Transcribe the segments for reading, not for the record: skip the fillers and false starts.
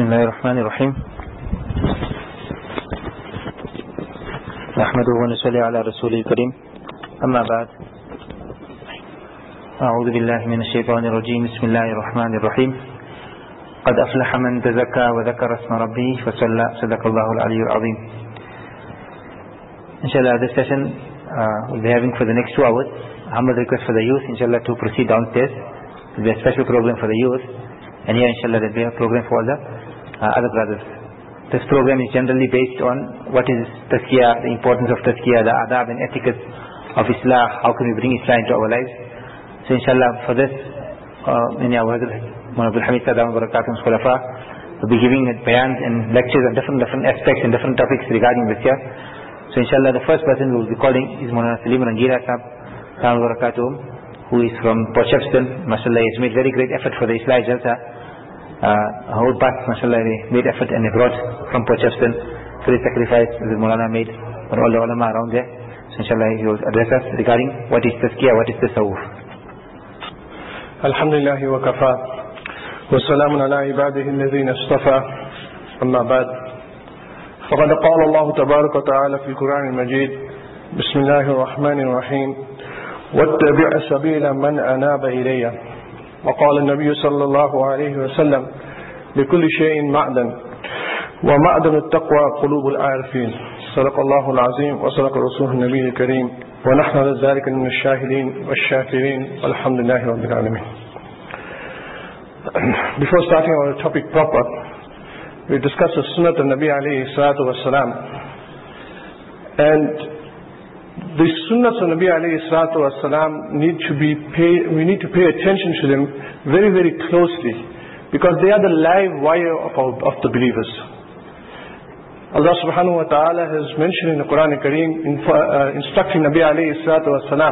بسم الله الرحمن الرحيم نحمده ونصلي على رسوله الكريم أما بعد أعوذ بالله من الشيطان الرجيم بسم الله الرحمن الرحيم قد أفلح من تزكى وذكر اسم ربه فصلى صدق الله العلي العظيم. Inshallah, this session we'll be having for the next 2 hours. Humble request for the youth, inshallah, to proceed downstairs. There will be a special program for the youth, and here inshallah there will be a program for all the other brothers. This program is generally based on what is tazkiyah, the importance of tazkiyah, the adab and etiquette of Islah, how can we bring Islam into our lives. So inshallah, for this many of our Abdul Hamid Sadam Barakatuh's Khulafa will be giving bayans and lectures on different aspects and different topics regarding this year. So inshallah, the first person we will be calling is Maulana Salim Rangira Sahab Sadam Barakatuh, who is from Port Shepstone. MashaAllah, he has made very great effort for the Islah Jalsa. Whole bus, MashaAllah, they made effort and they brought from Port Shepstone. Great sacrifice that Maulana made for all the ulama around there. So inshallah, he will address us regarding what is tazkiyah, what is tasawwuf. Alhamdulillah wa kafa wa salamun ala ibadihi alladhina istafa amma ba'd. فقد قال الله تبارك وتعالى في القرآن المجيد بسم الله الرحمن الرحيم واتبع سبيل من أناب إلي وقال النبي صلى الله عليه وسلم لكل شيء معدن ومعدن التقوى قلوب العارفين. صدق الله العظيم وصدق رسوله النبي الكريم ونحن ذلك من الشاهدين والشاكرين والحمد لله رب العالمين. Before starting our topic proper, we discussed the Sunnah of Nabi alayhi salatu wasalam, and the Sunnah of Nabi alayhi salatu wasalam we need to pay attention to them very, very closely, because they are the live wire of the believers. Allah subhanahu wa ta'ala has mentioned in the Quran Kareem instructing Nabi alayhi salatu wasalam,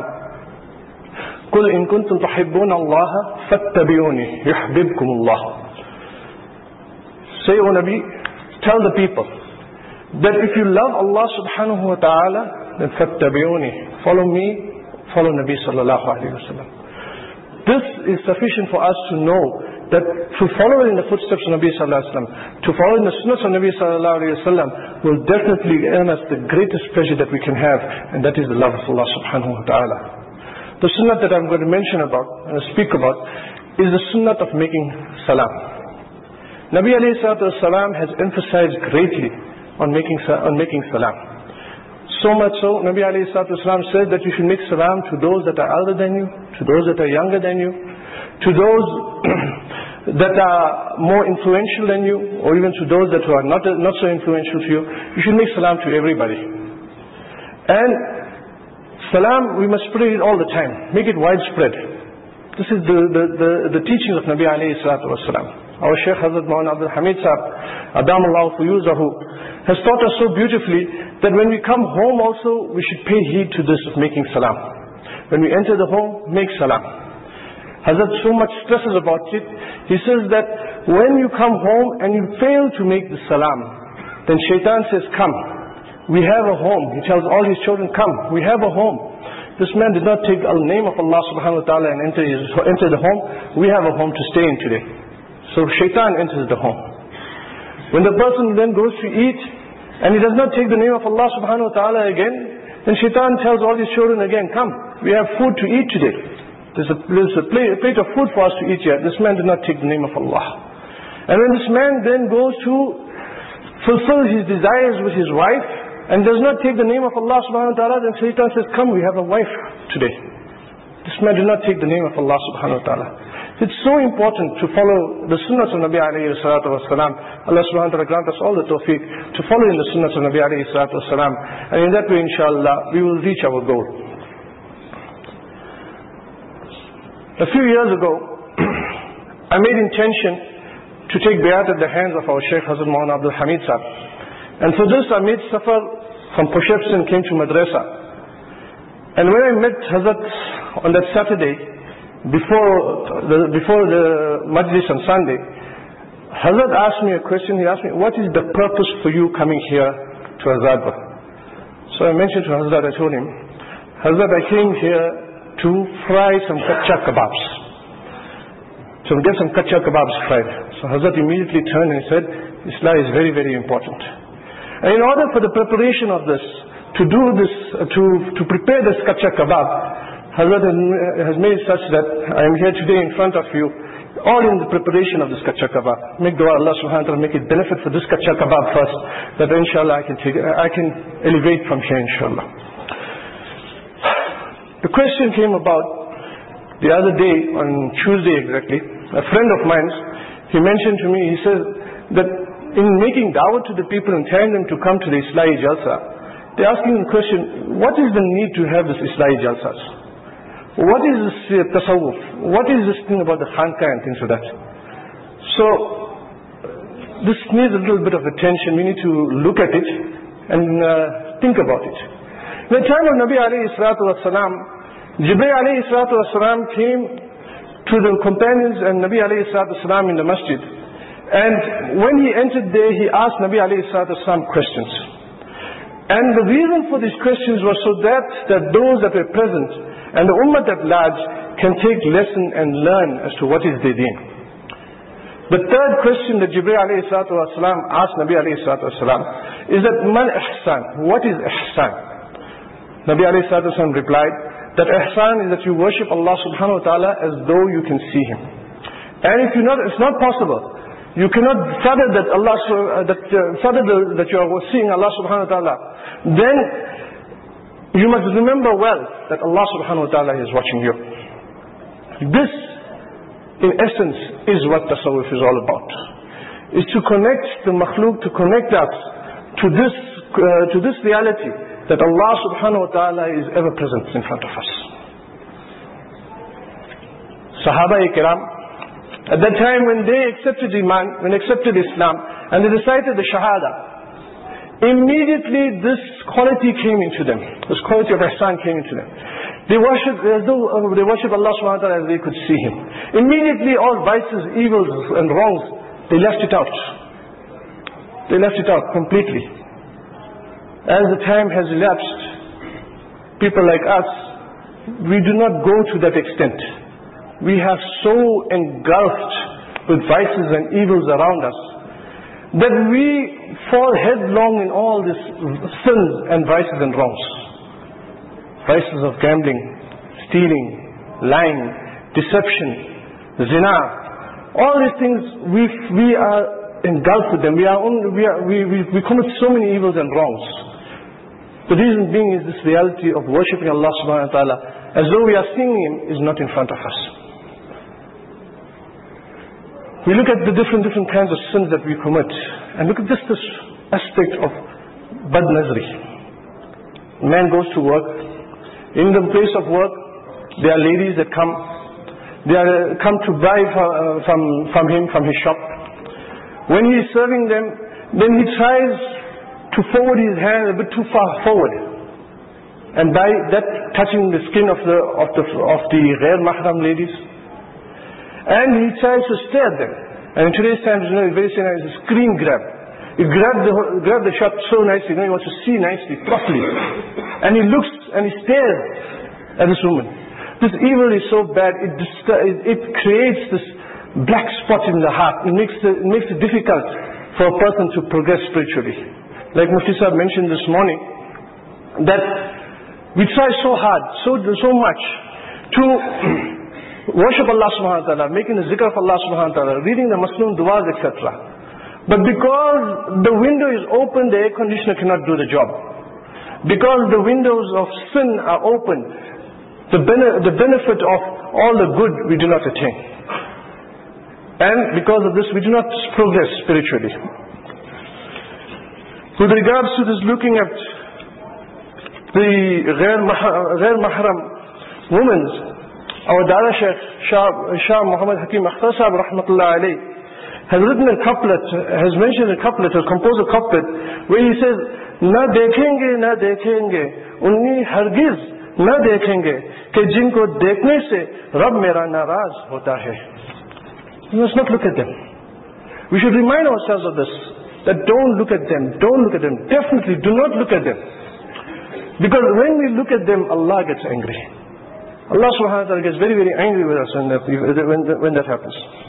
قُلْ إِن كُنْتُمْ تُحِبُّونَ اللَّهَ فَاتَّبِعُونِي يُحْبِبْكُمُ اللَّهُ. Say, O Nabi, tell the people that if you love Allah subhanahu wa ta'ala, then fattabi'uni, follow me, follow Nabi sallallahu alayhi wa sallam. This is sufficient for us to know that to follow in the footsteps of Nabi sallallahu alayhi wa sallam, to follow in the sunnahs of Nabi sallallahu alayhi wa sallam, will definitely earn us the greatest pleasure that we can have, and that is the love of Allah subhanahu wa ta'ala. The sunnah that I'm going to mention about and speak about is the sunnah of making salam. Nabi alayhi salatu wasalam has emphasized greatly on making salam. So much so, Nabi alayhi salatu wasalam said that you should make salam to those that are older than you, to those that are younger than you, to those that are more influential than you, or even to those that are not so influential to you. You should make salam to everybody. And salam, we must spread it all the time. Make it widespread. This is the teachings of Nabi alayhi salatu wasalam. Our Shaykh Hazrat Maulana Abdul Hamid Sahab, Adamallahu Fuyuzahu, has taught us so beautifully that when we come home also, we should pay heed to this of making salam. When we enter the home, make salam. Hazrat so much stresses about it. He says that when you come home and you fail to make the salam, then shaitan says, come, we have a home. He tells all his children, come, we have a home. This man did not take the name of Allah subhanahu wa ta'ala and enter the home. We have a home to stay in today. So shaitan enters the home. When the person then goes to eat and he does not take the name of Allah subhanahu wa ta'ala again, then shaitan tells all his children again, come, we have food to eat today. There's a plate of food for us to eat here. This man did not take the name of Allah. And when this man then goes to fulfill his desires with his wife and does not take the name of Allah subhanahu wa ta'ala, then shaitan says, come, we have a wife today. This man did not take the name of Allah subhanahu wa ta'ala. It's so important to follow the sunnahs of Nabi alayhi salatu wasalam. Allah subhanahu wa ta'ala grant us all the tawfiq to follow in the sunnahs of Nabi alayhi salatu wasalam. And in that way, inshallah, we will reach our goal. A few years ago, I made intention to take bayat at the hands of our Shaykh Hazrat Maulana Abdul Hamid Sahab. And for this, I made safar from Port Shepstone, came to Madrasa. And when I met Hazrat on that Saturday, before the majlis on Sunday, Hazrat asked me a question. He asked me, what is the purpose for you coming here to Azadpur? So I mentioned to Hazrat, I told him, Hazrat, I came here to fry some kacha kebabs. So get some kacha kebabs fried. So Hazrat immediately turned and said, Islah is very, very important. And in order for the preparation of this, to do this, to prepare this kacha kebab, Hazrat has made such that I am here today in front of you, all in the preparation of this kacha kebab. Make dua Allah subhanahu wa ta'ala, make it benefit for this kacha kebab first, that inshallah I can elevate from here inshallah. The question came about the other day, on Tuesday exactly. A friend of mine, he mentioned to me, he says that in making da'wah to the people and telling them to come to the Islahi Jalsa, they're asking the question, what is the need to have this Islahi Jalsas? What is this tasawwuf? What is this thing about the khanqa and things like that? So, this needs a little bit of attention. We need to look at it and think about it. In the time of Nabi alayhi salatu wasalam, Jibreel alayhi salatu wasalam came to the companions and Nabi alayhi salatu wasalam in the masjid. And when he entered there, he asked Nabi alayhi salatu wasalam questions. And the reason for these questions was so that those that were present and the ummah at large can take lesson and learn as to what is their deen. The third question that Jibreel alayhi salatu wasalam asked Nabi alayhi salatu wasalam is that man ihsan? What is ihsan? Nabi alayhi salatu wasalam replied that ihsan is that you worship Allah subhanahu wa ta'ala as though you can see Him. And if it's not possible. You cannot father that that you are seeing Allah subhanahu wa ta'ala. Then you must remember well that Allah subhanahu wa ta'ala is watching you. This, in essence, is what tasawwuf is all about. Is to connect the makhluk, to connect us to this reality that Allah subhanahu wa ta'ala is ever present in front of us. Sahaba-i-kiram, at that time when they accepted Iman, when they accepted Islam, and they recited the Shahada, immediately this quality came into them. This quality of ihsan came into them. They worshipped as though they worshipped Allah subhanahu wa ta'ala as they could see Him. Immediately all vices, evils and wrongs, they left it out. They left it out completely. As the time has elapsed, people like us, we do not go to that extent. We have so engulfed with vices and evils around us that we fall headlong in all these sins and vices and wrongs. Vices of gambling, stealing, lying, deception, zina. All these things, we are engulfed with them. We commit so many evils and wrongs. The reason being is this reality of worshipping Allah subhanahu wa ta'ala as though we are seeing Him is not in front of us. We look at the different kinds of sins that we commit, and look at just this aspect of bad-nazri. Man goes to work. In the place of work, there are ladies that come. They come to buy from him, from his shop. When he is serving them, then he tries to forward his hand a bit too far forward, and by that touching the skin of the ghair mahram ladies. And he tries to stare at them. And in today's times, it's very nice, it's a screen grab. You grab the shot so nicely, he wants to see nicely, properly. And he looks and he stares at this woman. This evil is so bad, it creates this black spot in the heart. It makes it difficult for a person to progress spiritually. Like Mufti Sahib mentioned this morning, that we try so hard, so much to worship Allah subhanahu wa ta'ala, making the zikr of Allah subhanahu wa ta'ala, reading the Masnoon du'as, etc. But because the window is open, the air conditioner cannot do the job. Because the windows of sin are open, the benefit of all the good we do not attain. And because of this, we do not progress spiritually. With regards to this, looking at the ghair mahram women, our Dara Sheikh Shah Muhammad Hakim Akhtar Sahib Rahmatullah Alayh has written a couplet, has mentioned a couplet, has composed a couplet where he says, Na dekhenge, unni hargiz na dekhenge, ke jinko dekhne se Rabb mera naraz hota hai. We must not look at them. We should remind ourselves of this, that don't look at them, definitely do not look at them. Because when we look at them, Allah gets angry. Allah subhanahu wa ta'ala gets very, very angry with us when that happens.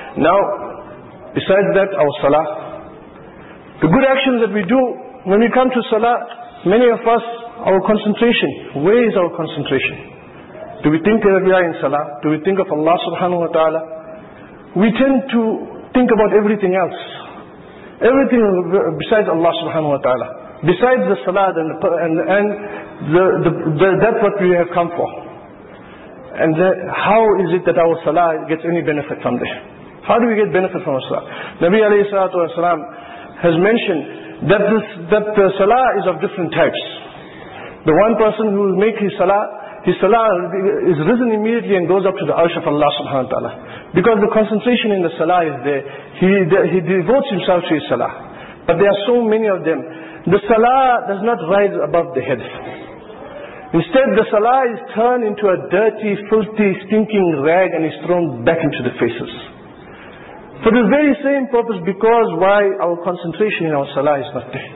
Now, besides that, our salah. The good actions that we do when we come to salah, many of us, our concentration, where is our concentration? Do we think that we are in salah? Do we think of Allah subhanahu wa ta'ala? We tend to think about everything else. Everything besides Allah subhanahu wa ta'ala. Besides the salah and that's what we have come for. And how is it that our salah gets any benefit from this? How do we get benefit from our salah? Nabi alayhi salatu wasalam has mentioned that the salah is of different types. The one person who will make his salah is risen immediately and goes up to the arsh of Allah subhanahu wa ta'ala. Because the concentration in the salah is there. He devotes himself to his salah. But there are so many of them. The salah does not rise above the head. Instead, the salah is turned into a dirty, filthy, stinking rag and is thrown back into the faces. For the very same purpose, because why our concentration in our salah is not there.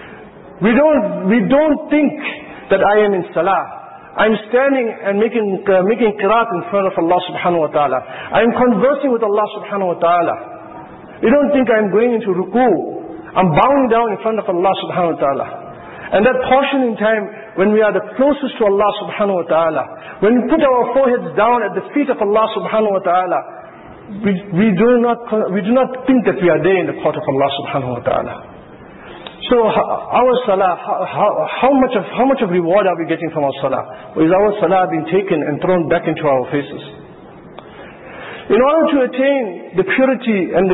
We don't think that I am in salah. I'm standing and making qiraat in front of Allah subhanahu wa ta'ala. I'm conversing with Allah subhanahu wa ta'ala. You don't think I'm going into ruku. I'm bowing down in front of Allah subhanahu wa ta'ala. And that portion in time when we are the closest to Allah subhanahu wa ta'ala, when we put our foreheads down at the feet of Allah subhanahu wa ta'ala, we do not think that we are there in the court of Allah subhanahu wa ta'ala. So our salah, how much of reward are we getting from our salah? Or is our salah being taken and thrown back into our faces? In order to attain the purity and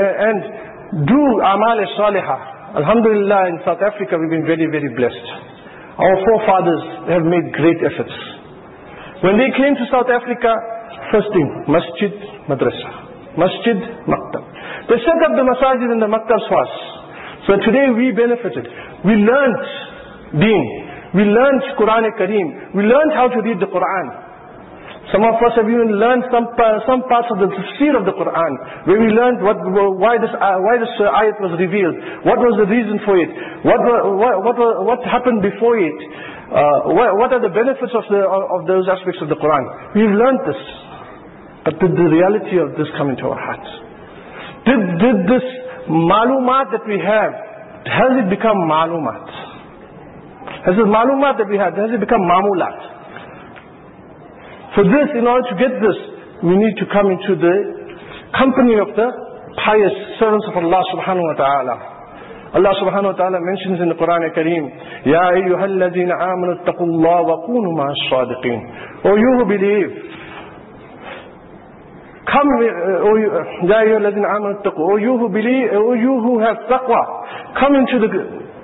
do amal salihah, alhamdulillah, in South Africa we've been very, very blessed. Our forefathers have made great efforts. When they came to South Africa, first thing, masjid, madrasa. Masjid, maktab. They set up the masajid and the maktabs for us. So today we benefited. We learnt deen. We learnt Quran Kareem. We learnt how to read the Quran. Some of us have even learned some parts of the tafsir of the Quran, where we learned why this ayat was revealed, what was the reason for it, what happened before it, what are the benefits of those aspects of the Quran. We've learned this, but did the reality of this come into our hearts? Did this malumat that we have, has it become malumat? Has the malumat that we have, has it become mamulat? For this, in order to get this, we need to come into the company of the pious servants of Allah subhanahu wa ta'ala. Allah subhanahu wa ta'ala mentions in the Quran Kareem, Ya ayyuhal ladhina amanu attaqullah wa kunu ma'as sadiqeen. O you who believe, come, Ya ayyuhal ladhina amanu attaqu. O you who believe, O you who have taqwa, come into the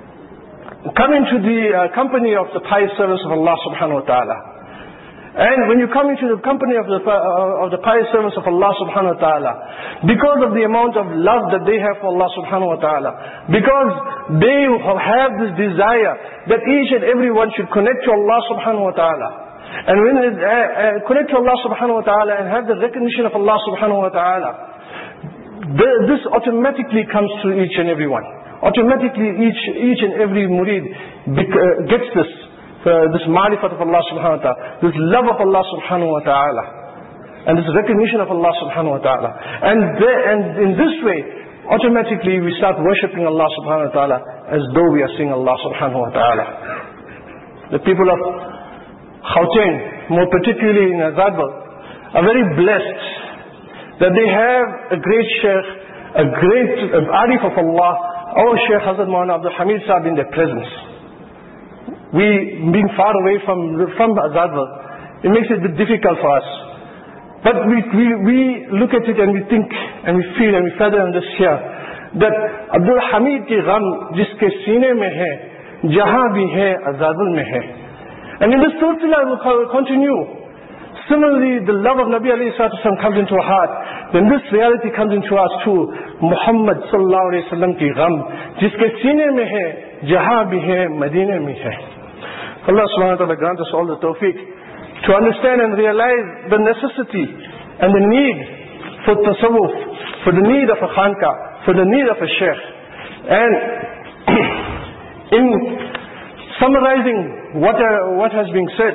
company of the pious servants of Allah subhanahu wa ta'ala. And when you come into the company of the pious servants of Allah subhanahu wa ta'ala, because of the amount of love that they have for Allah subhanahu wa ta'ala, because they have this desire that each and every one should connect to Allah subhanahu wa ta'ala. And when they connect to Allah subhanahu wa ta'ala and have the recognition of Allah subhanahu wa ta'ala, this automatically comes to each and every one. Automatically each and every murid gets this ma'rifat of Allah subhanahu wa ta'ala, this love of Allah subhanahu wa ta'ala, and this recognition of Allah subhanahu wa ta'ala. And in this way, automatically we start worshipping Allah subhanahu wa ta'ala as though we are seeing Allah subhanahu wa ta'ala. The people of Gauteng, more particularly in Azadbal, are very blessed that they have a great sheikh, a great arif of Allah, our Sheikh Hazrat Maulana Abdul Hamid Sahib in their presence. We being far away from Azadbal, it makes it a bit difficult for us. But we look at it and we think and we feel and we feather on this here, that Abdul Hamid ki gham jiske seene mein hai, jahan bhi hai, Azadbal mein hai. And in this silsila will continue. Similarly, the love of Nabi alayhi salatu wasallam comes into our heart. Then this reality comes into us too. Muhammad sallallahu alayhi wasallam ki gham jiske seene mein hai, jahan bhi hai, Madina mein hai. Allah subhanahu wa ta'ala grant us all the tawfiq to understand and realize the necessity and the need for tasawwuf, for the need of a khanka, for the need of a sheikh. And in summarizing what has been said,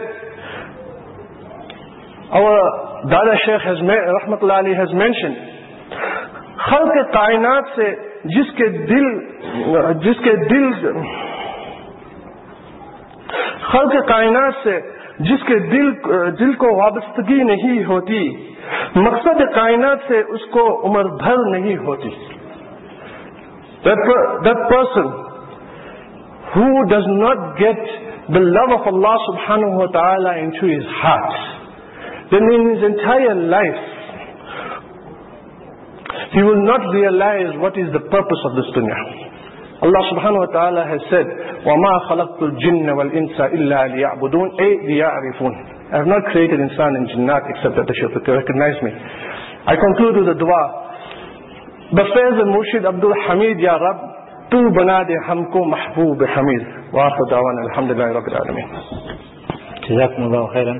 our Dada Sheikh Rahmatullah Ali has mentioned खल्क़ कायनात से जिसके दिल को वाबस्तगी नहीं होती, मकसद कायनात से उसको उम्र भर नहीं होती. That person who does not get the love of Allah subhanahu wa ta'ala into his heart, then in his entire life he will not realize what is the purpose of this dunya. Allah subhanahu wa ta'ala has said, وَمَا خَلَقْتُ الْجِنَّ وَالْإِنسَ إِلَّا لِيَعْبُدُونَ أي لِيَعْرِفُونَ. I have not created insan and jinnat except that they should recognize me. I conclude with a dua. Bafaiz al-Murshid Abdul Hamid, Ya Rab, tu bana de humko mahboob Hamid. Wa akhiru da'wana alhamdulillahi rabbil alameen. Jazakumullahu khairan.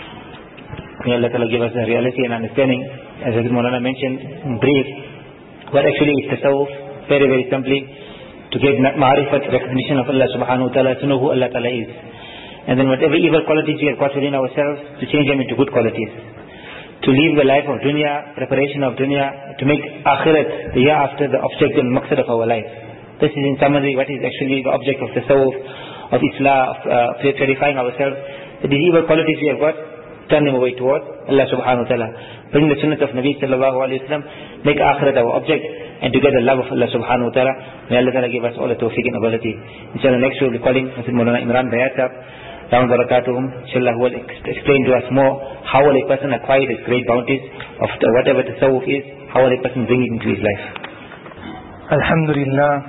May Allah Ta'ala give us the reality and understanding. As Maulana mentioned in brief, what actually is tasawwuf, very very simply, to get ma'rifat, recognition of Allah subhanahu wa ta'ala, to know who Allah Ta'ala is. And then whatever evil qualities we have got within ourselves, to change them into good qualities. To live the life of dunya, preparation of dunya, to make akhirat, the hereafter, the object and maqsad of our life. This is in summary what is actually the object of tasawwuf, of islah, of purifying ourselves. The evil qualities we have got, turn them away towards Allah subhanahu wa ta'ala. Bring the sunnah of Nabi sallallahu alayhi wa sallam, make akhirat our object, and to get the love of Allah subhanahu wa ta'ala. May Allah Ta'ala give us all the tawfiq and ability. Inshallah, next we will be calling Mr. Maulana Imran Bayatab, Down Barakatuhum. Inshallah, who will explain to us more how will a person acquire these great bounties of whatever tasawwuf is, how will a person bring it into his life. Alhamdulillah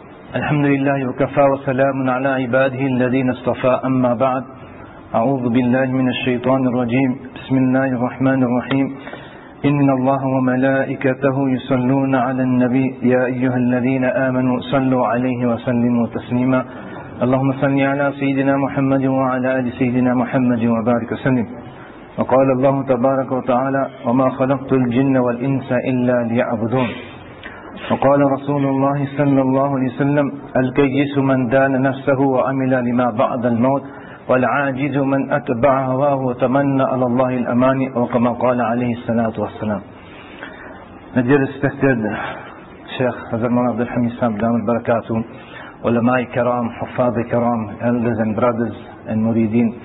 wa kafa wa salamun ala ibadihi alladhina istafa, amma ba'd. أعوذ بالله من الشيطان الرجيم. بسم الله الرحمن الرحيم. إن الله وملائكته يصلون على النبي يا أيها الذين آمنوا صلوا عليه وسلموا تسليما. اللهم صل على سيدنا محمد وعلى آل سيدنا محمد وبارك وسلم. وقال الله تبارك وتعالى وما خلقت الجن والإنس إلا ليعبدون. وقال رسول الله صلى الله عليه وسلم الكيس من دان نفسه وعمل لما بعد الموت والعاجز من أتبع هواه وتمنى على الله الأماني وكما قال عليه الصلاة والسلام. Dear respected Sheikh Hazrat Maulana Abdul Hamid Sahib Damat Barakatuh, Ulama Kiram, Huffaz Kiram, elders and brothers and murideen.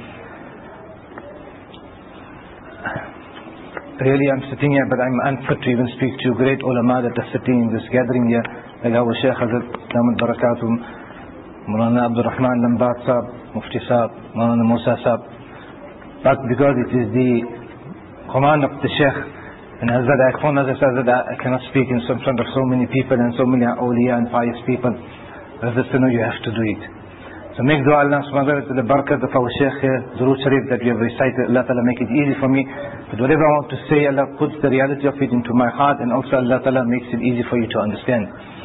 Really I'm sitting here but I'm unfit to even speak to great ulama that are sitting in this gathering here, like our Sheikh Hazrat Damat Barakatuh, Maulana Abdul Rahman Lambat Sahib, Mufti Sahib, Maulana Musa Sahib. But because it is the command of the Sheikh, and as that I found, as I said, that I cannot speak in front of so many people and so many awliya and pious people, as I said, no, you have to do it. So make dua Allah subhanahu wa ta'ala to the barakat of our Sheikh here, Durood Sharif that we have recited. Allah Ta'ala make it easy for me. But whatever I want to say, Allah puts the reality of it into my heart, and also Allah Ta'ala makes it easy for you to understand.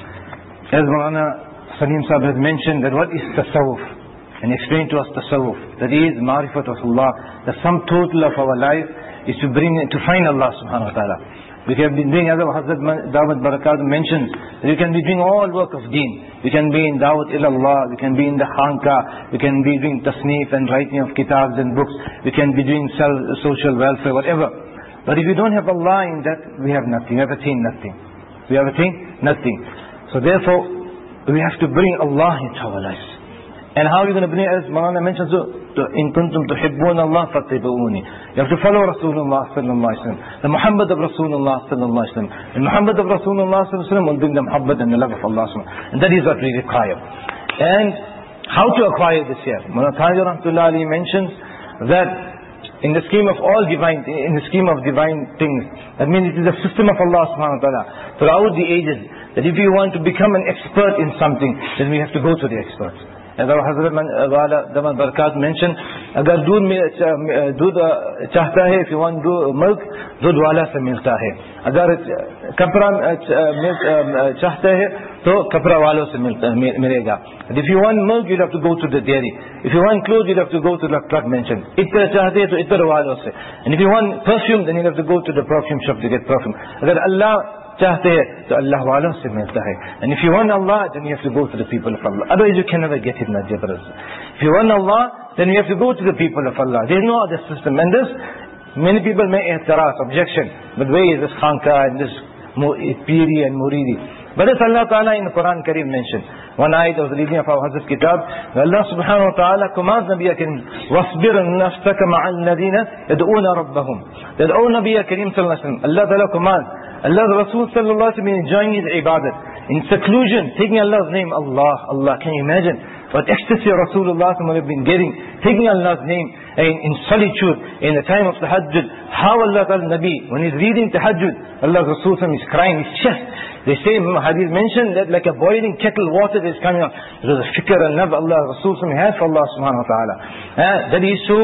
As Maulana Salim Sahib has mentioned, that what is tasawwuf? And explain to us tasawwuf. That is ma'rifat of Allah. The sum total of our life is to find Allah subhanahu wa ta'ala. We can be doing, as Hazrat Damat Barakat mentions, that you can be doing all work of deen. You can be in Dawat ilallah, you can be in the Khanka, you can be doing tasneef and writing of kitabs and books, you can be doing social welfare, whatever. But if you don't have Allah in that, we have nothing. We have attained nothing. We have attained nothing. So therefore, we have to bring Allah into our lives. And how are you going to bring it? As Maulana mentions, in kuntum tuhibbun Allah fattabi'uni. You have to follow Rasulullah sallallahu alaihi wasallam. The Muhammad of Rasulullah sallallahu alaihi wasallam. The Muhammad of Rasulullah sallallahu alaihi wasallam will bring the Muhammad and the love of Allah subhanahu wa ta'ala. And that is what we require. And how to acquire this here? Maulana Tahir Rahmatullah Ali mentions that in the scheme of divine things, that means it is the system of Allah subhanahu wa ta'ala throughout the ages, that if you want to become an expert in something, then we have to go to the experts. As our Hazrat Damat Barakat mentioned, agar doodh chahta hai, if you want milk, doodh wala se milta hai. Agar kapra chahta hai, to kapra walo se milega. And if you want milk, you'll have to go to the dairy. If you want clothes, you'll have to go to the truck mentioned. Ittar chahte hai, to ittar walo se. And if you want perfume, then you'll have to go to the perfume shop to get perfume. Agar Allah chahte hai, to Allah wala se milta hai. And if you want Allah, then you have to go to the people of Allah. Otherwise you can never get it, my dear brothers. If you want Allah, then you have to go to the people of Allah. There is no other system. And this, many people may i'tiraz, objection. But where is this khanka and this Piri and Muridi. But as Allah Ta'ala in the Quran Kareem mentioned, one ayat of the reading of our Hazrat Kitab, Allah Subhanahu Wa Ta'ala commands Nabi Kareem, وَاصْبِرْ نَفْسَكَ مَعَ الَّذِينَ يَدْعُونَ رَبَّهُم. That, O Nabi Kareem Sallallahu Alaihi Wasallam, Allah Ta'ala commands, Allah Rasul Sallallahu Alaihi Wasallam enjoying his ibadat, in seclusion, taking Allah's name, Allah. Can you imagine what ecstasy Rasulullah would have been getting, taking Allah's name in solitude, in the time of Tahajjud? How Allah Ta'ala Nabi, when he's reading Tahajjud, Allah Rasul is crying, his chest. They say, hadith mentioned that like a boiling kettle water is coming out. It was a fikr and love Allah Rasul has for Allah Subhanahu Wa Ta'ala. That he used to,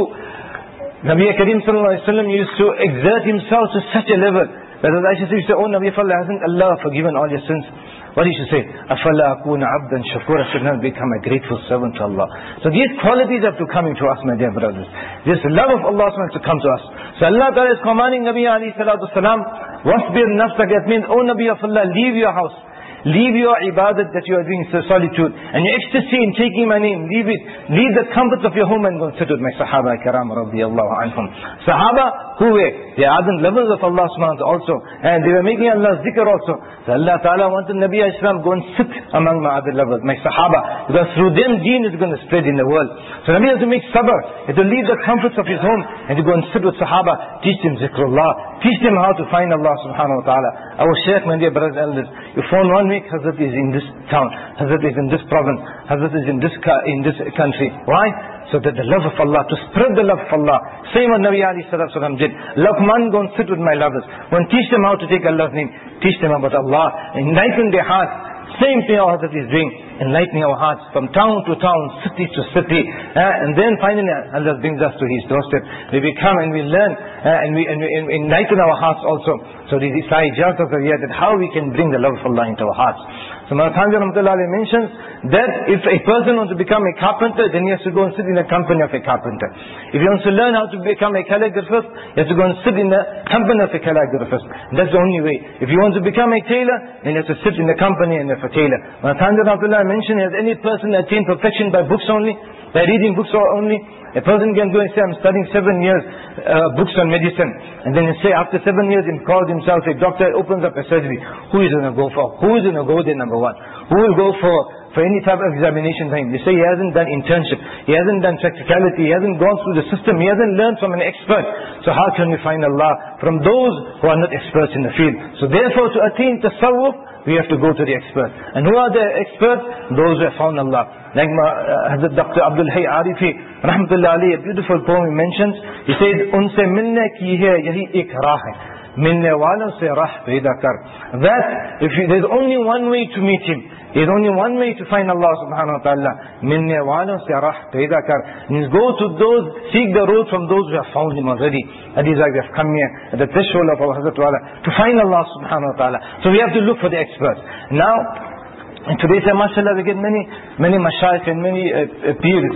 Nabi Kareem Sallallahu Alaihi Wasallam used to exert himself to such a level that Aisha used to say, oh Nabi, hasn't Allah forgiven all your sins? What did she say? أَفَلَا أَكُونَ عَبْدًا شَكُورًا. I should not become a grateful servant to Allah. So these qualities have to come into us, my dear brothers. This love of Allah has to come to us. So Allah Ta'ala is commanding Nabi alayhi salatu wasalam, وَاصْبِرْ نَفْسَكَ. That means, oh Nabi of Allah, leave your house. Leave your ibadat that you are doing solitude. And your ecstasy in taking my name, leave it. Leave the comforts of your home and go and sit with my Sahaba Kiram radiyallahu anhum. Sahaba, who were? They are ardent lovers of Allah subhanahu wa ta'ala also. And they were making Allah's zikr also. So Allah Ta'ala wanted Nabi Islam go and sit among my other lovers, my Sahaba. Because through them deen is going to spread in the world. So Nabi has to make sabr. He has to leave the comforts of his home and to go and sit with Sahaba. Teach them zikrullah. Teach them how to find Allah subhanahu wa ta'ala. Our Shaykh, my dear brothers and elders, you phone 1 week, Hazrat is in this town, Hazrat is in this province, Hazrat is in this country. Why? So that the love of Allah, to spread the love of Allah. Same what Nabi alayhi salatu wasalam did. Luqman, go and sit with my lovers. Go and teach them how to take Allah's name. Teach them about Allah. Enlighten their hearts. Same thing our Hazrat is doing. Enlightening our hearts from town to town, city to city. And then finally Allah brings us to His doorstep. We come and we learn and we enlighten our hearts also. So this is that how we can bring the love of Allah into our hearts. So Mahatma mentions that if a person wants to become a carpenter, then he has to go and sit in the company of a carpenter. If he wants to learn how to become a calligraphist, he has to go and sit in the company of a calligraphist. That's the only way. If he wants to become a tailor, then he has to sit in the company of a tailor. Mahatma mentioned, has any person attained perfection by books only? By reading books only? A person can go and say, I'm studying 7 years books on medicine. And then he say, after 7 years he calls himself a doctor, opens up a surgery. Who is going to go for? Who is going to go there, number one? Who will go for any type of examination for him? They say he hasn't done internship. He hasn't done practicality. He hasn't gone through the system. He hasn't learned from an expert. So how can we find Allah from those who are not experts in the field? So therefore, to attain tasawwuf, we have to go to the experts. And who are the experts? Those who have found Allah. Like Hazrat Dr. Abdul Hayy Arifi, Rahmatullah alayhi, a beautiful poem he mentions. He said, Unse milne ki hai, yahi ek raah hai. Milne walon se rah paida kar. That, there's only one way to meet Him. There's only one way to find Allah subhanahu wa ta'ala. Milne walon se rah paida kar. Means go to those, seek the road from those who have found Him already. That is why we have come here at the threshold of our Hazrat Wala to find Allah subhanahu wa ta'ala. So we have to look for the experts. Now, and today, mashallah, we get many mashayikh and many peers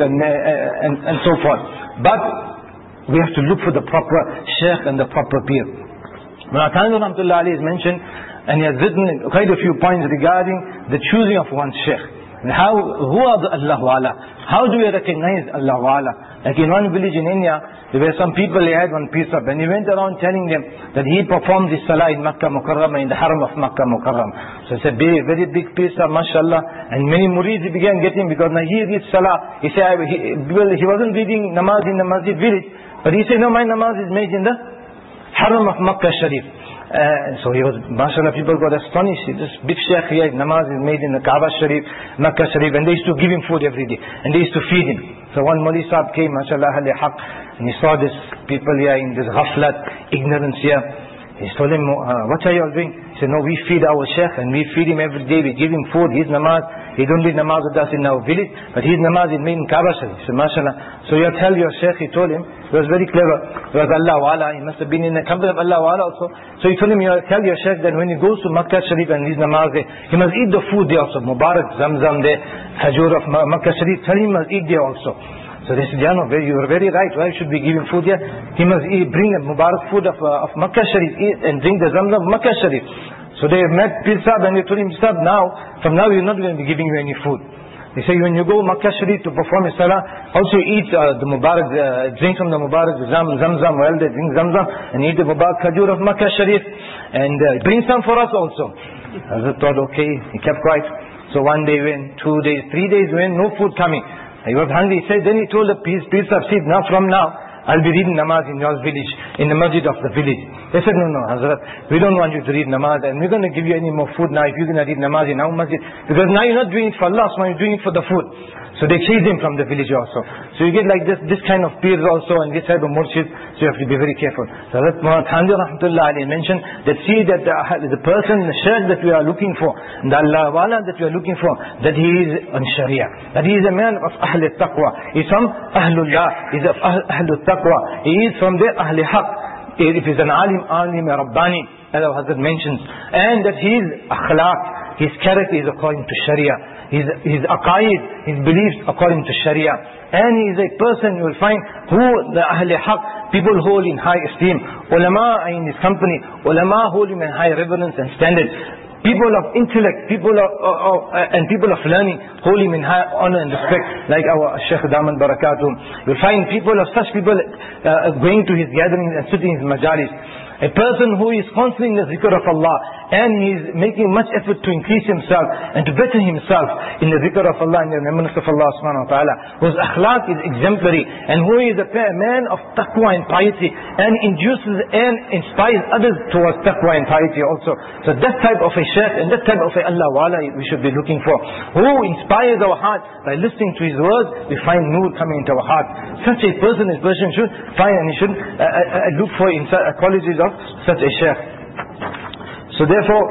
and so forth. But we have to look for the proper shaykh and the proper peer. Mahatma Rahmatullah alayhi is mentioned, and he has written quite a few points regarding the choosing of one's shaykh. And who are the Allah Wala? How do we recognize Allah Wala? Like in one village in India, there were some people, he had one piece up, and he went around telling them that he performed the salah in Makkah Mukarramah, in the haram of Makkah Mukarramah. So it's a very big piece up, mashallah, and many murids began getting, because now he reads salah. He said, he wasn't reading namaz in the masjid village, but he said, no, my namaz is made in the haram of Makkah Sharif. So he was, mashallah, people got astonished. This big sheikh here, namaz is made in the Kaaba Sharif, Makkah Sharif, and they used to give him food every day, and they used to feed him. So one Mawli Sahib came, mashallah, Ahli Haq, and he saw this people here in this ghaflat, ignorance here. He told him, what are you all doing? He said, no, we feed our sheikh, and we feed him every day, we give him food, his namaz, he don't read namaz with us in our village, but his namaz is made in Kaaba Sharif. He said, mashallah. So you tell your sheikh, he told him, he was very clever, he was Allah Wala, he must have been in the company of Allah Wala also. So he told him, you tell your sheikh that when he goes to Makkah Sharif and his namaz there, he must eat the food there also, Mubarak, Zamzam there, Hajur of Makkah Sharif, tell him he must eat there also. So they said, yeah, no, you are very right. Why should we give him food here? He must bring the Mubarak food of Makkah Sharif, eat and drink the Zamzam of Makkah Sharif. So they met Pir Sahib and they told him, Sahib, from now we are not going to be giving you any food. They say when you go Makkah Sharif to perform your salah, also eat the Mubarak, drink from the Mubarak Zamzam, well they drink Zamzam, and eat the Mubarak Khajur of Makkah Sharif, and bring some for us also. Hazrat thought, okay, he kept quiet. So one day went, 2 days, 3 days went, no food coming. He was hungry. He said, then he told the priest, see, now from now, I'll be reading namaz in your village, in the masjid of the village. They said, no, Hazrat, we don't want you to read namaz, and we're going to give you any more food now if you're going to read namaz in our masjid. Because now you're not doing it for Allah, you're doing it for the food. So they chased him from the village also. So you get like this kind of peers also, and this type of murshid, so you have to be very careful. So Hazrat Muhammad Thanvi Rahmatullah Ali mentioned that see that the person, the shaykh that we are looking for, the Allah Wala that we are looking for, that he is on Sharia, that he is a man of Ahl al-Taqwa, he is from Ahlullah, he is of Ahl al-Taqwa, he is from their Ahl Haq. If he is an alim Rabbani, as our Hazrat mentions, and that his akhlaq, his character is according to Sharia, his aqaid, his beliefs according to Sharia, and he is a person you will find who the Ahl Haq people hold in high esteem. Ulama are in his company, ulama hold him in high reverence and standard. People of intellect, people of learning hold him in high honor and respect, like our Shaykh Daman Barakatum. You'll find people of such people going to his gatherings and sitting in his majalis. A person who is constantly in the zikr of Allah, and he is making much effort to increase himself and to better himself in the zikr of Allah and the remembrance of Allah subhanahu wa ta'ala, whose akhlaq is exemplary, and who is a man of taqwa and piety, and induces and inspires others towards taqwa and piety also. So that type of a shaykh and that type of a Allah wala we should be looking for, who inspires our heart by listening to his words. We find nur coming into our heart. Such a person should find, and he should look for qualities of such a shaykh. So therefore,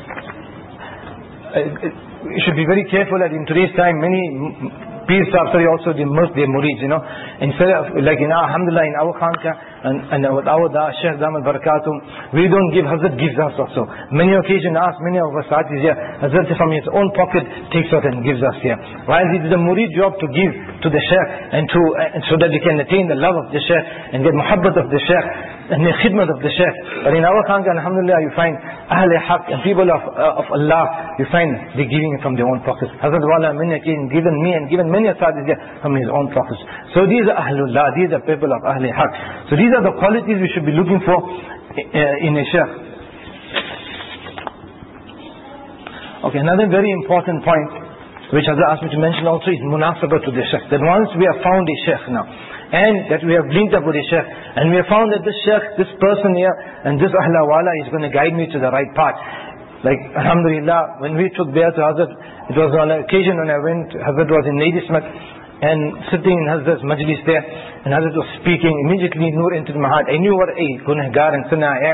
you should be very careful that in today's time many peers also they merge their murids, instead of like in our, alhamdulillah, in our khanka and with our Shaykh Daman Barakatum, we don't give, Hazrat gives us also. Many occasions ask many of us satis here, Hazrat from his own pocket takes out and gives us here. While it is the murid job to give to the Shaykh and so that they can attain the love of the Shaykh and get muhabbat of the Shaykh and the khidmat of the Shaykh. But in our khanka, alhamdulillah, you find Ahl Haq and people of Allah, you find they giving it from their own pockets. Hazrat Wala given me and given many satis here from his own pockets. So these are Ahlullah, these are people of Ahl Haq. So these are the qualities we should be looking for in a shaykh. Okay, another very important point which Hazrat asked me to mention also is munasabah to the shaykh. That once we have found a shaykh now, and that we have linked up with a shaykh, and we have found that this shaykh, this person here, and this Ahla Wala is going to guide me to the right path. Like, alhamdulillah, when we took bayat to Hazrat, it was on an occasion when I went, Hazrat was in Ladysmith, and sitting in Hazrat's majlis there, and Hazrat was speaking, immediately nur entered my heart. I knew what a gunahgar and sinner I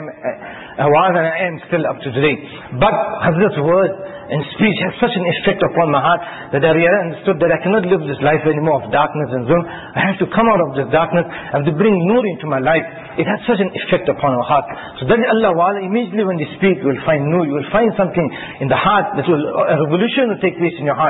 am still up to today. But Hazrat's word and speech has such an effect upon my heart that I understood that I cannot live this life anymore of darkness and zulm. I have to come out of this darkness. I have to bring nur into my life. It has such an effect upon our heart. So that is Allah Wala. Immediately when they speak, you will find nur. You will find something in the heart that will, a revolution will take place in your heart.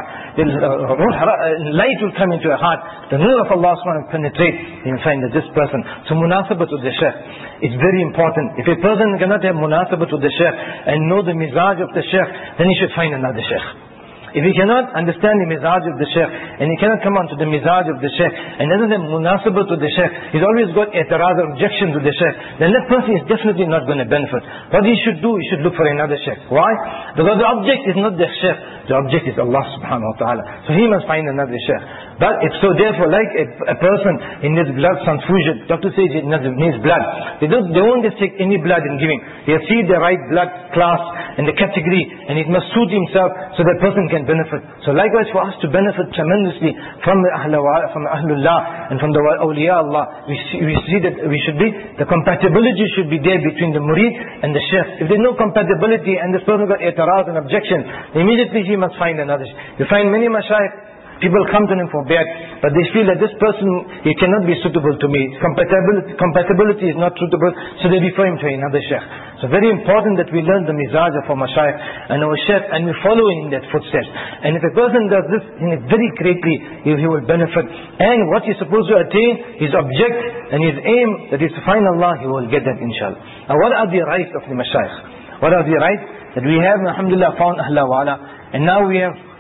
Light will come into your heart. The nur of Allah will penetrate. You will find that this person. So munasabah to the shaykh is very important. If a person cannot have munasabah to the shaykh and know the mizaj of the shaykh, then he should find another shaykh. If he cannot understand the mizaj of the shaykh, and he cannot come on to the mizaj of the shaykh, and doesn't have munasabah to the shaykh, he's always got i'tiraz or objection to the shaykh, then that person is definitely not going to benefit. What he should do, he should look for another shaykh. Why? Because the object is not the shaykh, the object is Allah subhanahu wa ta'ala. So he must find another shaykh. But if so, therefore, like a person in his blood transfusion, doctor says it needs blood. They won't just take any blood and give him. They see the right blood class and the category, and it must suit himself so that person can benefit. So likewise for us to benefit tremendously from Ahlullah and from the awliya Allah, we see that the compatibility should be there between the murid and the shaykh. If there's no compatibility and this person got i'tiraz and objection, immediately he must find another. You find many mashayikh, people come to him for bayat, but they feel that this person, he cannot be suitable to me. Compatibility is not suitable, so they refer him to another shaykh. So very important that we learn the mizaj of our mashayikh and our shaykh, and we follow in that footsteps. And if a person does this, then very greatly he will benefit. And what he's supposed to attain, his object and his aim, that is to find Allah, he will get that inshallah. Now what are the rights of the mashayikh? What are the rights? That we have, alhamdulillah, found Ahla Wala, and now we have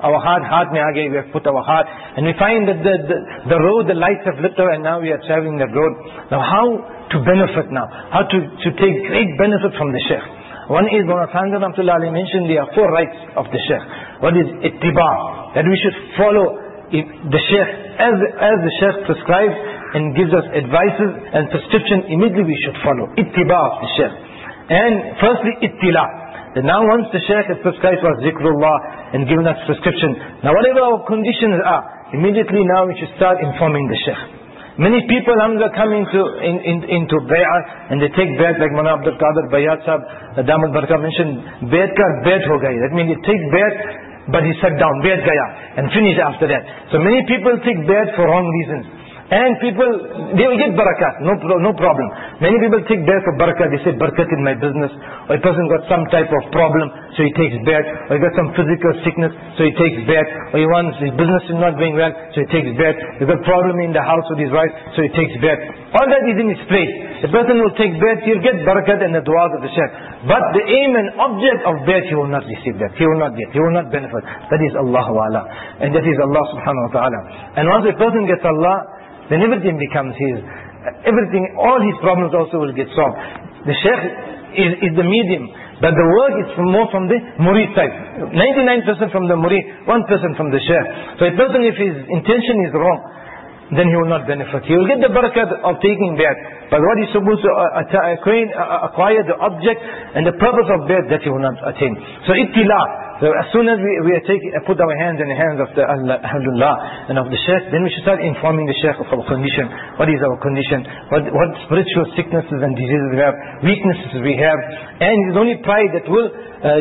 our heart mein aage, we have put our heart, and we find that the road, the lights have lit up, and now we are traveling that road. Now how to benefit now? How to take great benefit from the Shaykh? One is, Mawlana Thanzil Rahmatullah Alayhi mentioned there are 4 rights of the Shaykh. What is ittiba? That we should follow the Shaykh as the Shaykh prescribes and gives us advices and prescription, immediately we should follow. Ittiba of the Shaykh. And firstly, ittila. That now once the Shaykh has prescribed for zikrullah and given us prescription, now whatever our conditions are, immediately now we should start informing the Shaykh. Many people come into bay'ah and they take bay'at, like Mawlana Abdul Qadir Bayat Sahab, Damat Barakah mentioned, bay'at ka bay'at ho gayi. That means they take bay'at, but he sat down, bay'at gaya, and finished after that. So many people take bay'at for wrong reasons. And people, they will get barakat, no problem. Many people take bay'at for barakat, they say barakat in my business, or a person got some type of problem, so he takes bay'at, or he got some physical sickness, so he takes bay'at, or his business is not going well, so he takes bay'at, he got problem in the house with his wife, so he takes bay'at. All that is in his place. The person will take bay'at, he'll get barakat and the du'as of the Shaykh. But the aim and object of bay'at, he will not receive that. He will not get, he will not benefit. That is Allah Wa'ala. And that is Allah Subhanahu Wa Ta'ala. And once a person gets Allah, then everything becomes his. Everything, all his problems also will get solved. The Shaykh is the medium, but the work is more from the murid side. 99% from the murid, 1% from the Shaykh. So a person, if his intention is wrong, then he will not benefit. He will get the barakat of taking bay'at, but what he's supposed to acquire the object and the purpose of bay'at, that he will not attain. So ittila. So as soon as we put our hands in the hands of the Ahlullah and of the Shaykh, then we should start informing the Shaykh of our condition. What is our condition? What spiritual sicknesses and diseases we have, weaknesses we have. And it is only pride that will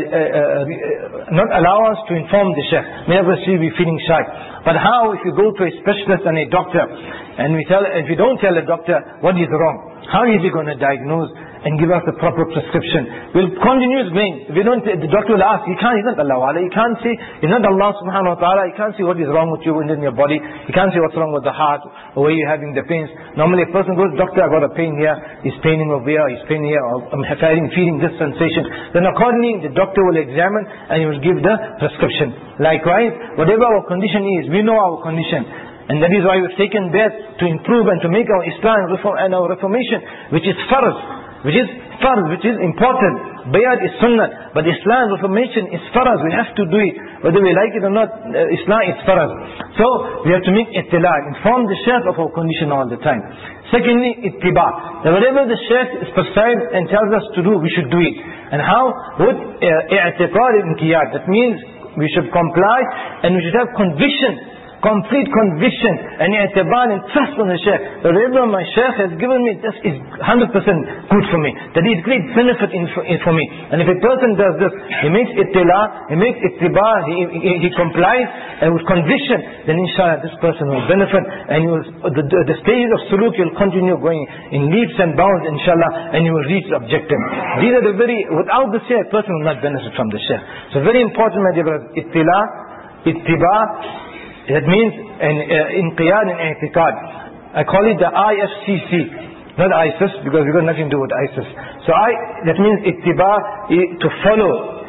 not allow us to inform the Shaykh. Many of us will be feeling shy. But how if you go to a specialist and a doctor, and if you don't tell a doctor what is wrong, how is he going to diagnose and give us the proper prescription? We'll continue going. If we don't, the doctor will ask, he's not Allah Wa'ala, he can't see, he's not Allah Subhanahu Wa Ta'ala, he can't see what is wrong with you in your body, he can't see what's wrong with the heart, or where you're having the pains. Normally a person goes, doctor, I've got a pain here, he's paining over here, he's paining here, or I'm feeling this sensation. Then accordingly, the doctor will examine and he will give the prescription. Likewise, whatever our condition is, we know our condition. And that is why we've taken bay'at to improve and to make our Islam and our reformation, which is farz, which is important. Bay'at is sunnah, but Islam reformation is farz. We have to do it, whether we like it or not. Islam is farz. So we have to make ittila, inform the Shaykh of our condition all the time. Secondly, ittiba. That whatever the Shaykh is prescribed and tells us to do, we should do it. And how? With i'tiqad and qiyad. That means we should comply and we should have conviction, complete conviction and i'tibar and trust on the Shaykh. Whatever my Shaykh has given me, this is 100% good for me. That is great benefit for me. And if a person does this, he makes ittila, he makes ittibar, he complies and with conviction, then inshallah this person will benefit, and the stages of suluk will continue going in leaps and bounds inshallah, and you will reach the objective. These are without the Shaykh, a person will not benefit from the Shaykh. So very important, my dear brothers, ittila, ittiba. That means inqiyad and i'tiqad. I call it the IFCC, not ISIS, because we've got nothing to do with ISIS. So that means ittiba, to follow,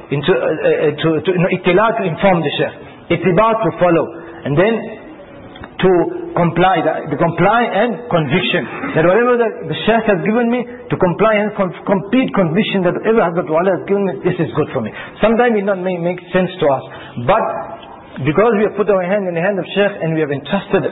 ittila, to inform the Shaykh, ittiba, to follow, and then to comply, the comply and conviction. That whatever the Shaykh has given me, to comply and complete conviction that whatever Hazrat Wala has given me, this is good for me. Sometimes it may not make sense to us, but because we have put our hand in the hand of Shaykh and we have entrusted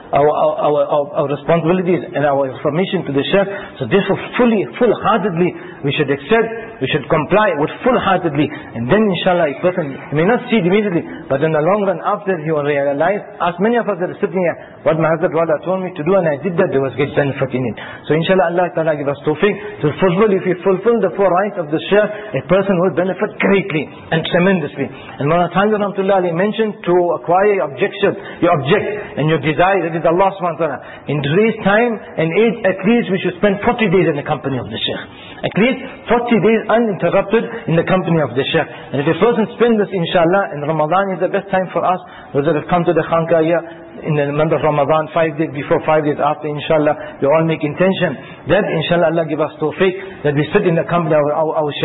our responsibilities and our information to the Shaykh, so therefore full-heartedly we should accept, we should comply with full-heartedly, and then inshallah a person may not see it immediately, but in the long run after he will realize, as many of us that are sitting here, what my Hazrat Wala told me to do and I did that, there was great benefit in it. So inshallah Allah Ta'ala give us tawfiq to fulfill. If we fulfill the 4 rights of the Shaykh, a person will benefit greatly and tremendously. And Mawlana Thanzil Rahmatullah Alayhi mentioned to acquire your object and your desire, that is Allah Subhanahu Wa Ta'ala. In today's time and age, at least we should spend 40 days in the company of the Shaykh. At least 40 days uninterrupted in the company of the Shaykh. And if a person spends this inshallah, and Ramadan is the best time for us, those that have come to the Khanqa here in the month of Ramadan, 5 days before, 5 days after, inshallah, we all make intention that inshallah Allah give us tawfiq, that we sit in the company of our Shaykh.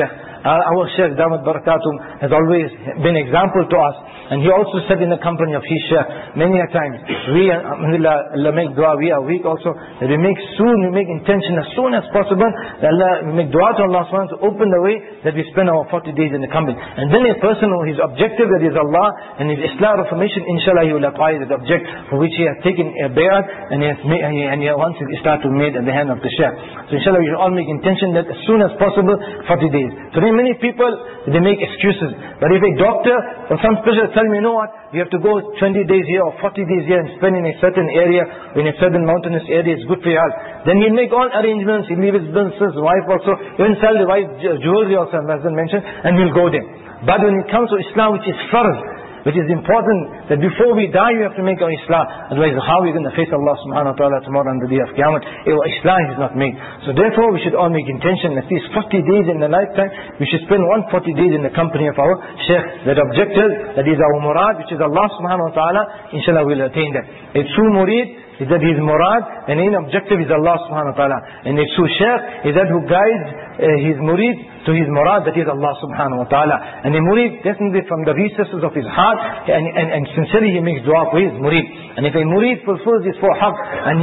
Our Shaykh Damat Barakatum has always been example to us. And he also said in the company of his Shaykh many a times, we, alhamdulillah, Allah make dua, we are weak also, that we make intention as soon as possible, that Allah, we make dua to Allah subhanahu wa ta'ala to open the way that we spend our 40 days in the company. And then a person who his objective that is Allah and his Islah reformation, inshallah he will apply that object for which he has taken a bay'at and he wants his Islah to be made at the hand of the Shaykh. So inshallah we should all make intention that as soon as possible 40 days. Today many people, they make excuses. But if a doctor or some specialist tell me, you know what, you have to go 20 days here or 40 days here and spend in a certain area, in a certain mountainous area, it's good for your health. Then he'll make all arrangements, he'll leave his business, wife also, even sell the wife jewelry also, as I mentioned, and he'll go there. But when it comes to Islam, which is farz, which is important, that before we die we have to make our Islah. Otherwise how are we going to face Allah subhanahu wa ta'ala tomorrow on the day of Qiyamah if our Islah is not made? So therefore we should all make intention at least 40 days in the lifetime. We should spend 140 days in the company of our Shaykh. That objective, that is our murad, which is Allah subhanahu wa ta'ala, inshallah we'll attain that. A true murid is that his murad and his objective is Allah subhanahu wa ta'ala. And a true Shaykh is that who guides his murid to his murad, that is Allah subhanahu wa ta'ala. And a murid definitely from the recesses of his heart and sincerely he makes dua for his murid. And if a murid fulfills his 4 haqq and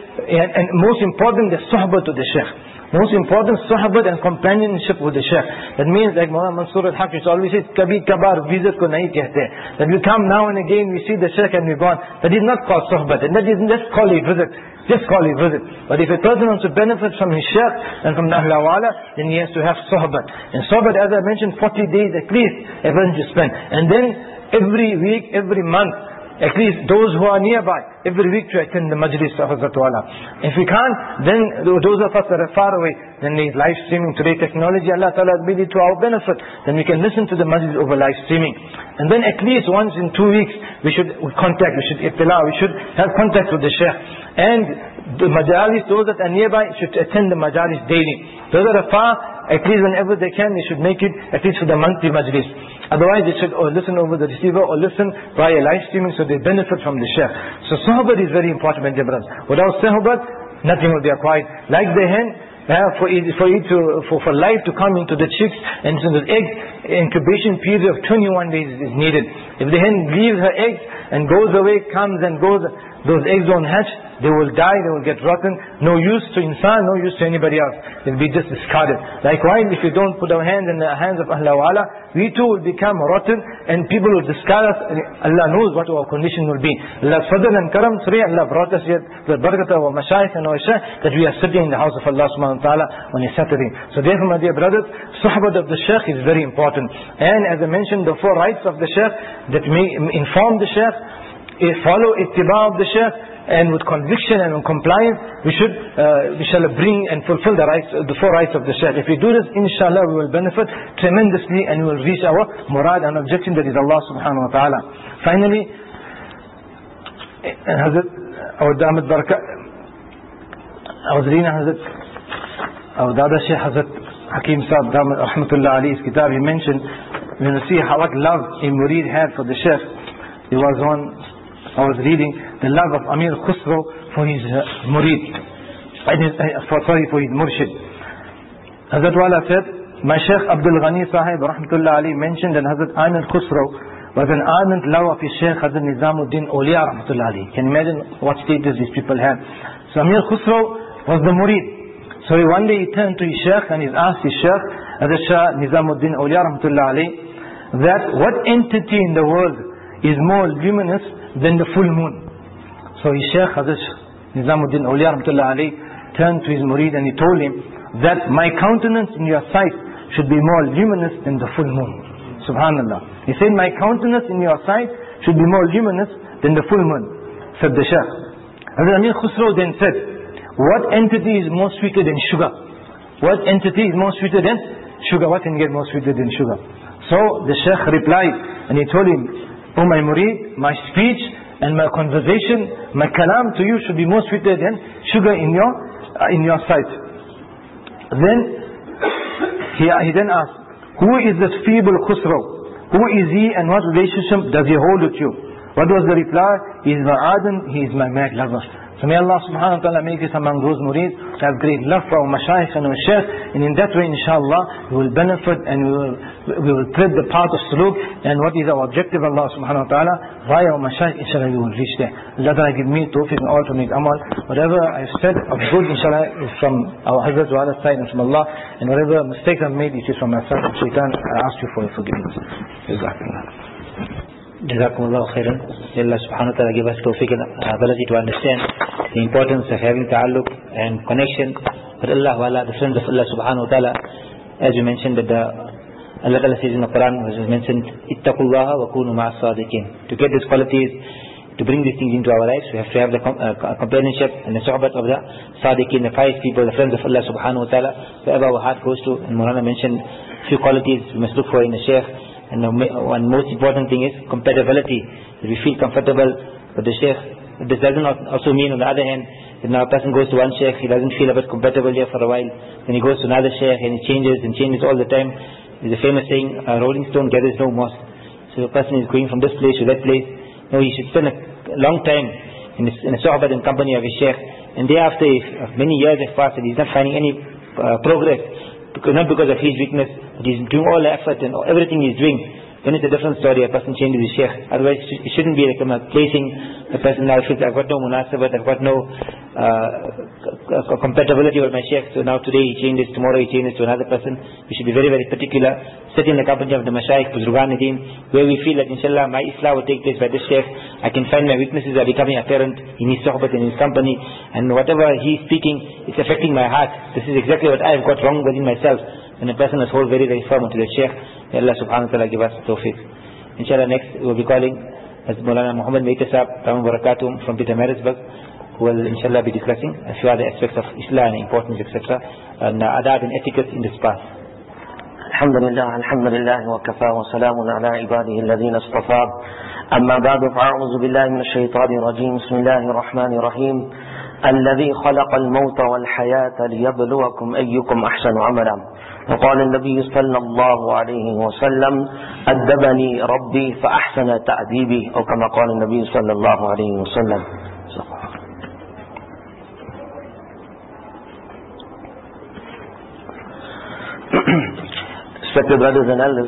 most important the suhbah to the Shaykh. Most important, suhbat and companionship with the Shaykh. That means like Maulana Mansur al-Haq used to always say, kabhi kabar visit ko nahi kehte. That we come now and again, we see the Shaykh and we gone. That is not called suhbat. And that is just call a visit. Just call a visit. But if a person wants to benefit from his Shaykh and from the Ahl Wala, then he has to have suhbat. And suhbat, as I mentioned, 40 days at least a person should spend. And then every week, every month, at least those who are nearby, every week to attend the majlis of Hazrat Wala. If we can't, then those of us that are far away, then there is live streaming. Today technology, Allah Ta'ala has made it to our benefit. Then we can listen to the majlis over live streaming. And then at least once in 2 weeks, we should contact, we should ittila, we should have contact with the Shaykh. And the majalis, those that are nearby, should attend the majalis daily. Those that are far, at least whenever they can, they should make it at least for the monthly majlis. Otherwise they should listen over the receiver or listen via live streaming so they benefit from the Shaykh. So suhbat is very important, my dear brothers. Without suhbat, nothing will be acquired. Like the hen, for life to come into the chicks and into the egg, incubation period of 21 days is needed. If the hen leaves her eggs and goes away, comes and goes, those eggs don't hatch, they will die, they will get rotten. No use to insan, no use to anybody else. They'll be just discarded. Likewise, if we don't put our hands in the hands of Ahl Wala, we too will become rotten and people will discard us. Allah knows what our condition will be. Allah's fadl and karam, today Allah brought us here, the barakat of our mashayikh and our shaykh, that we are sitting in the house of Allah subhanahu wa ta'ala on a Saturday. So therefore, my dear brothers, suhbat of the shaykh is very important. And as I mentioned, the 4 rights of the shaykh that may inform the shaykh, follow ittiba of the shaykh, and with conviction and compliance, we shall bring and fulfill the 4 rights of the Shaykh. If we do this, inshallah, we will benefit tremendously and we will reach our murad and objective, that is Allah subhanahu wa ta'ala. Finally, Hazrat, our Damat Barakat, our Zrina Hazrat, our Dada Shaykh Hazrat Hakim Saab Damat Rahmatullah Ali's kitab, he mentioned, when you see what love a murid had for the Shaykh, there was one, I was reading the love of Amir Khusro for his murid, for his murshid. Hazrat Wala said, my Shaykh Abdul Ghani Sahib Rahmatullah Ali mentioned that Hazrat Amir Khusro was an ardent lover of his Shaykh Hazrat Nizamuddin Awliya Rahmatullah Ali. Can you imagine what status these people have? So Amir Khusro was the murid. So one day he turned to his Shaykh and he asked his Shaykh Hazrat Shah Nizamuddin Awliya Rahmatullah Ali that what entity in the world is more luminous than the full moon. So his Shaykh Hazrat Nizamuddin Awliya Rahmatullah Ali turned to his murid and he told him that my countenance in your sight should be more luminous than the full moon. Subhanallah. He said my countenance in your sight should be more luminous than the full moon, said the Shaykh. Hazrat Amir Khusro then said, what entity is more sweeter than sugar? What entity is more sweeter than sugar? What can get more sweeter than sugar? So the Shaykh replied and he told him, oh my murid, my speech and my conversation, my kalam to you should be more sweeter than sugar in your sight. Then he then asked, who is this feeble Khusro? Who is he and what relationship does he hold with you? What was the reply? He is my ardent, he is my mad lover. So So may Allah subhanahu wa ta'ala make us among those murid to have great love for our mashayikh and our shaykh, and in that way inshallah we will benefit and we will tread the path of suluk, and what is our objective Allah subhanahu wa ta'ala, via our mashayikh inshallah we will reach there. Allah ta'ala give me tawfiq and all to make amal. Whatever I have said of good inshallah is from our Hazrat wa ala side and from Allah, and whatever mistakes I've made it is from myself and shaitan. I ask you for your forgiveness. Jazakumullah khairan. Allah subhanahu wa ta'ala give us tawfiq and ability to understand the importance of having ta'alluq and connection with Allah wa Allah, the friends of Allah subhanahu wa ta'ala. As you mentioned that Allah ta'ala says in the Quran, as was mentioned, ittaqullaha wa kunu ma'as sadiqin. To get these qualities, to bring these things into our lives, we have to have the companionship and the sohbat of the sadiqin, the pious people, the friends of Allah subhanahu wa ta'ala. Wherever our heart goes to, and Maulana mentioned few qualities we must look for in the shaykh. And the one most important thing is compatibility, that we feel comfortable with the shaykh. This doesn't also mean, on the other hand, that now a person goes to one shaykh, he doesn't feel a bit compatible here for a while, then he goes to another shaykh and he changes all the time. There's a famous saying, a rolling stone gathers no moss. So a person is going from this place to that place. No, he should spend a long time in a sohbat and company of his shaykh, and thereafter, if many years have passed and he's not finding any progress, not because of his weakness, but he's doing all the effort and everything he's doing, then it's a different story. A person changes his shaykh. Otherwise it shouldn't be like placing the person now feels I've got no munasabat, I've got no compatibility with my shaykh, so now today he changes, tomorrow he changes to another person. We should be very, very particular. Sit in the company of the mashayikh, Buzrugan-e-Din, where we feel that inshallah my islah will take place by this shaykh. I can find my weaknesses are becoming apparent in his sohbat, in his company, and whatever he's speaking, it's affecting my heart. This is exactly what I've got wrong within myself. And a person is hold very, very firm to the shaykh. May Allah subhanahu wa ta'ala give us tawfiq. Inshallah next we'll be calling as Maulana Muhammad Mehta Sahab, Tamam Barakatum from Pietermaritzburg, who will inshallah be discussing a few other aspects of Islam and importance, etc. and adab and etiquette in this path. الحمد لله وكفى وسلام على عباده الذين اصطفى أما بعد فأعوذ بالله من الشيطان الرجيم بسم الله الرحمن الرحيم الذي خلق الموت والحياة ليبلوكم أيكم أحسن عملا وقال النبي صلى الله عليه وسلم أدبني ربي فأحسن تأديبي أو كما قال النبي صلى الله عليه وسلم. Respected brothers and elders,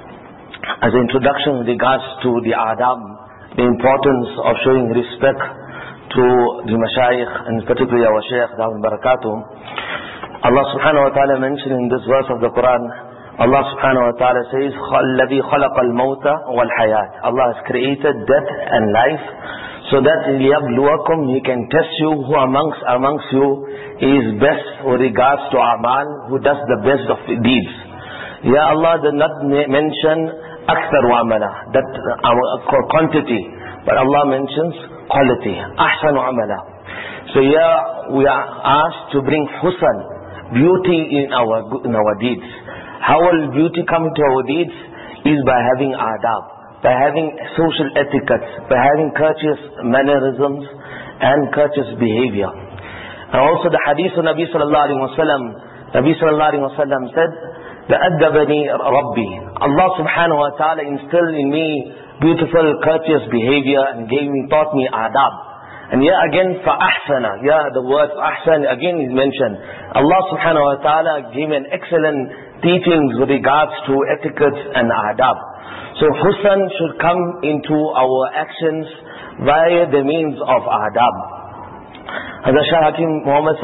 as an introduction with regards to the adab, the importance of showing respect to the mashayikh and particularly our shaykh Dawud Barakatuh, Allah subhanahu wa ta'ala mentioned in this verse of the Quran, Allah subhanahu wa ta'ala says, الَّذِي خَلَقَ الْمَوْتَ وَالْحَيَاةِ. Allah has created death and life so that لِيَبْلُوَكُمْ, He can test you who amongst you is best with regards to amal, who does the best of the deeds. Ya Allah did not mention akthar wa amala, that quantity, but Allah mentions quality, ahsan wa amala. So here we are asked to bring husn, beauty in our deeds. How will beauty come into our deeds? Is by having adab, by having social etiquette, by having courteous mannerisms and courteous behavior. And also the hadith of Nabi sallallahu alaihi wasallam, Nabi sallallahu alaihi wasallam said, "Ta'addabani Rabbi." Allah subhanahu wa ta'ala instilled in me beautiful, courteous behavior and taught me adab. And here again, فَأَحْسَنَ, the word ahsan again is mentioned. Allah subhanahu wa ta'ala gave an excellent teachings with regards to etiquette and adab. So husn should come into our actions via the means of adab. Hazrat Shah Hakim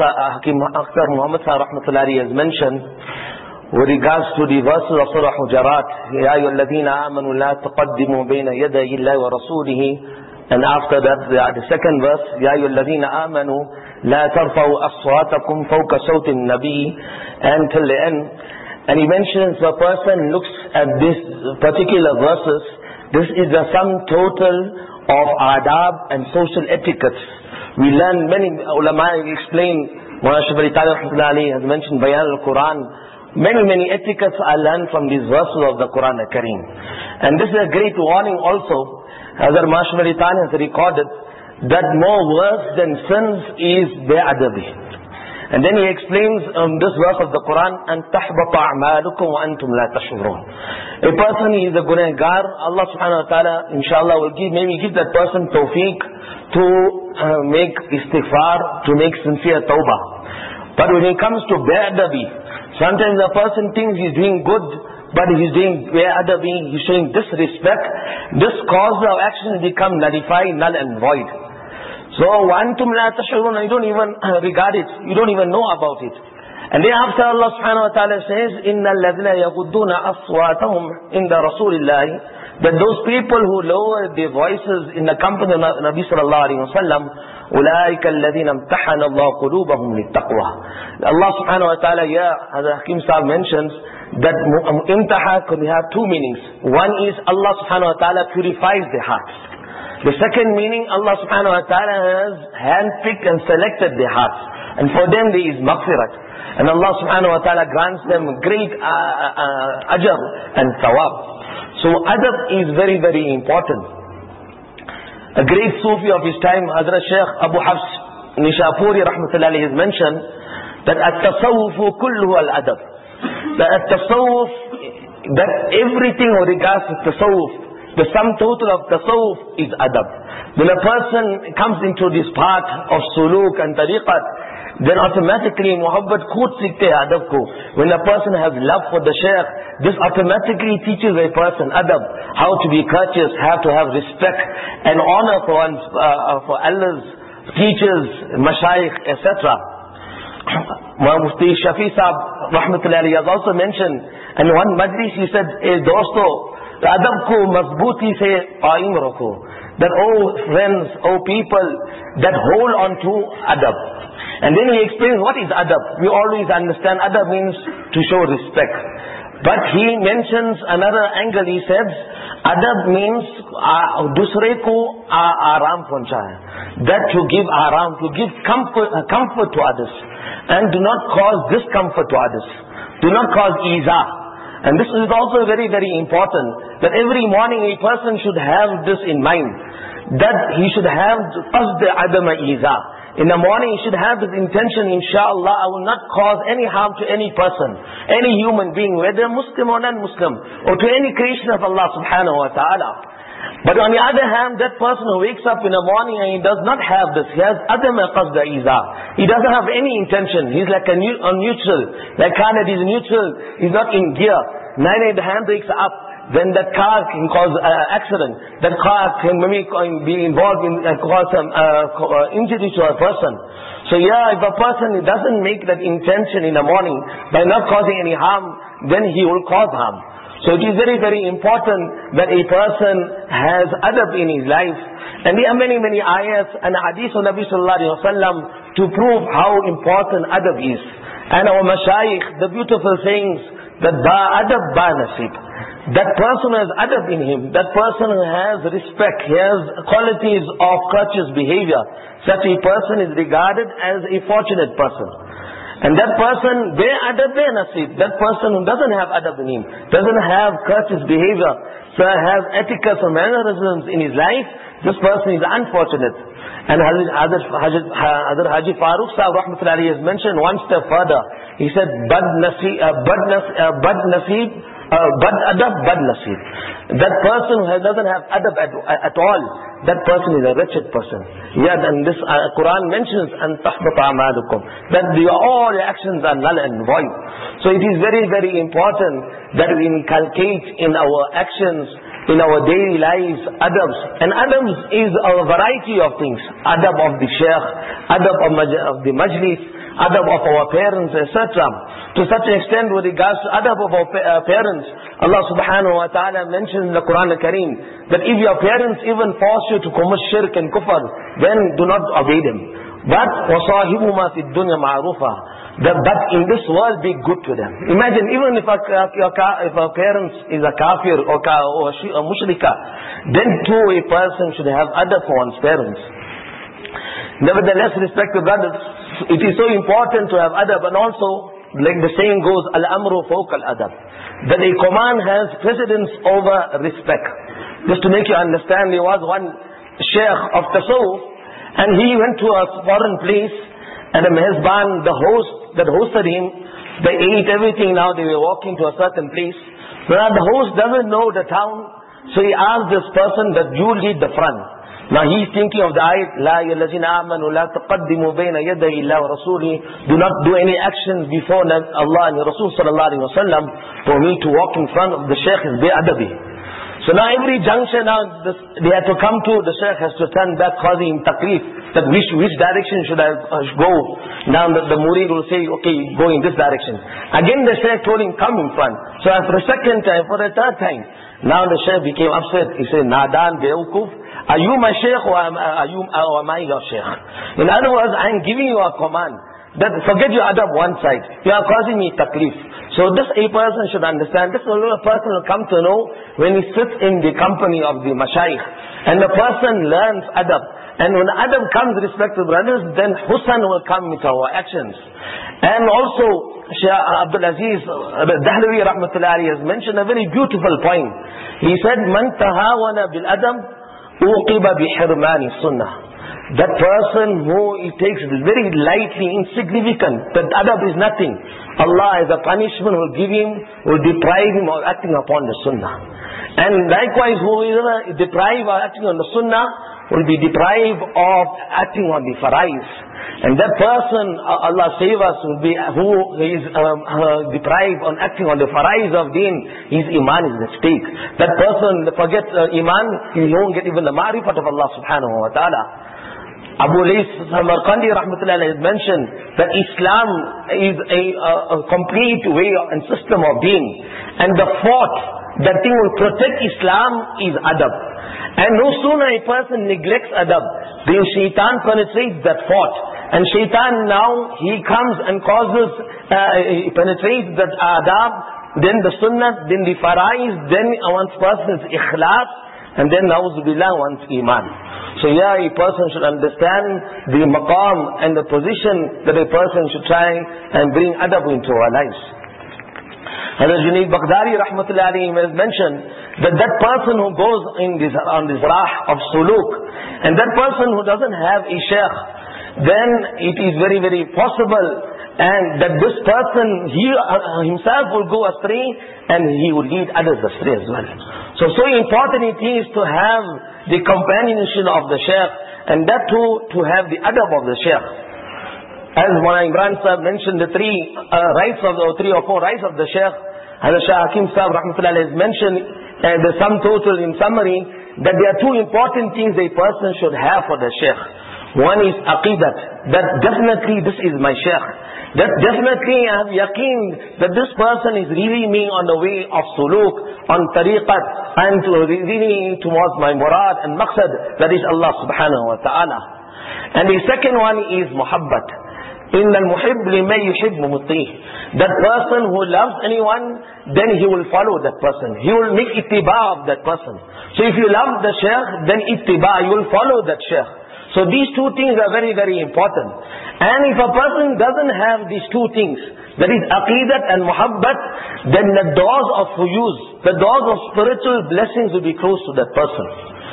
Akhtar Muhammad Sahib Rahmatullahi has mentioned with regards to the verses of Surah Hujarat, يَا أَيُّهَا الَّذِينَ آمَنُوا لَا تُقَدِّمُوا بَيْنَ يَدَيِ اللَّهِ وَرَسُولِهِ. And after that, the second verse, يَا أَيُّهَا الَّذِينَ آمَنُوا لَا تَرْفَعُوا أَصْوَاتَكُمْ فَوْقَ صَوْتِ النَّبِيِّ, until the end. And he mentions a person looks at this particular verses, this is the sum total of adab and social etiquette. We learn many ulama explain, Mawlana Shafari Talib has mentioned Bayan al-Quran. Many etiquettes are learned from these verses of the Quran al-Kareem. And this is a great warning also. Hazrat Mashmari Tani has recorded that more worse than sins is be'adabi. And then he explains this verse of the Quran, أَن تَحْبَطَ أَعْمَالُكُمْ وَأَنْتُمْ لَا تَشْعُرُونَ. A person is a gunagar, Allah subhanahu wa ta'ala inshallah will maybe give that person tawfiq to make istighfar, to make sincere tawbah. But when it comes to be'adabi, sometimes a person thinks he's doing good, but he's doing be'adabi, he's showing disrespect. This cause of action become nullified, null and void. So, وَأَنْتُمْ لَا تَشْعُرُونَ, you don't even regard it, you don't even know about it. And then after Allah subhanahu wa ta'ala says, إِنَّ الَّذِينَ يَغُضُّونَ أَصْوَاتَهُمْ عِنْدَ رَسُولِ اللَّهِ, that those people who lower their voices in the company of Nabi sallallahu alayhi wa sallam, أُولَٰئِكَ الَّذِينَ امْتَحَنَ اللَّهُ قُلُوبَهُمْ لِلتَّقْوَى. Allah subhanahu wa ta'ala, as Hakim Sahib mentions, that imtaha could have two meanings. One is Allah subhanahu wa ta'ala purifies their hearts. The second meaning, Allah subhanahu wa ta'ala has handpicked and selected their hearts. And for them there is maghfirat. And Allah subhanahu wa ta'ala grants them great ajr and thawab. So adab is very, very important. A great Sufi of his time, Hazrat Shaykh Abu Hafs Nishapuri rahmatullahi alayhi has mentioned that at-tasawwufu kulluhu al-adab. That at-tasawwuf, that everything regards to tasawwuf, the sum total of tasawwuf is adab. When a person comes into this path of suluk and tariqat, then automatically muhabbat khud seekhte hai adab ko. When a person has love for the shaykh, this automatically teaches a person adab, how to be courteous, how to have respect and honor for one's, for Allah's teachers, mashayikh, etc. Mufti Shafi Sahib rahmatullahi alayhi has also mentioned, and one majlis he said, dosto, adab ko mazbooti se qaim rakho. That, oh friends, oh people, that hold on to adab. And then he explains what is adab. We always understand adab means to show respect. But he mentions another angle. He says, adab means dusre ko aram pahunchaya. That to give aram, to give comfort to others. And do not cause discomfort to others. Do not cause iza. And this is also very, very important, that every morning a person should have this in mind, that he should have qasd adama iza. In the morning he should have this intention, inshallah, I will not cause any harm to any person, any human being, whether Muslim or non-Muslim, or to any creation of Allah subhanahu wa ta'ala. But on the other hand, that person who wakes up in the morning and he does not have this, he has adama qasd iza. He doesn't have any intention. He's like a neutral. Like car that is neutral, he's not in gear. Neither the hand wakes up, then that car can cause accident. That car can maybe be involved in cause some injury to a person. So if a person doesn't make that intention in the morning by not causing any harm, then he will cause harm. So it is very, very important that a person has adab in his life. And there are many, many ayats and hadith of Nabi sallallahu alayhi wa sallam to prove how important adab is. And our mashayikh, the beautiful sayings, that ba adab ba nasib. That person has adab in him. That person has respect. He has qualities of courteous behavior. Such a person is regarded as a fortunate person. And that person, be adab, be nasib. That person who doesn't have adab in him, doesn't have courteous behavior, so has etiquette or mannerisms in his life, this person is unfortunate. And Hazrat Haji Farooq Sahib rahmatullahi has mentioned one step further. He said, bad adab, bad nasib. That person who doesn't have adab at all, that person is a wretched person. And this Quran mentions, أَن تَحْبَطَ أَعْمَالُكُمْ, that all your actions are null and void. So it is very, very important that we inculcate in our actions, in our daily lives, adabs. And adabs is a variety of things. Adab of the shaykh, adab of the majlis, adab of our parents, etc. To such an extent with regards to adab of our parents, Allah subhanahu wa ta'ala mentions in the Quran al-Kareem that if your parents even force you to commit shirk and kufr, then do not obey them. But وَصَاحِبُهُمَا فِي الدُّنْيَا مَعْرُوفًا, but in this world be good to them. Imagine even if our parents is a kafir or a mushrika, then too a person should have adab for one's parents. Nevertheless, respected brothers, it is so important to have adab, and also, like the saying goes, al-amru fawqa al-adab, that a command has precedence over respect. Just to make you understand, there was one sheikh of tasawwuf, and he went to a foreign place, and the mezban, the host that hosted him, they ate everything. Now they were walking to a certain place. Now the host doesn't know the town, so he asked this person that you lead the front. Now he's thinking of the ayat, La yallazina amanu la taqaddimu bayna yaday illa wa rasuli. Do not do any actions before Allah and Rasul sallallahu alaihi wasallam. For me to walk in front of the Shaykh is bi'adabi. So now every juncture they have to come to, the Shaykh has to turn back, causing taklif, that which direction should I go. Now the murid will say, okay, go in this direction. Again the Shaykh told him, come in front. So after a second time, for a third time, now the Shaykh became upset. He said, Nadan Be'ukuf, are you my Shaykh or am I your Shaykh? In other words, I am giving you a command that forget your adab one side. You are causing me taklif. So this a person should understand. This a person will come to know when he sits in the company of the mashayikh. And the person learns adab. And when adab comes, respect to brothers, then husn will come with our actions. And also, Shaykh Abdul Aziz Dahlawi rahmatullahi alayhi has mentioned a very beautiful point. He said, Man tahawana bil adab, uqiba bi hirmani sunnah. That person who he takes very lightly, insignificant, that adab is nothing, Allah as a punishment will give him, will deprive him of acting upon the sunnah. And likewise, who is deprived of acting on the sunnah, will be deprived of acting on the farais. And that person, Allah save us, will be who is deprived on acting on the farais of deen, his iman is at stake. That person forgets iman, he won't get even the ma'rifat of Allah subhanahu wa ta'ala. Abu Lays Samarkandi rahmatullahi has mentioned that Islam is a complete way and system of deen. And the fourth, that thing will protect Islam is adab. And no sooner a person neglects adab, then shaitan penetrates that fort. And shaitan now, he comes and causes, he penetrates that adab, then the sunnah, then the farais, then one's person's ikhlas, and then na'uzubillah one's iman. So yeah, a person should understand the maqam and the position that a person should try and bring adab into our lives. Hazrat Junaid Baghdadi rahmatullahi alayhi has mentioned that that person who goes on this rah of suluk, and that person who doesn't have a shaykh, then it is very, very possible and that this person, he himself will go astray and he will lead others astray as well. So important it is to have the companionship of the shaykh, and that too to have the adab of the shaykh. As Maulana Imran Sahib mentioned the three or four rights of the shaykh, Hazrat Shah Hakim Sahib rahmatullahi has mentioned the sum total in summary, that there are two important things a person should have for the shaykh. One is aqidat, that definitely this is my shaykh. That definitely I have yaqeen that this person is really me on the way of suluk, on tariqat, and really towards my murad and maqsad, that is Allah subhanahu wa ta'ala. And the second one is muhabbat. إِنَّ الْمُحِبِّ لِمَنْ يُحِبُّ مُطِيعٍ. That person who loves anyone, then he will follow that person. He will make ittiba of that person. So if you love the shaykh, then ittiba, you will follow that shaykh. So these two things are very, very important. And if a person doesn't have these two things, that is aqidat and muhabbat, then the doors of fuyuz, the doors of spiritual blessings will be closed to that person.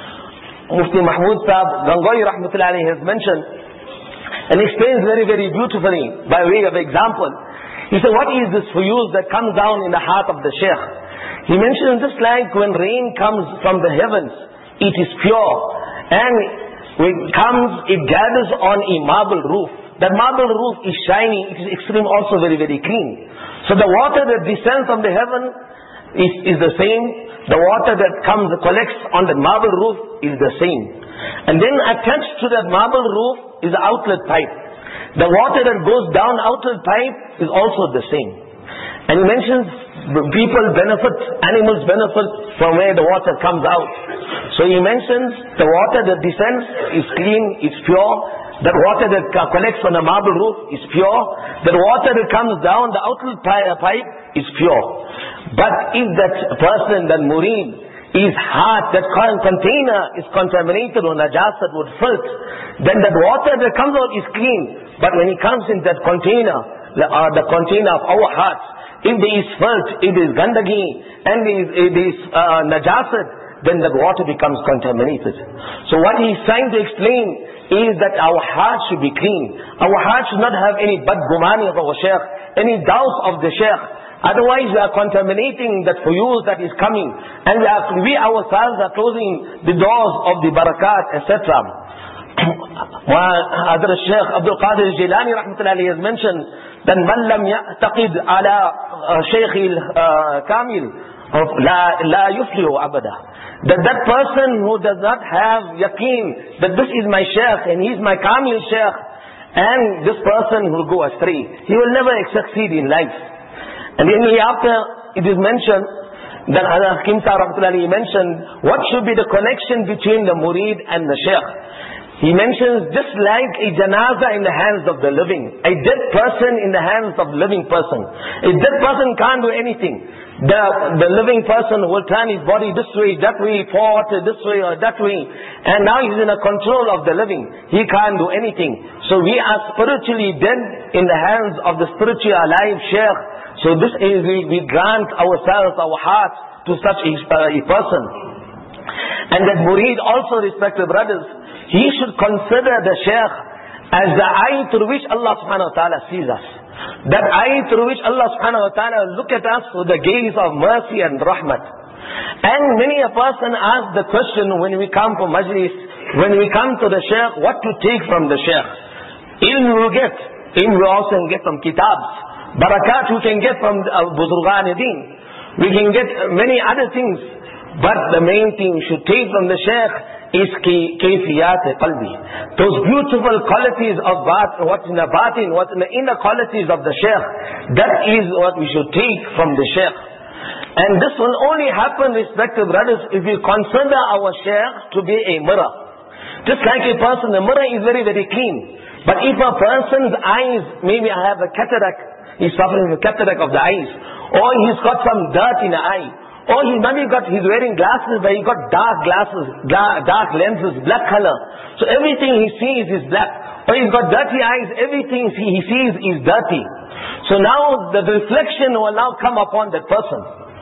Mufti Mahmud Sahib Gangohi rahmatullahi alayhi has mentioned and explains very, very beautifully by way of example. He said, what is this fuyuz that comes down in the heart of the shaykh? He mentioned just like when rain comes from the heavens, it is pure, and when it comes, it gathers on a marble roof. That marble roof is shiny, it is extreme also very, very clean. So the water that descends from the heaven is the same. The water that collects on the marble roof is the same. And then attached to that marble roof is the outlet pipe. The water that goes down outlet pipe is also the same. And he mentions people benefit, animals benefit from where the water comes out. So he mentions the water that descends is clean, is pure. That water that collects on the marble roof is pure. That water that comes down the outlet pipe is pure. But if that person, that murid, his heart, that container is contaminated or najasat with filth, then that water that comes out is clean. But when it comes in that container, the container of our hearts, if there is filth, if there is gandagi, and there is najasat, then that water becomes contaminated. So what he is trying to explain is that our heart should be clean. Our heart should not have any badgumani of our Shaykh, any doubts of the Shaykh. Otherwise we are contaminating that fuyuz that is coming, and we ourselves are closing the doors of the barakat, etc. Hadrat Shaykh Abdul Qadir Jilani rahmatullahi has mentioned that man lam ya'taqid ala Shaykh al-Kamil la yuflihu abada. That person who does not have yaqeen that this is my Shaykh and he is my Kamil Shaykh, and this person will go astray. He will never succeed in life. And then after it is mentioned that Hakim Sahib rahmatullahi mentioned what should be the connection between the murid and the Shaykh. He mentions just like a janaza in the hands of the living, a dead person in the hands of the living person. A dead person can't do anything. The living person will turn his body this way, that way, forward, this way or that way, and now he's in a control of the living. He can't do anything. So we are spiritually dead in the hands of the spiritually alive Shaykh. So this is, we grant ourselves, our hearts to such a person. And that murid also, respected brothers, he should consider the Shaykh as the eye through which Allah subhanahu wa ta'ala sees us. That eye through which Allah subhanahu wa ta'ala look at us with the gaze of mercy and rahmat. And many a person ask the question when we come for majlis, when we come to the Shaykh, what to take from the Shaykh. Ilm we will get. Ilm we also can get from kitabs. Barakat we can get from Buzurgan Deen. We can get many other things. But the main thing we should take from the Shaykh is kayfiyat qalbi. Those beautiful qualities of what's in the batin, what's in the inner qualities of the Shaykh. That is what we should take from the Shaykh. And this will only happen, respected brothers, if we consider our Shaykh to be a mirror. Just like a person, the mirror is very, very clean. But if a person's eyes, maybe have a cataract, he's suffering from cataract of the eyes, or he's got some dirt in the eye, or he's wearing glasses but he got dark glasses, dark lenses, black color. So everything he sees is black. Or he's got dirty eyes, everything he sees is dirty. So now the reflection will now come upon that person.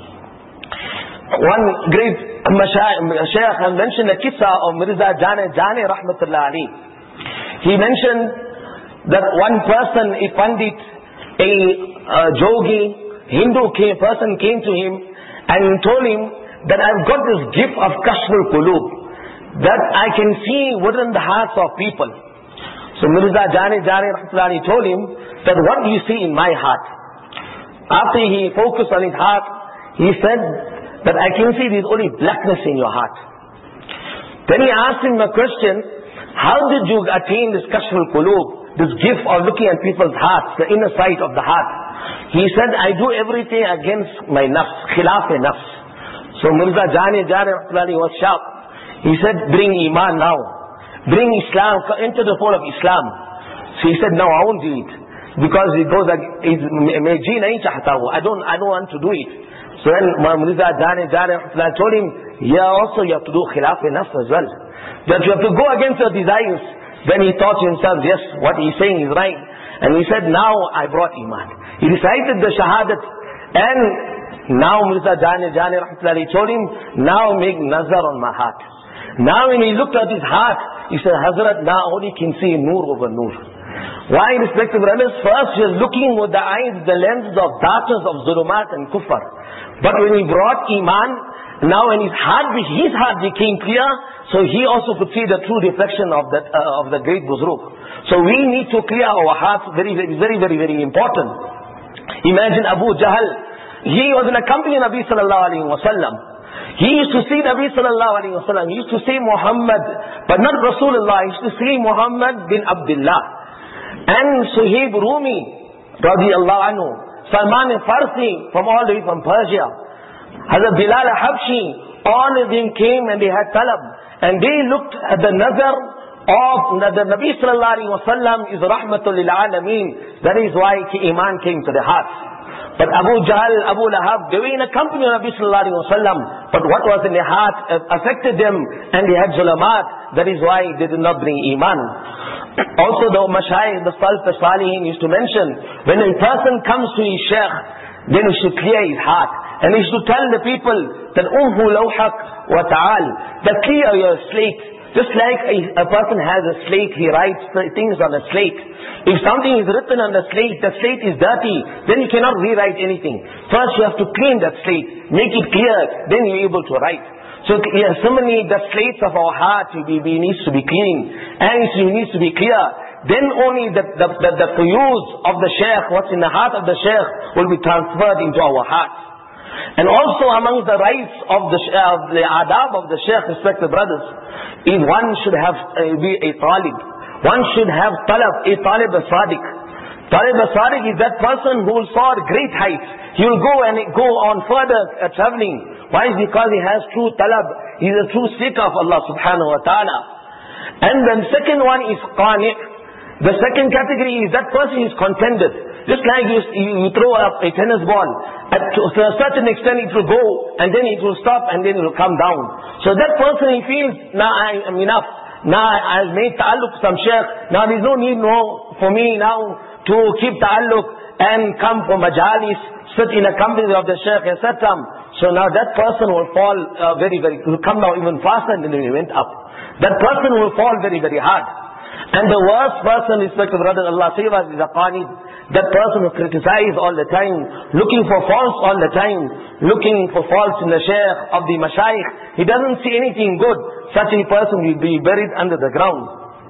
One great Shaykh has mentioned a kissa of Mirza Jane rahmatullah Ali. He mentioned that one person, a pandit, a jogi, Hindu person came to him and told him that I've got this gift of Kashful Qulub, that I can see within the hearts of people. So Mirza Jane rahmatullahi told him that what do you see in my heart? After he focused on his heart, he said that I can see there's only blackness in your heart. Then he asked him a question, how did you attain this Kashful Qulub, this gift of looking at people's hearts, the inner sight of the heart? He said, I do everything against my nafs, khilaf-e-nafs. So Mirza Jane was sharp. He said, bring Iman now. Bring Islam, enter the fold of Islam. So he said, no, I won't do it. Because it goes like, I don't want to do it. So then Mirza Jane told him, yeah, also you have to do khilaf-e-nafs as well. That you have to go against your desires. Then he thought to himself, yes, what he's saying is right. And he said, now I brought Iman. He recited the Shahadat. And now Mirza Jane told him, now make nazar on my heart. Now when he looked at his heart, he said, Hazrat, now only can see nur over nur. Why, respected brothers? First he was looking with the eyes, the lenses of darkness of zulumat and kufr. But when he brought Iman, now when his heart became clear, so he also could see the true reflection of the great Buzruk. So we need to clear our hearts, very, very important. Imagine Abu Jahl. He was in a company of Nabi sallallahu alaihi wasallam. He used to see Nabi sallallahu alaihi wasallam. He used to see Muhammad, but not Rasulullah. He used to see Muhammad bin Abdullah. And Suhaib Rumi, radiallahu anhu. Salman al-Farsi, from all the way from Persia. Hazrat Bilal al-Habshi, all of them came and they had talab. And they looked at the nazar of the Nabi sallallahu alaihi wasallam is rahmatul lil alameen. That is why Iman came to the hearts. But Abu Jahl, Abu Lahab, they were in a company of Nabi sallallahu alaihi wasallam. But what was in their heart affected them, and they had zulamat. That is why they did not bring Iman. Also the Mashayikh, the Salaf Salihin used to mention, when a person comes to his Shaykh, then he should clear his heart. And he should tell the people that Umhu lawhak wa ta'al, that clear your slate. Just like a person has a slate, he writes things on a slate. If something is written on the slate is dirty, then you cannot rewrite anything. First you have to clean that slate, make it clear, then you're able to write. So similarly, the slates of our heart needs to be clean, and it needs to be clear. Then only the fuyuz of the Shaykh, what's in the heart of the Shaykh, will be transferred into our hearts. And also among the rights of the adab of the Shaykh, respected brothers, is one should have be a talib. One should have a talib as-sadiq. Talib as-sadiq is that person who will soar great heights. He will go on further traveling. Why? Because he has true talab. He is a true seeker of Allah subhanahu wa ta'ala. And then second one is qani'. The second category is that person is contented. Just like you throw up a tennis ball, to a certain extent it will go, and then it will stop, and then it will come down. So that person, he feels, now I am enough. Now I've made ta'alluq with some Shaykh. Now there's no need for me now to keep ta'alluq and come for majalis, sit in a company of the Shaykh, etc. So now that person will fall will come down even faster than he went up. That person will fall very, very hard. And the worst person, respected brother, Allah save us, is a qanid. That person who criticizes all the time, looking for faults all the time, looking for faults in the Shaykh, of the Mashayikh. He doesn't see anything good. Such a person will be buried under the ground.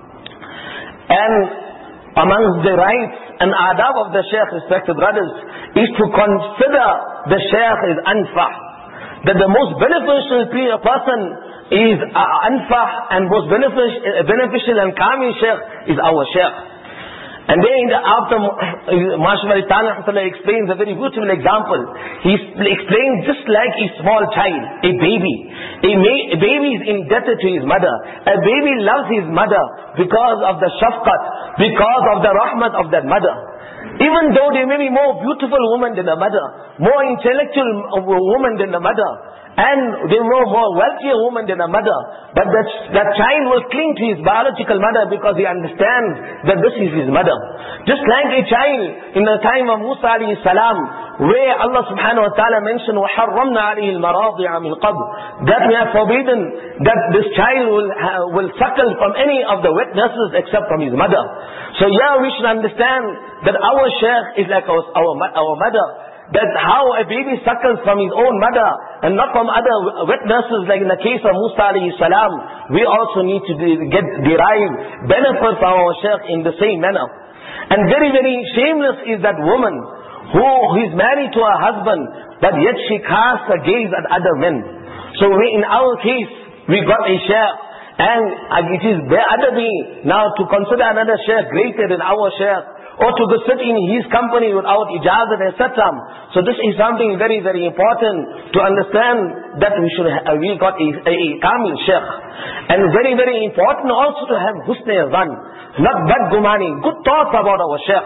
And amongst the rights and adab of the Shaykh, respected brothers, is to consider the Shaykh is anfah. That the most beneficial person is anfah, and most beneficial and kamil Shaykh is our Shaykh. And then after Mashallah Ta'ala explains a very beautiful example. He explains just like a small child, a baby. A baby is indebted to his mother. A baby loves his mother because of the shafqat, because of the rahmat of that mother. Even though they may be more beautiful woman than the mother, more intellectual woman than the mother, and they were more wealthier woman than a mother, but that child will cling to his biological mother because he understands that this is his mother. Just like a child in the time of Musa alayhi salam, where Allah subhanahu wa ta'ala mentioned وَحَرَّمْنَا عَلَيْهِ الْمَرَاضِعَ مِنْ قَبْلِ, that we have forbidden that this child will suckle from any of the wet nurses except from his mother. So yeah, we should understand that our Shaykh is like our mother. That how a baby suckles from his own mother and not from other wet nurses, like in the case of Musa alayhi salam. We also need to derive benefit from our Shaykh in the same manner. And very, very shameless is that woman who is married to her husband, but yet she casts her gaze at other men. So in our case, we got a Shaykh, and it is adabi now to consider another Shaykh greater than our Shaykh, or to go sit in his company without ijazat, etc. So this is something very, very important to understand, that we got a kamil Shaykh. And very, very important also to have husn zan, not bad gumani, good thoughts about our Shaykh.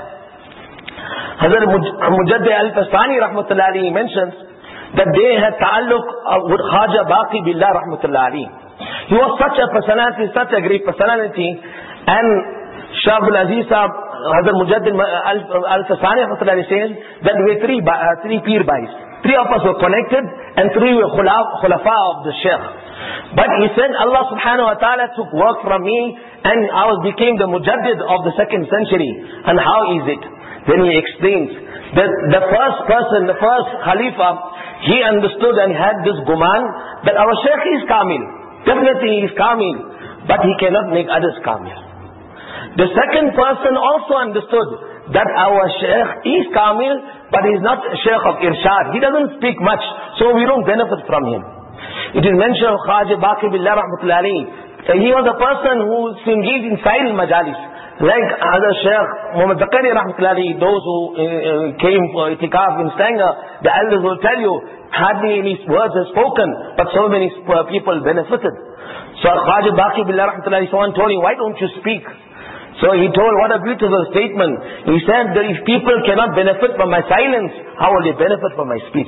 Hazrat Mujaddid Al-Fastani rahmatullah alayhi mentions that they had ta'alluq with Khaja Baqi Billah rahmatullah alayhi. He was such a personality, such a great personality, and Shah Abdul Aziz Sahab, Hazrat Mujaddid Al-Fastani says that we were three Peer Bhais. Three of us were connected and three were khulafa of the Shaykh. But he said Allah subhanahu wa ta'ala took work from me and I became the Mujaddid of the 2nd century. And how is it? Then he explains that the first person, the first Khalifa, he understood and had this guman that our Shaykh is Kamil. Definitely he is Kamil, but he cannot make others Kamil. The second person also understood that our Shaykh is Kamil, but he is not Shaykh of Irshad. He doesn't speak much, so we don't benefit from him. It is mentioned of Khaja Baqi Billah rahmatullahi alayhi. He was a person who engaged in silent majalis. Like other Shaykh Muhammad Zakari rahmatullahi alayhi, those who came for itikaf in Stanger, the elders will tell you, hardly any words are spoken, but so many people benefited. So Khaja Baqi Billah rahmatullahi alayhi, someone told him, why don't you speak? So he told, what a beautiful statement. He said that if people cannot benefit from my silence, how will they benefit from my speech?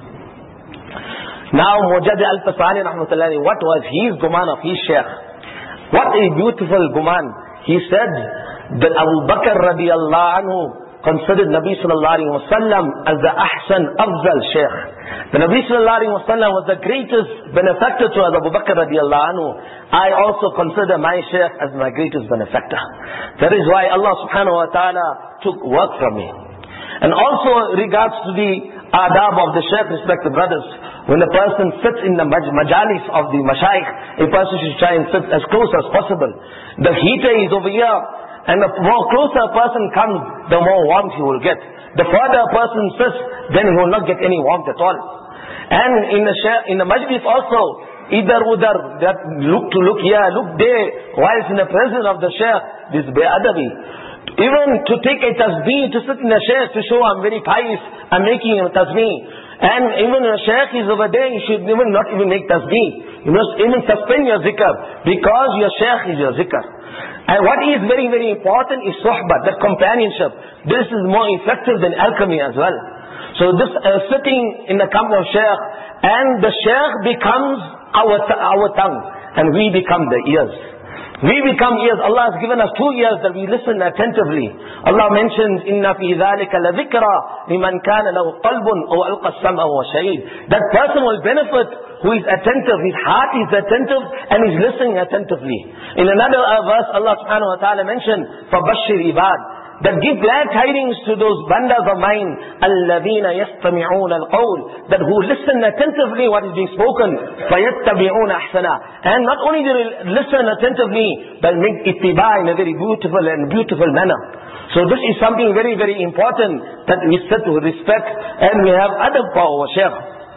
Now Mujaddid Al-Fastani rahmatullahi, what was his guman of his Shaykh? What a beautiful guman. He said that Abu Bakr radiyallahu anhu considered Nabi sallallahu alaihi wasallam as the ahsan afzal sheikh. The Nabi sallallahu alaihi wasallam was the greatest benefactor to Abu Bakr radiallahu anhu. I also consider my sheikh as my greatest benefactor. That is why Allah subhanahu wa ta'ala took work from me. And also regards to the adab of the sheikh, respected brothers, when a person sits in the majalis of the mashayikh, a person should try and sit as close as possible. The heater is over here, and the more closer a person comes, the more warmth he will get. The further a person sits, then he will not get any warmth at all. And in the majlis also, idhar udhar, that look here, look there, whilst in the presence of the sheikh, this be'adabi. Even to take a tasbih, to sit in the sheikh to show I'm very pious, I'm making a tasbih. And even a sheikh is over there, you should not even make tasbih. You must even suspend your zikr, because your sheikh is your zikr. And what is very, very important is suhbah, that companionship. This is more effective than alchemy as well. So this sitting in the company of sheikh, and the sheikh becomes our tongue, and we become the ears. We become ears. Allah has given us 2 ears that we listen attentively. Allah mentions, Inna fi dhalika la dhikra liman kana lahu qalbun aw alqa as-sam'a wa shahid. That person will benefit who is attentive, his heart is attentive and is listening attentively. In another verse, Allah subhanahu wa ta'ala mentioned, فَبَشِّرْ ibad, that give glad tidings to those bandas of mine, الَّذِينَ يَسْتَمِعُونَ الْقَوْلِ, that who listen attentively what is being spoken, فَيَتَّبِعُونَ أَحْسَنَهُ, and not only do they listen attentively, but make ittiba in a very beautiful manner. So this is something very, very important, that we sit with respect, and we have adab for our sheikh.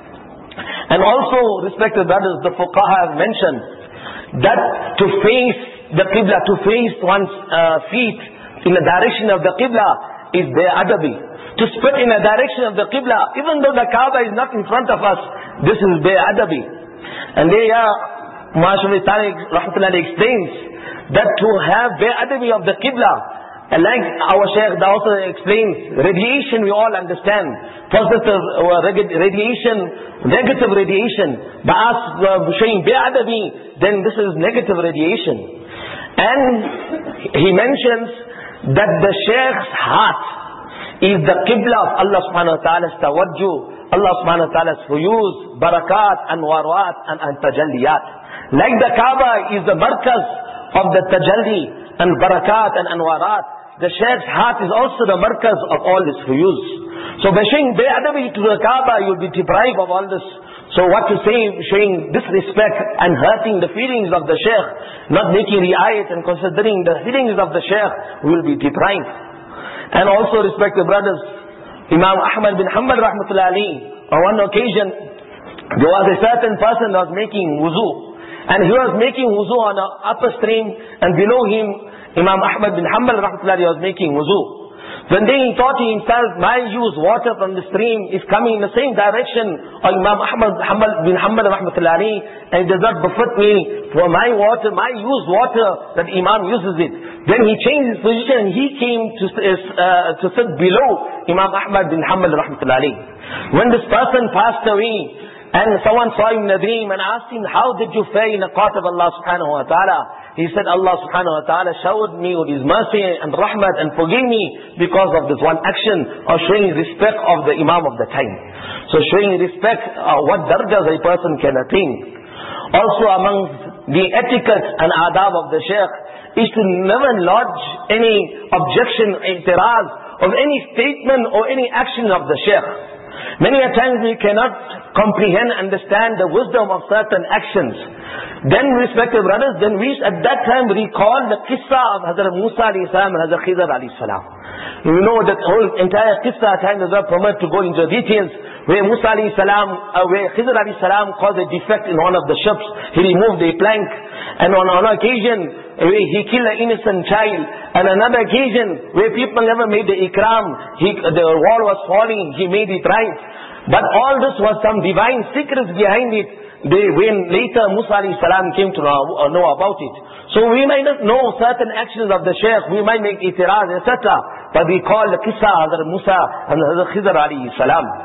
And also, respected brothers, the fuqaha have mentioned, that to face the qibla, to face one's feet in the direction of the qibla is be'adabi. To spit in the direction of the qibla, even though the Kaaba is not in front of us, this is be'adabi. And there, Mashawir Tariq Rahmatullahi explains that to have be'adabi of the qibla, like our Shaykh also explains, radiation we all understand. Positive radiation, negative radiation. By us showing be'adabi, then this is negative radiation. And he mentions that the Shaykh's heart is the qibla of Allah subhanahu wa ta'ala's tawajjuh, Allah subhanahu wa ta'ala's fuyuz, barakat, anwarat, and tajalliyat. Like the Kaaba is the markaz of the tajalli and barakat and anwarat, the Shaykh's heart is also the markaz of all this fuyuz. So by showing be'adabi to the Kaaba, you will be deprived of all this. So what to say, showing disrespect and hurting the feelings of the Shaykh, not making riayat and considering the feelings of the Shaykh, will be deprived. And also, respected brothers, Imam Ahmad bin Hanbal rahmatullahi alayhi, on one occasion, there was a certain person that was making wuzu, and he was making wuzu on an upper stream, and below him, Imam Ahmad bin Hanbal rahmatullahi alayhi was making wuzu. Then he thought to himself, my used water from the stream is coming in the same direction of Imam Ahmad bin Hanbal rahmatullahi, and it does not befit me for my water, my used water that Imam uses it. Then he changed his position and he came to sit below Imam Ahmad bin Hanbal rahmatullahi. When this person passed away, and someone saw him in a dream and asked him, how did you fare in the court of Allah subhanahu wa ta'ala? He said, Allah subhanahu wa ta'ala showered me with His mercy and rahmat and forgave me because of this one action of showing respect of the Imam of the time. So showing respect, what darjas a person can attain. Also among the etiquette and adab of the Shaykh is to never lodge any objection, i'tiraz of any statement or any action of the Shaykh. Many a times we cannot comprehend, understand the wisdom of certain actions. Then, respected brothers, then we at that time recall the qissa of Hazrat Musa alayhi salam and Hazrat Khidr alayhi salam. We know that whole entire qissa at times does not permit to go into details, where Musa alayhi salam, where Khidr alayhi salam caused a defect in one of the ships. He removed a plank, and on occasion where he killed an innocent child, and another occasion where people never made the ikram, the wall was falling, he made it right. But all this was some divine secrets behind it, when later Musa alayhi salam came to know about it. So we might not know certain actions of the Shaykh, we might make itiraz, etc. But we call the qissa Hazrat Musa and Hazrat Khidr alayhi salam.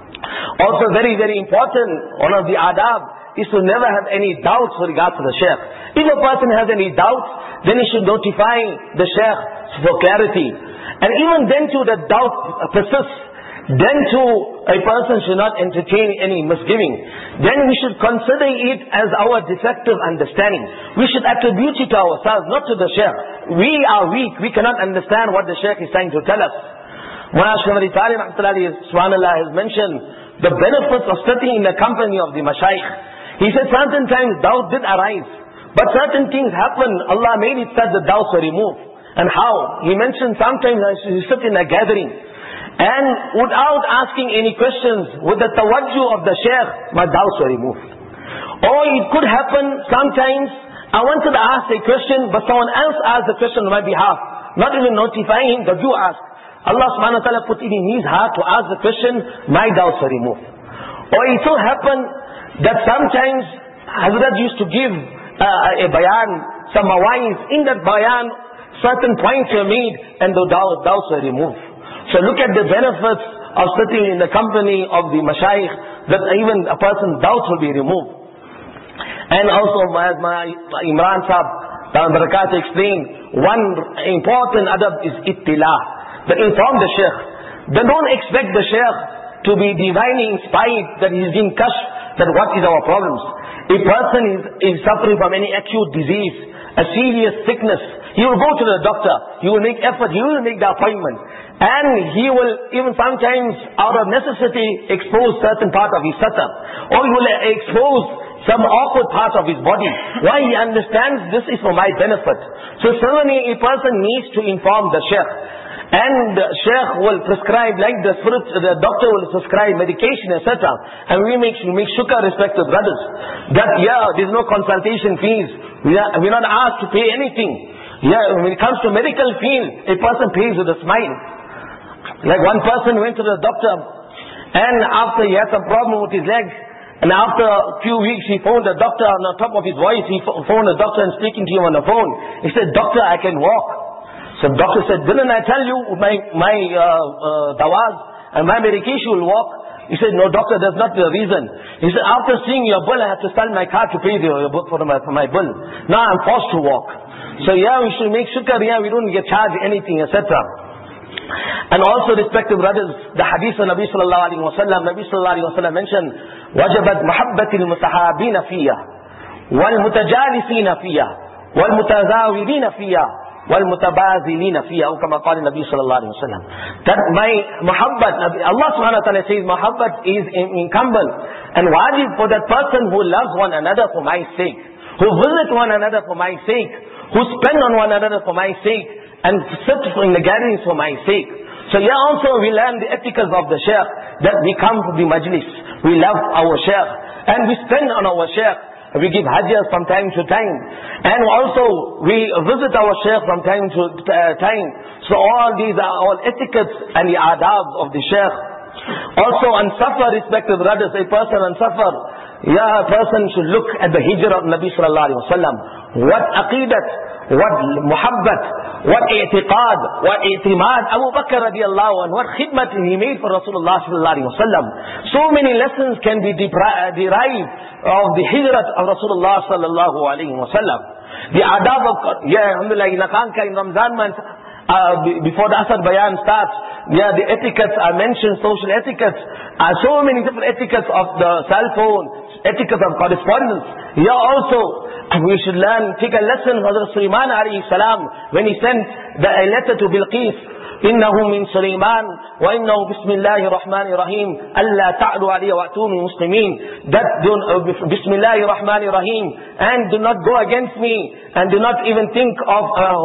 Also very, very important, one of the adab is to never have any doubts with regard to the Shaykh. If a person has any doubts, then he should notify the Shaykh for clarity. And even then too, the doubt persists. Then too, a person should not entertain any misgiving. Then we should consider it as our defective understanding. We should attribute it to ourselves, not to the Shaykh. We are weak. We cannot understand what the Shaykh is trying to tell us. Mullah Ashkari Tali subhanallah has mentioned the benefits of sitting in the company of the Mashayikh. He said certain times doubt did arise, but certain things happen. Allah made it that the doubts were removed. And how? He mentioned sometimes you sit in a gathering, and without asking any questions, with the tawajjuh of the Shaykh, my doubts were removed. Or it could happen sometimes, I wanted to ask a question, but someone else asked the question on my behalf, not even notifying him that you asked. Allah subhanahu wa ta'ala put it in his heart to ask the question, my doubts were removed. Or it so happened that sometimes Hazrat used to give a bayan, some mawaiz. In that bayan, certain points were made and the doubts were removed. So look at the benefits of sitting in the company of the mashayikh, that even a person's doubts will be removed. And also, as my Imran Sahib, Dawud Barakat explained, one important adab is ittila. That inform the Shaykh. They don't expect the Shaykh to be divinely inspired that he's being kashf, that what is our problems. A person is suffering from any acute disease, a serious sickness, he will go to the doctor, he will make effort, he will make the appointment. And he will even sometimes out of necessity expose certain part of his satar. Or he will expose some awkward part of his body. Why? He understands this is for my benefit. So certainly a person needs to inform the Shaykh. And the Shaykh will prescribe, like the doctor will prescribe medication, etc. And we make shukr, respected brothers, that there's no consultation fees. We're not asked to pay anything. When it comes to medical field, a person pays with a smile. Like one person went to the doctor, and after he had some problem with his legs, and after a few weeks he phoned the doctor on the top of his voice, he phoned the doctor and speaking to him on the phone. He said, "Doctor, I can walk." So the doctor said, "Didn't I tell you my dawaz and my medication will walk?" He said, "No doctor, that's not the reason." He said, "After seeing your bill, I have to sell my car to pay for my bill. Now I'm forced to walk." So we should make shukr, we don't get charged anything, etc. And also, respected brothers, the hadith of Nabi sallallahu alaihi wasallam mentioned, "Wajabat muhabbatil mutahabina fiyya, wal mutajalisina fiyya, wal mutazawidina fiyya, وَالْمُتَبَازِلِينَ فِيهَا," أو كما قال النبي صلى الله عليه وسلم. That my muhabbat, Allah subhanahu wa ta'ala says muhabbat is incumbent and wajib for that person who loves one another for my sake, who visit one another for my sake, who spend on one another for my sake, and sit in the gatherings for my sake. So also we learn the etiquettes of the Shaykh, that we come to the majlis, we love our Shaykh, and we spend on our Shaykh. We give hajjahs from time to time. And also, we visit our Shaykh from time to time. So all these are all etiquettes and the adab of the Shaykh. Also on safar, respected brothers, a person on safar, a person should look at the hijrah of Nabi sallallahu alaihi wasallam. What aqidat, what muhabbat, what i'tiqad, what i'timad Abu Bakr radiallahu anhu, what khidmat he made for Rasulullah sallallahu alaihi wasallam. So many lessons can be derived of the hijrat of Rasulullah sallallahu alaihi wasallam. The adab of, alhamdulillah, in Ramzan month, before the Asr Bayan starts, the etiquettes are mentioned, social etiquettes. So many different etiquettes of the cell phone, etiquette of correspondence. Also, we should take a lesson from Hazrat Sulaiman alayhi salam, when he sent a letter to Bilqis. إِنَّهُ مِن سُلَيْمَانَ وَإِنَّهُ بِسْمِ اللَّهِ الرَّحْمَنِ الرَّحِيمِ أَلَّا تَعْلُوا عَلَيَّ وَأْتُونِي مُسْلِمِينَ. That بِسْمِ اللَّهِ الرَّحْمَنِ الرَّحِيمِ, and do not go against me, and do not even think of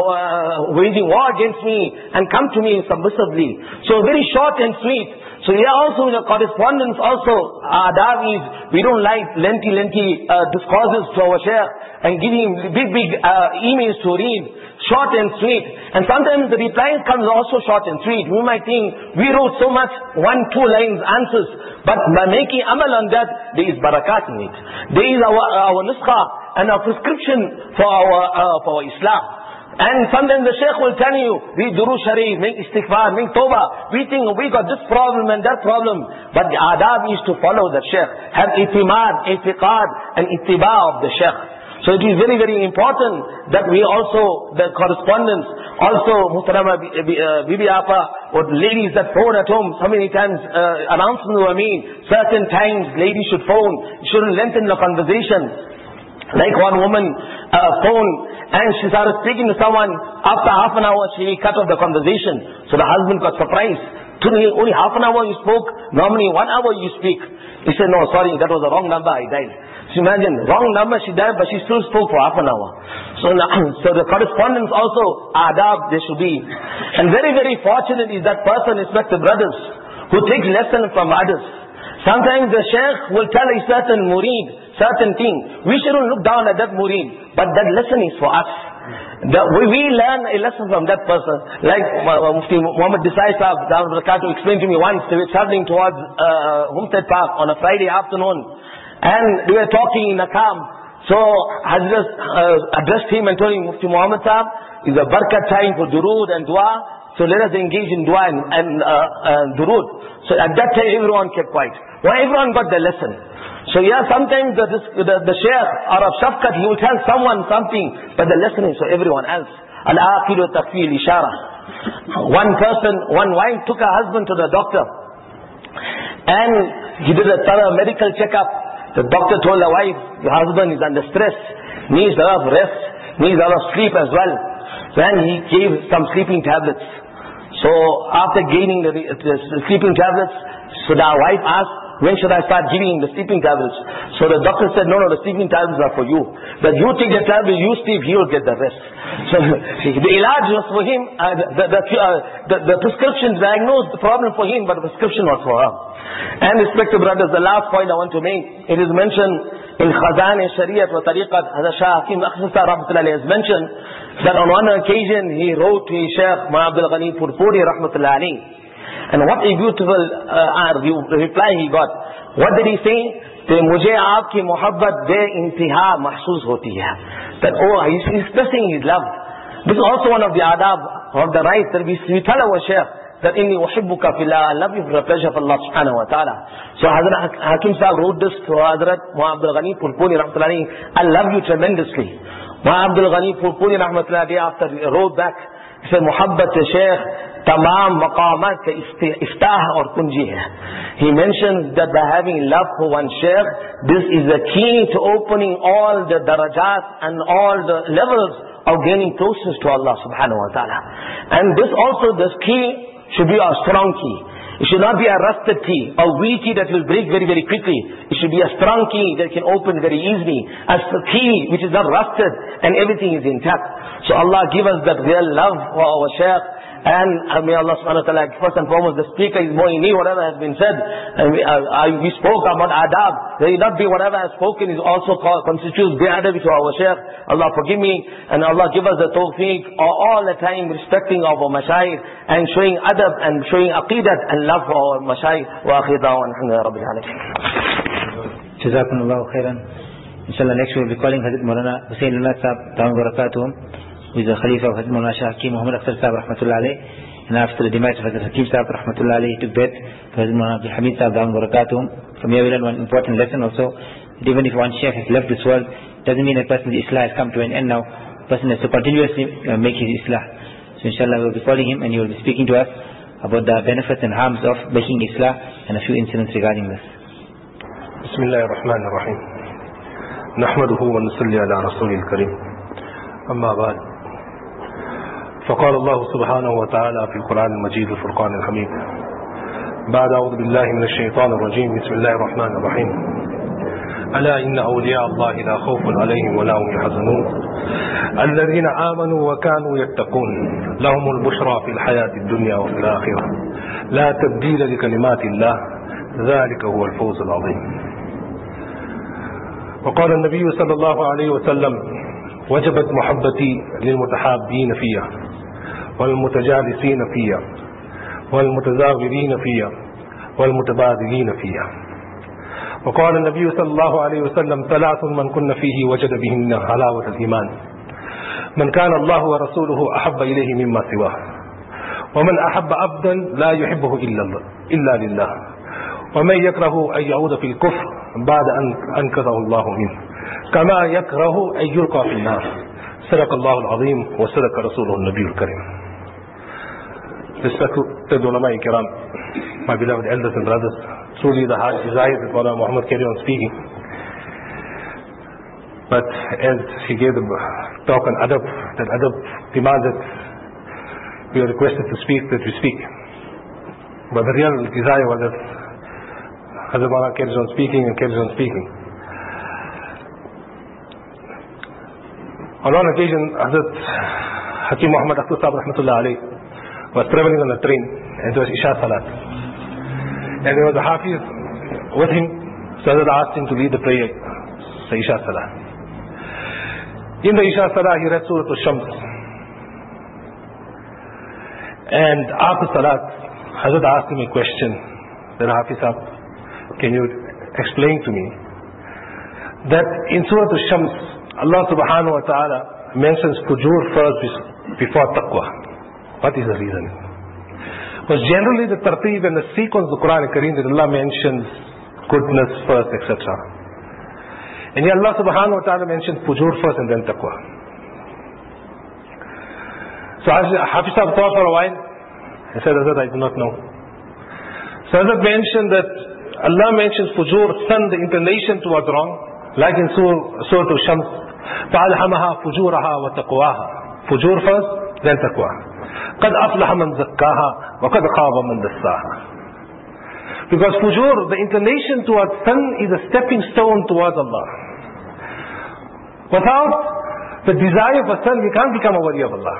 waging war against me, and come to me submissively. So very short and sweet. So also in the correspondence also, adab is, we don't like lengthy discourses to our Shaykh, and giving big emails to read. Short and sweet. And sometimes the replies comes also short and sweet. We might think, we wrote so much, 1-2 lines answers. But by making amal on that, there is barakat in it. There is our nuskha and our prescription for our Islam. And sometimes the Shaykh will tell you, read Durood Sharif, make istighfar, make tawbah. We think we got this problem and that problem. But the adab is to follow the Shaykh. Have itimad, itiqad and ittiba of the Shaykh. So it is very, very important that we also, the correspondence, also Muhtarama Bibi Apa, or ladies that phone at home, so many times announcements were made, certain times ladies should phone, shouldn't lengthen the conversation. Like one woman phoned and she started speaking to someone. After half an hour she cut off the conversation. So the husband got surprised. Only half an hour you spoke, normally 1 hour you speak. He said, no, sorry, that was the wrong number, I dialed. So imagine, wrong number she dialed, but she still spoke for half an hour. So the correspondence also, adab, there should be. And very, very fortunate is that person, respected brothers, who takes lesson from others. Sometimes the Shaykh will tell a certain murid, certain thing. We shouldn't look down at that murid, but that lesson is for us. We learn a lesson from that person. Like Mufti Muhammad Desai Sahab, Dawud Barakatuh, explained to me once, they were traveling towards Homestead Park on a Friday afternoon. And they were talking in a car. So Hazrat addressed him and told him, Mufti Muhammad Sahab, is a barakat time for durood and dua. So let us engage in dua and durood. So at that time everyone kept quiet. Well, everyone got the lesson. So yeah, sometimes the Shaykh or of Shafqat, he will tell someone something, but the lesson is for everyone else. Al-aqil wa taqfi al-ishara. One wife took her husband to the doctor, and he did a thorough medical checkup. The doctor told the wife, your husband is under stress, needs a lot of rest, needs a lot of sleep as well. Then he gave some sleeping tablets. So after gaining the sleeping tablets, so the wife asked, when should I start giving the sleeping tablets? So the doctor said, no, the sleeping tablets are for you. But you take the tablet, you sleep, he will get the rest. So the ilaj was for him, the prescription diagnosed the problem for him, but the prescription was for her. And respected brothers, the last point I want to make, it is mentioned in Khazan-e-Shariat wa Tariqat, Hazrat Shah Hakim Akhsasa Rahmatullahi has mentioned that on one occasion he wrote to his Shaykh Muhammad Abdul Ghani Purpuri Rahmatullahi. And what a beautiful reply he got. What did he say? That mujhe aapki muhabbat be intiha mahsoos hoti hai. That he's expressing his love. This is also one of the adab of the right that we tell our Shaykh that inni uhibbuka fillah, I love you for the pleasure of Allah subhanahu wa ta'ala. So Hazrat Hakim Sahib wrote this to Hazrat Muhammad Abdul Ghani Purpuri Rahmatullahi, I love you tremendously. Muhammad Abdul Ghani Purpuri Rahmatullahi after he wrote back, he said, Muhabbat Shaykh tamam maqamat ka iftah aur kunji hai. He mentions that by having love for one Shaykh, this is the key to opening all the darajat and all the levels of gaining closeness to Allah subhanahu wa ta'ala. And this also, this key should be a strong key. It should not be a rusted key, a weak key that will break very, very quickly. It should be a strong key that can open very easily. As the key which is not rusted and everything is intact. So Allah give us that real love for our Shaykh. And may Allah subhanahu wa ta'ala, first and foremost, the speaker is more in need, whatever has been said. And we spoke about adab. There will not be whatever has spoken is also constitutes bi'adab to our Shaykh. Allah forgive me, and Allah give us the tawfiq all the time respecting of our mashayikh and showing adab and showing aqidat and love for our mashayikh. Wa akhir da'wan alhamdulillah rabbil alamin. Jazakumullahu khairan. Inshallah next we will be calling Hazrat Maulana Hussain Ullah Sahab Dawud Barakatuhum, who is the Khalifa of Hazrat Maulana Shah Hakim Muhammad Akhtar Sahab Rahmatullah Alayh. And after the demise of Hazrat Hakim Sahab Rahmatullah Alayh, he took birth to Hazrat Maulana Abdul Hamid Sahab Dawud Barakatuhum. From here we learn one important lesson also, that even if one Shaykh has left this world, doesn't mean a person's Islah has come to an end now. A person has to continuously make his Islah. So inshallah we will be calling him and he will be speaking to us about the benefits and harms of making Islah and a few incidents regarding this. Bismillahir Rahmanir Rahim. Nahmaduhu wa nusalli ala Rasulil Kareem. Amma ba'd. فقال الله سبحانه وتعالى في القرآن المجيد الفرقان الحميد بعد أعوذ بالله من الشيطان الرجيم بسم الله الرحمن الرحيم ألا إن أولياء الله لا خوف عليهم ولا هم يحزنون الذين آمنوا وكانوا يتقون لهم البشرى في الحياة الدنيا وفي الآخرة لا تبديل لكلمات الله ذلك هو الفوز العظيم. وقال النبي صلى الله عليه وسلم وجبت محبتي للمتحابين فيها والمتجالسين فيها والمتزاورين فيها والمتبادلين فيها. وقال النبي صلى الله عليه وسلم ثلاث من كن فيه وجد بهن حلاوة الإيمان من كان الله ورسوله أحب إليه مما سواه ومن أحب عبدا لا يحبه إلا لله ومن يكره أن يعود في الكفر بعد أن أنقذه الله منه كما يكره أن يلقى في النار صدق الله العظيم وصدق رسوله النبي الكريم. Respected ulama kiram, my beloved elders and brothers, truly the heart desires that Maulana Muhammad carry on speaking. But as he gave the talk on adab, that adab demands that we are requested to speak, that we speak. But the real desire was that Hazrat Maulana carries on speaking and carries on speaking. On one occasion, Hazrat Hakim Muhammad Akhtar Sahib Rahmatullah Alayh was traveling on a train, and it was Isha Salat. And there was a Hafiz with him, so Hazrat asked him to lead the prayer, the Isha Salat. In the Isha Salat, he read Surah Al-Shams. And after Salat, Hazrat asked him a question, that Hafiz Sahib, can you explain to me that in Surah Al-Shams, Allah subhanahu wa ta'ala mentions fujur first before taqwa. What is the reason? Because generally the tartib and the sequence of the Quran and Kareem that Allah mentions goodness first, etc. And here Allah subhanahu wa ta'ala mentions fujur first and then taqwa. So Hafiz Sahib thought for a while and said, Hazrat, I do not know. So Hazrat mentioned that Allah mentions fujur, sun, the inclination towards wrong, like in Surah Al-Shams, فَأَلْهَمَهَا فُجُورَهَا وَتَقْوَاهَا. Fujur first, then taqwa. قَدْ أَفْلَحَ مَنْ زَكَّاهَا وَقَدْ خَابَ مَنْ دَسَّاهَا. Because fujur, the inclination towards sun, is a stepping stone towards Allah. Without the desire for sun, you can't become a wali of Allah.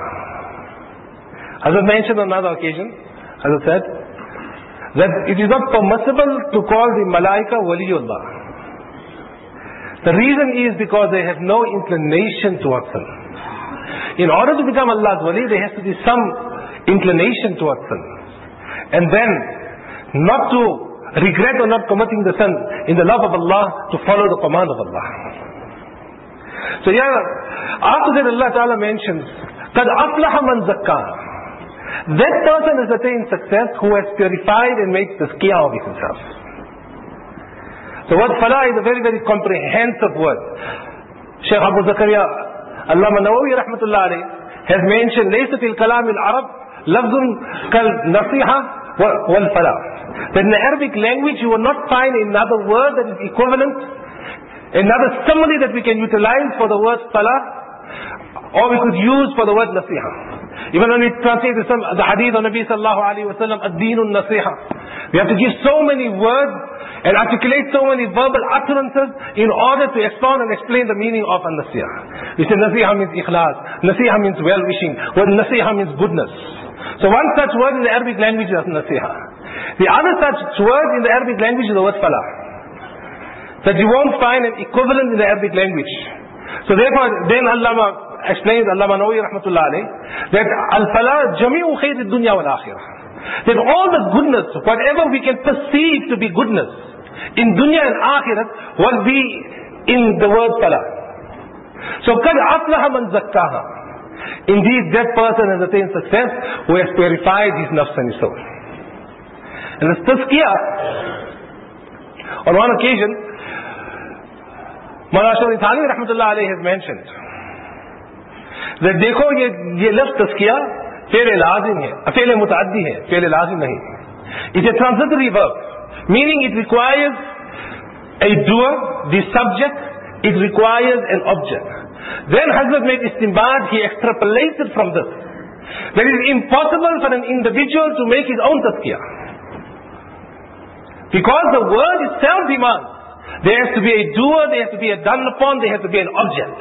As I mentioned on another occasion, as I said, that it is not permissible to call the malaika waliullah. The reason is because they have no inclination towards sin. In order to become Allah's wali, there has to be some inclination towards sin. And then, not to regret or not committing the sin, in the love of Allah, to follow the command of Allah. So yeah, after that Allah Ta'ala mentions, قَدْ أَفْلَحَ مَنْ زَكَّاهَا. That person has attained success who has purified and made tazkiyah of himself. The word falah is a very, very comprehensive word. Shaykh Abu Zakaria Allama Nawawi Rahmatullah Alayh has mentioned, لَيْسَ فِي الْكَلَامِ الْعَرَبِ لَفْظٌ كَالْنَصِيحَةِ وَالْفَلَاهِ. That in the Arabic language you will not find another word that is equivalent, another simile that we can utilize for the word falah, or we could use for the word nasiha. Even when we translate the hadith of Nabi sallallahu alayhi wa sallam, ad-deenun nasiha, we have to give so many words and articulate so many verbal utterances in order to expound and explain the meaning of an-nasiha. We say nasiha means ikhlas, nasiha means well-wishing, well, nasiha means goodness. So one such word in the Arabic language is nasiha. The other such word in the Arabic language is the word falah, that you won't find an equivalent in the Arabic language. So therefore, then Allama explains, Allama Nawawi Rahmatullah Alayh, that al-falah jami'u khayr ad-dunya wal-akhirah. That all the goodness, whatever we can perceive to be goodness in dunya and akhirat, will be in the word falah. So qad aflaha man zakkaha. Indeed, that person has attained success who has purified his nafs and his soul. And this tazkiyah, on one occasion, Mawlana Ashraf Thani Rahmatullah Alayh has mentioned that देखो ये लफ्ज़ तज़किया fail लाज़िम है, fail मुतअद्दी है, fail लाज़िम नहीं. It's a transitory verb, meaning it requires a doer, the subject, it requires an object. Then Hazrat made istinbat, he extrapolated from this that it is impossible for an individual to make his own tazkiyah, because the word itself demands there has to be a doer, there has to be a done upon, there has to be an object.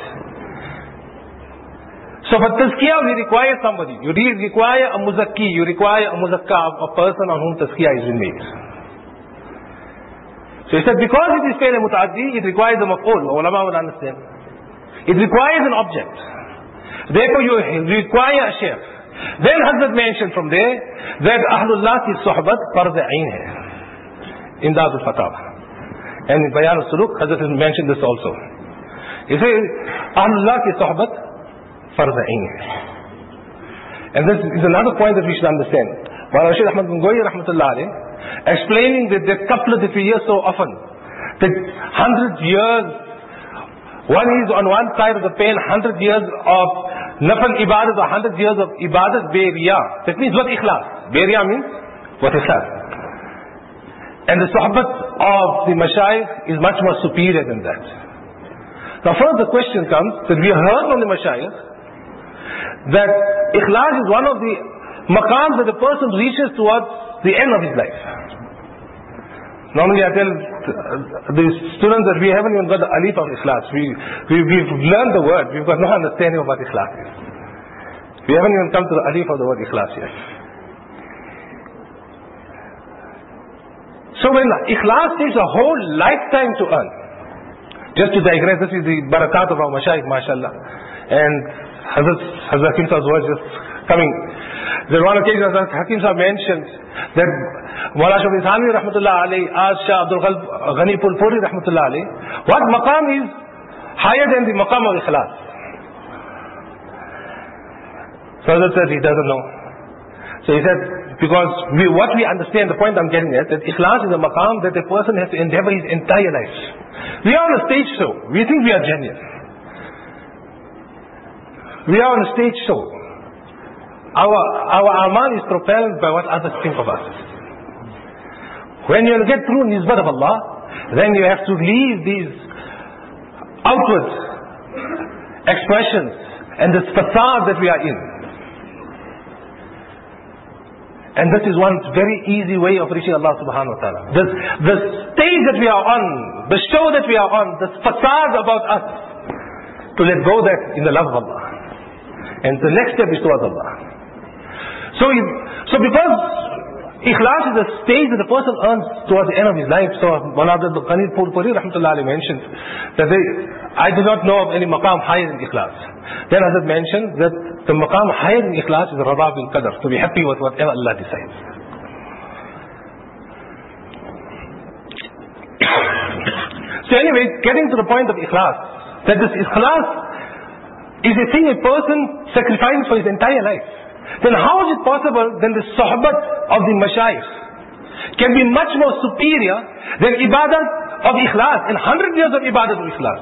So for tazkiyah we require somebody. You require a muzakki, you require a muzakka, a person on whom tazkiyah is made. So he said, because it is fail muta'addi, it requires a maf'ul. Ulama will understand. It requires an object. Therefore you require a shaykh. Then Hazrat mentioned from there that Ahlullah ki sohbat farz ayn hai. Imdad al-Fatawa. And in Bayan al-Suluk, Hazrat has mentioned this also. He says, Ahlullah ki sohbat Farz Ain. And this is another point that we should understand. Maulana Shaykh Ahmad bin Goy rahmatullah alayh, explaining that couplet that we hear so often, that 100 years, one is on one side of the pen, 100 years of nafal ibadat or 100 years of ibadat beriya. That means what ikhlas? Beriya means what ikhlas. And the sohbat of the mashayikh is much more superior than that. Now first the question comes that we heard from the mashayikh that ikhlas is one of the maqams that a person reaches towards the end of his life. Normally I tell the students that we haven't even got the alif of ikhlas. We've learned the word, we've got no understanding of what ikhlas is. We haven't even come to the alif of the word ikhlas yet. So when ikhlas takes a whole lifetime to earn, just to digress, this is the barakat of our mashayikh, mashallah. And Hazrat Hakim Sahib's words just coming. There one occasion Hazrat Hakim Sahib mentioned that Maulana Shafi Thanvi rahmatullah alayhi asked Shah Abdul Ghani Pulpuri rahmatullah alayhi, what maqam is higher than the maqam of ikhlas? So Hazrat said he doesn't know. So he said, because what we understand, the point I'm getting at, that ikhlas is a maqam that a person has to endeavor his entire life. We are on a stage show. We think we are genuine. We are on a stage show. Our amal is propelled by what others think of us. When you get through nisbat of Allah, then you have to leave these outward expressions and this facade that we are in. And this is one very easy way of reaching Allah subhanahu wa ta'ala. The stage that we are on, the show that we are on, the facade about us, to let go that in the love of Allah. And the next step is towards Allah. So because ikhlas is a stage that the person earns towards the end of his life, so Maulana Abdul Ghani Pulpuri rahmatullah alayhi mentioned that I do not know of any maqam higher than ikhlas. Then Hazrat mentioned that the maqam higher than ikhlas is Rada bil Qadr, to be happy with whatever Allah decides. So anyway, getting to the point of ikhlas, that this ikhlas is a thing a person sacrifices for his entire life. Then how is it possible that the sohbat of the mashayikh can be much more superior than ibadat of ikhlas and 100 years of ibadat of ikhlas?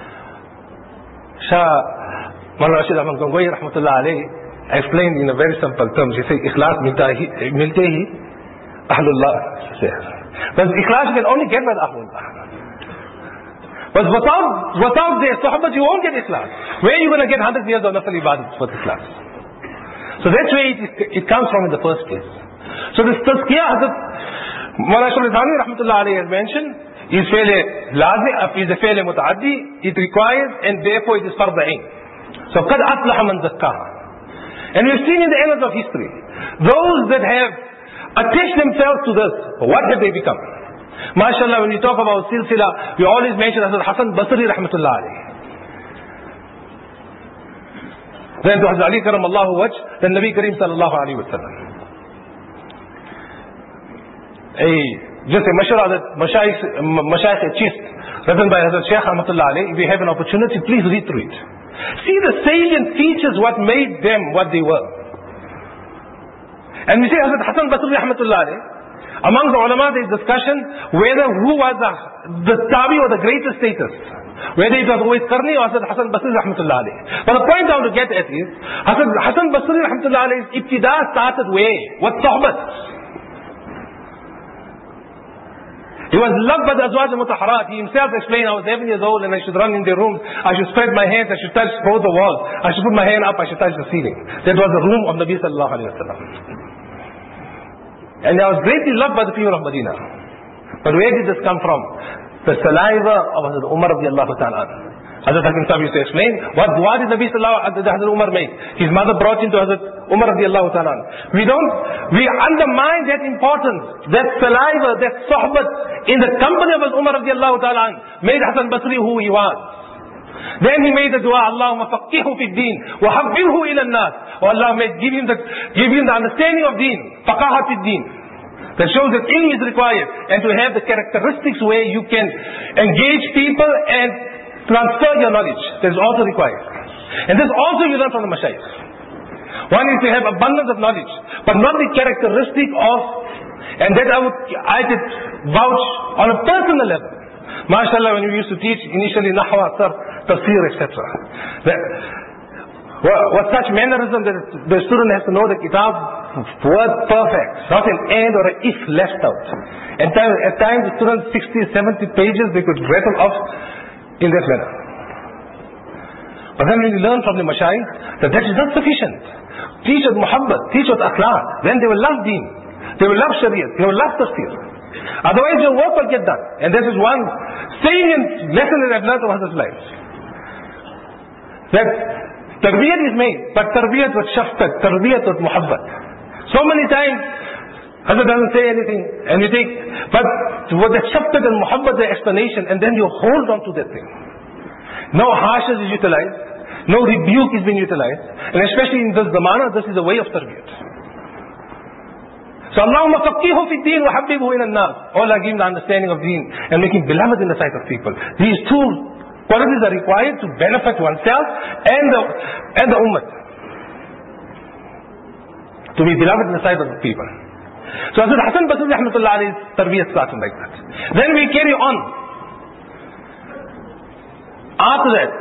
Shah Maulana Rashid Ahmad Gangohi rahmatullah alayhi explained in a very simple terms. He said, ikhlas milte hi ahlullah. But ikhlas you can only get by the ahlullah. But without their sohbat you won't get ikhlas. Where are you going to get 100 years of nafal ibadat for ikhlas? So that's where it comes from in the first place. So this tazkiyah Hazrat Maulana Shafi Thanvi rahmatullah alayhi has mentioned is a fail mutaaddi, it requires and therefore it is farz ain. So qad aflaha man zakkaha. And we've seen in the annals of history, those that have attached themselves to this, what have they become? MashaAllah, when we talk about silsila, we always mention Hazrat Hasan Basri rahmatullah alayhi. Then to Hazrat Ali karamallahu wajh, then Nabi Kareem sallallahu alayhi wa sallam. Just a mashara that Mashayikh Chist, written by Hazrat Shaykh rahmatullah alayhi, if you have an opportunity, please read through it. See the salient features what made them what they were. And we say Hazrat Hasan Basri rahmatullah alayhi, among the ulama there is discussion whether who was the tabi or the greatest status. Whether it was Uwais Qarni or Hazrat Hasan Basri rahmatullah alayhi. But the point I want to get at is, Hazrat Hasan Basri rahmatullah alayhi's ibtida started where? What sohbat? He was loved by the Azwaj al-Mutahharat. He himself explained, I was 11 years old and I should run in their rooms. I should spread my hands, I should touch both the walls. I should put my hand up, I should touch the ceiling. That was the room of Nabi sallallahu alayhi wa sallam. And I was greatly loved by the people of Medina. But where did this come from? The saliva of Hazrat Umar radiallahu ta'ala. Hazrat Hakim Sahib used to explain, what dua did Nabi sallallahu alayhi wa sallam Hazrat Umar make? His mother brought him to Hazrat Umar radiallahu ta'ala. We undermine that importance, that saliva, that sohbat in the company of Hazrat Umar radiallahu ta'ala made Hasan Basri who he was. Then he made the dua, Allahumma faqqihu fi deen wa habbibhu ila an-nas. Oh Allah, give him the understanding of deen, faqaha fi deen. That shows that ilm is required, and to have the characteristics where you can engage people and transfer your knowledge. That is also required. And this also you learn from the Mashayikh. One is to have abundance of knowledge, but not the characteristic of, and that I could vouch on a personal level. MashaAllah, when we used to teach initially Nahwa, Tafsir, etc. What such mannerism that the student has to know the kitab word perfect, not an and or an if left out. And at times the students 60, 70 pages they could rattle off in that manner. But then when you learn from the Mashayikh that is not sufficient. Teach with muhabbat, teach with akhlaq. Then they will love deen. They will love shariat. They will love tafsir. Otherwise your work will get done. And this is one salient lesson that I've learned of Hazrat's life. That tarbiyat is made, but tarbiyat with shafqat, tarbiyat with muhabbat. So many times Hazrat doesn't say anything and you think, but with the shafqat and muhabbat, the explanation, and then you hold on to that thing. No harshness is utilized. No rebuke is being utilized. And especially in this zamana, this is a way of tarbiyat. So Allahumma faqihu fi deen wa habibhu ila an-nas. Allah give him the understanding of deen and make him beloved in the sight of people. These two qualities are required to benefit oneself and the ummah. To be beloved in the sight of the people. So Hazrat Hasan Basri rahmatullah alayhi's tarbiyat started like that. Then we carry on. After that,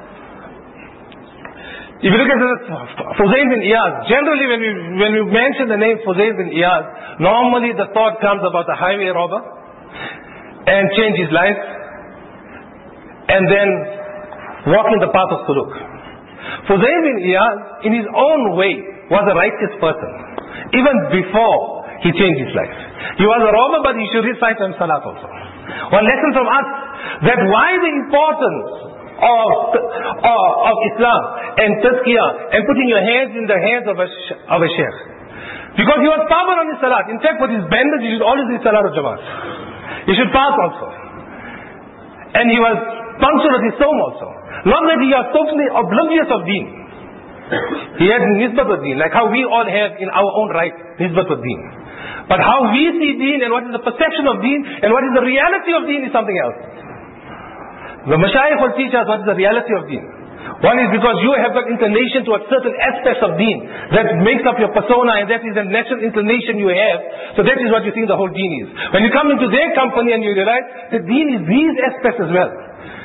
if you look at Fuzayl bin Iyaz, generally when we mention the name Fuzayl bin Iyaz, normally the thought comes about a highway robber and change his life and then walk in the path of suluk. Fuzayl bin Iyaz, in his own way, was a righteous person, even before he changed his life. He was a robber, but he should recite and salat also. One lesson from us, that why the importance of Islam and tazkiyah and putting your hands in the hands of a sheikh. Because he was power on his salat. In fact, with his bandage, he should always read salat of Jamaat. He should fast also. And he was punctual at his sawm also. Not that he was totally oblivious of deen. He had nisbat with deen, like how we all have in our own right, nisbat with deen. But how we see deen and what is the perception of deen and what is the reality of deen is something else. The Mashayikh will teach us what is the reality of deen. One is because you have got inclination towards certain aspects of deen that makes up your persona, and that is the natural inclination you have. So that is what you think the whole deen is. When you come into their company and you realize that deen is these aspects as well.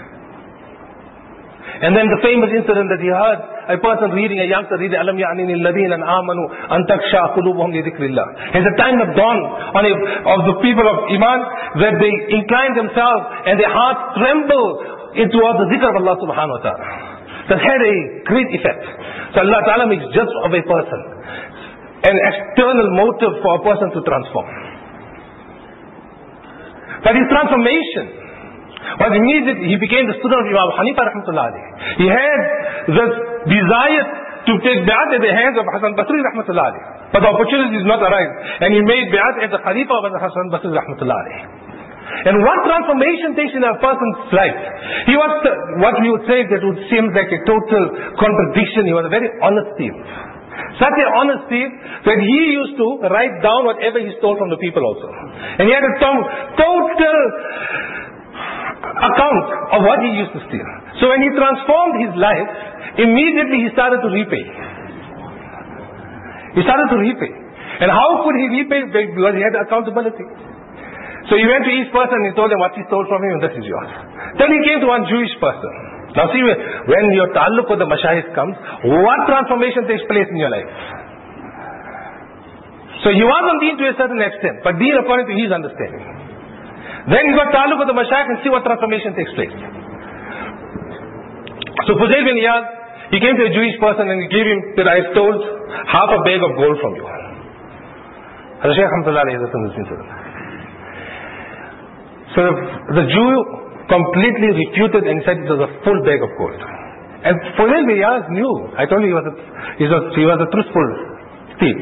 And then the famous incident that he heard, a person reading, a youngster reading, Alam ya'nini alladhina amanu an taksha qulubuhum li dhikrillah. It's a time of dawn of the people of Iman, that they incline themselves and their hearts tremble towards the dhikr of Allah subhanahu wa ta'ala. That had a great effect. So Allah ta'ala makes just of a person an external motive for a person to transform. But his transformation was immediately, he became the student of Imam Hanifa rahmatullah alayhi. He had this desire to take bi'at at the hands of Hasan Basri rahmatullah alayhi. But the opportunity did not arise. And he made bi'at at the Khalifa of Hasan Basri rahmatullah alayhi. And what transformation takes in a person's life? He was, what we would say that would seem like a total contradiction. He was a very honest thief. Such an honest thief that he used to write down whatever he stole from the people also. And he had a total account of what he used to steal. So when he transformed his life, immediately he started to repay. He started to repay. And how could he repay? Because he had accountability. So he went to each person and he told them what he stole from him, and this is yours. Then he came to one Jewish person. Now see, when your ta'alluq with the mashayikh comes, what transformation takes place in your life? So he was on deen to a certain extent, but deen according to his understanding. Then he got ta'alluq with the mashayikh and see what transformation takes place. So Fuzayl bin Iyaz, he came to a Jewish person and he gave him that I stole half a bag of gold from you. Hazrat Shaykh Alhamdulillah is in this incident. So the Jew completely refuted and said it was a full bag of gold. And Fuzayl bin Iyaz knew. I told you he was a truthful thief.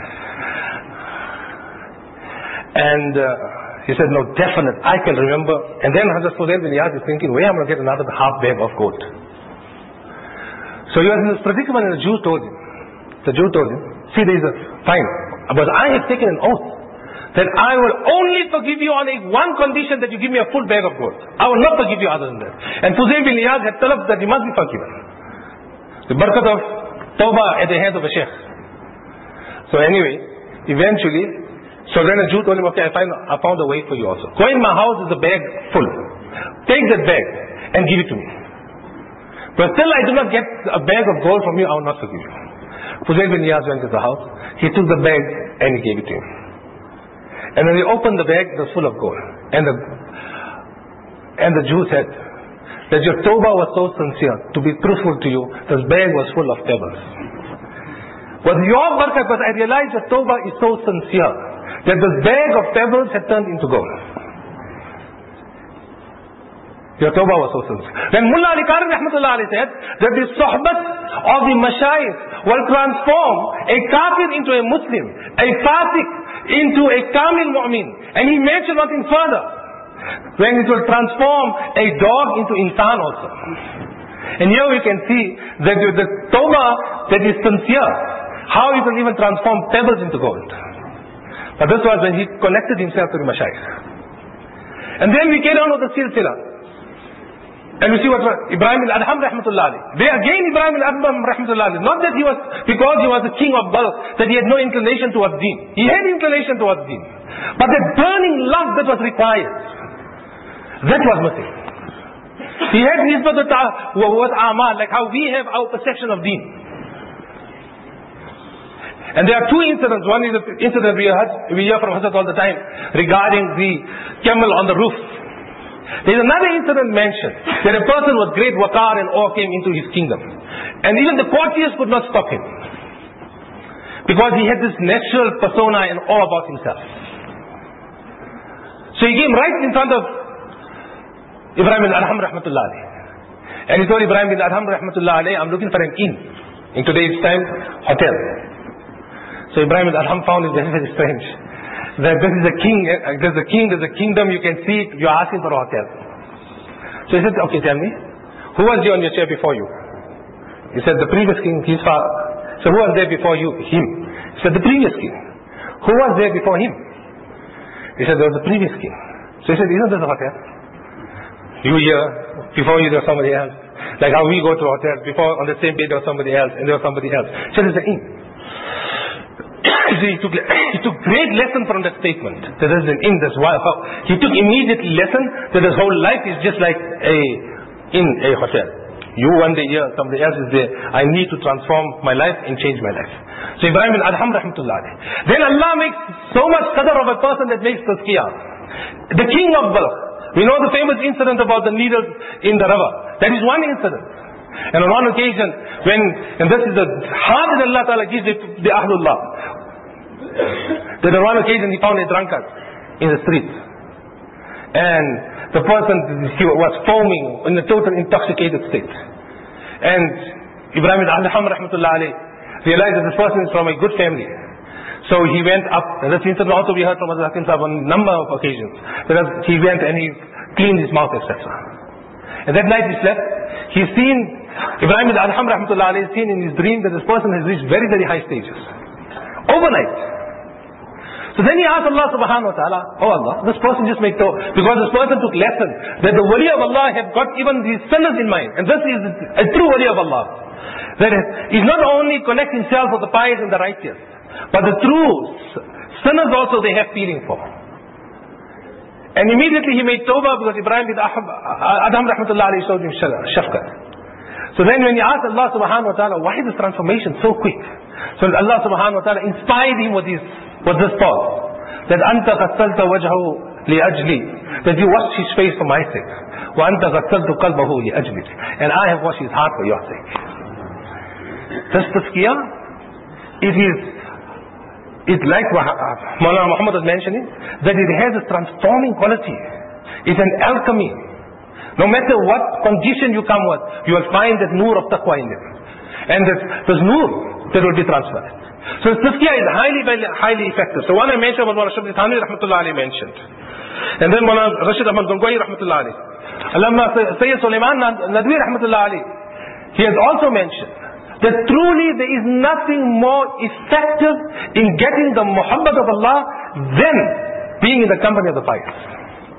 And he said, no, definite, I can remember. And then Hazrat Fuzayl bin Iyaz is thinking, where am I going to get another half bag of gold? So he was in this predicament and the Jew told him, see, there is a fine, but I have taken an oath that I will only forgive you on one condition, that you give me a full bag of gold. I will not forgive you other than that. And Fuzayl bin Iyaz had talab that he must be forgiven. The barakat of tawbah at the hands of a sheikh. So anyway, eventually, so then a Jew told him, okay, I found a way for you also. Go in my house, there's a bag full. Take that bag and give it to me. But still I do not get a bag of gold from you, I will not forgive you. Fudail bin Iyaz went to the house, he took the bag and he gave it to him. And when he opened the bag, it was full of gold. And the Jew said that your tawbah was so sincere, to be truthful to you, this bag was full of pebbles. But your barakat, but I realized your tawbah is so sincere, that this bag of pebbles had turned into gold. Your tawbah was so sincere. Then Mullah Ali Qari rahmatullah alayhi said that the sohbat of the mashayikh will transform a kafir into a Muslim, a fasik into a kamil mu'min. And he mentioned nothing further, when it will transform a dog into insan also. And here we can see that the tawbah that is sincere, how it will even transform pebbles into gold. But this was when he connected himself to the mashayikh. And then we carry on with the silsila. And we see what Ibrahim al-Adham rahmatullah alayhi. They again Ibrahim al-Adham rahmatullah alayhi. Not that he was, because he was the king of Balkh, that he had no inclination towards deen. He had inclination towards deen. But the burning love that was required, that was missing. He had nisbat with amal, like how we have our perception of deen. And there are two incidents. One is the incident we hear from Hazrat all the time regarding the camel on the roof. There is another incident mentioned that a person with great waqar and awe came into his kingdom. And even the courtiers could not stop him, because he had this natural persona and awe about himself. So he came right in front of Ibrahim al-Adham rahmatullah alayhi. And he told Ibrahim al-Adham rahmatullah alayhi, I'm looking for an inn. In today's time, hotel. So Ibrahim al-Adham found it very, very strange. That this is a king, there's a kingdom, you can see it, you're asking for a hotel. So he said, okay, tell me, who was there on your chair before you? He said, the previous king, his father. So who was there before you? Him. He said, the previous king. Who was there before him? He said, there was the previous king. So he said, isn't this a hotel? You here, before you there was somebody else. Like how we go to hotels, before on the same bed there was somebody else, and there was somebody else. So there's an inn. He took great lesson from that statement. That is an inn. He took immediate lesson that his whole life is just like a hotel. You one day here, somebody else is there. I need to transform my life and change my life. So Ibrahim al-Adham rahmatullah alayhi. Then Allah makes so much qadr of a person that makes tazkiyah. The king of Balkh. We know the famous incident about the needles in the river. That is one incident. And on one occasion, and this is the heart that Allah Ta'ala gives the Ahlullah. That on one occasion he found a drunkard in the street. And the person, he was foaming in a total intoxicated state. And Ibrahim al-Adham rahmatullah alayhi realized that this person is from a good family. So he went up, and this incident also we heard from Hazrat Hakim Sahib on a number of occasions. Because he went and he cleaned his mouth, etc. And that night he slept. He's seen, Ibrahim al-Adham rahmatullah alayhi seen in his dream that this person has reached very, very high stages. Overnight. So then he asked Allah subhanahu wa ta'ala, oh Allah, this person just made tawbah. Because this person took lesson that the wali of Allah have got even these sinners in mind. And this is a true wali of Allah. That he's not only connect himself with the pious and the righteous, but the true sinners also they have feeling for. And immediately he made tawbah because Ibrahim bin Adham rahmatullah alayhi showed him shafqat. So then when he asked Allah subhanahu wa ta'ala, why is this transformation so quick? So Allah subhanahu wa ta'ala inspired him with this thought, that anta ghassalta wajhahu li ajli, that you washed his face for my sake, wa anta ghassaltu qalbahu li ajli, and I have washed his heart for your sake. This tazkiyah, it's like Maulana Muhammad was mentioning, that it has a transforming quality. It's an alchemy. No matter what condition you come with, you will find that nur of taqwa in it. And this nur that will be transferred. So tazkiyah is highly effective. So one I mentioned was Maulana Shabli Thani rahmatullah alayhi mentioned. And then Maulana Rashid Ahmad Gangwai rahmatullah alayhi. Allama Sayyid Sulaiman Nadwi rahmatullah alayhi. He has also mentioned that truly there is nothing more effective in getting the muhabbat of Allah than being in the company of the pious.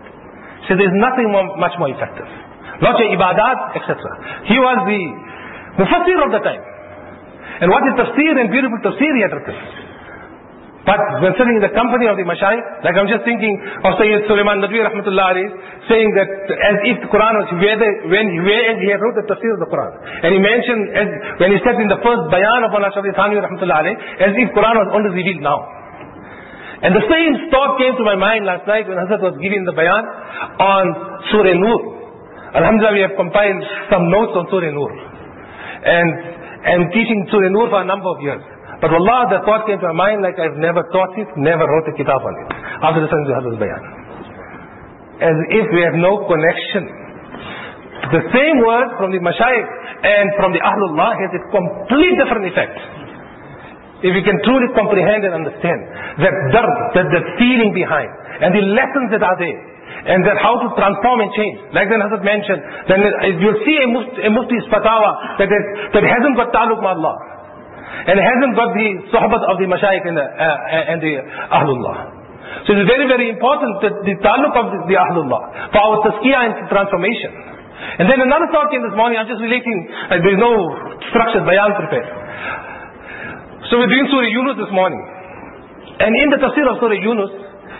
So there is nothing much more effective. Not your ibadat, etc. He was Mufassir of the time. And what is tafsir and beautiful tafsir he had written. But when sitting in the company of the Mashayikh, like I'm just thinking of Sayyid Sulaiman Nadwi rahmatullah alayhi, saying that as if the Quran was, when he had wrote the tafsir of the Quran. And he mentioned, when he said in the first bayan of Mawlana Shafii Thanwi rahmatullah alayhi, as if Quran was only revealed now. And the same thought came to my mind last night when Hazrat was giving the bayan on Surah Nur. Alhamdulillah, we have compiled some notes on Surah Nur. And teaching Surah Nur for a number of years. But wallah, the thought came to my mind like I've never taught it, never wrote a kitab on it. After listening to Hazrat's bayan. As if we have no connection. The same word from the Mashayikh and from the Ahlullah has a complete different effect. If you can truly comprehend and understand that dard, that feeling behind, and the lessons that are there, and that how to transform and change. Like then Hazrat mentioned, then you'll see a mufti's fatawa that hasn't got ta'alluq with Allah. And hasn't got the sohbat of the Mashayikh and the Ahlullah. So it's very, very important that the ta'alluq of the Ahlullah for our tazkiyah and transformation. And then another thought came this morning, I'm just relating, there is no structured bayan prepared. So we're doing Surah Yunus this morning. And in the tafsir of Surah Yunus,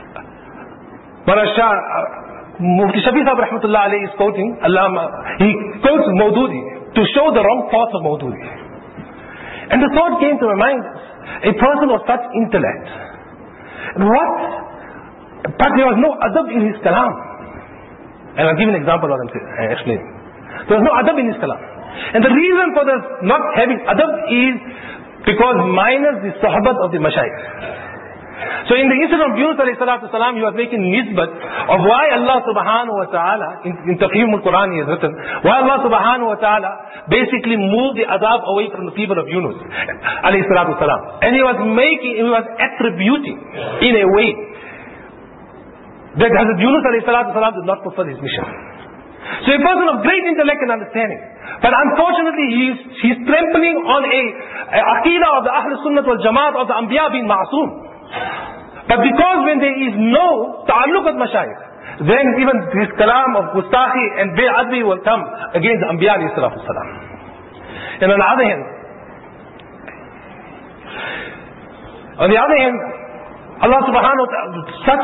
Mufti Shafi Sahib rahmatullah alayhi is quoting, he quotes Maududi to show the wrong thoughts of Maududi. And the thought came to my mind, a person of such intellect, but there was no adab in his kalam. And I'll give an example of what I'm explaining. There was no adab in his kalam. And the reason for this not having adab is because minus the sohbat of the Mashayikh. So in the incident of Yunus alayhi salatu salam, he was making nisbat of why Allah subhanahu wa ta'ala, in Tafhim al-Quran he has written, why Allah subhanahu wa ta'ala basically moved the adab away from the people of Yunus alayhi salatu salam. And he was attributing in a way that Hazrat Yunus alayhi salatu salam did not fulfill his mission. So a person of great intellect and understanding. But unfortunately he's trampling on a aqidah of the Ahl Sunnah wal Jamaat of the Anbiya being ma'soom. But because when there is no ta'alluq with Mashayikh, then even this kalam of Gustakhi and Be'adbi will come against the Anbiya alayhi salatu salam. And on the other hand, Allah subhanahu wa ta'ala, such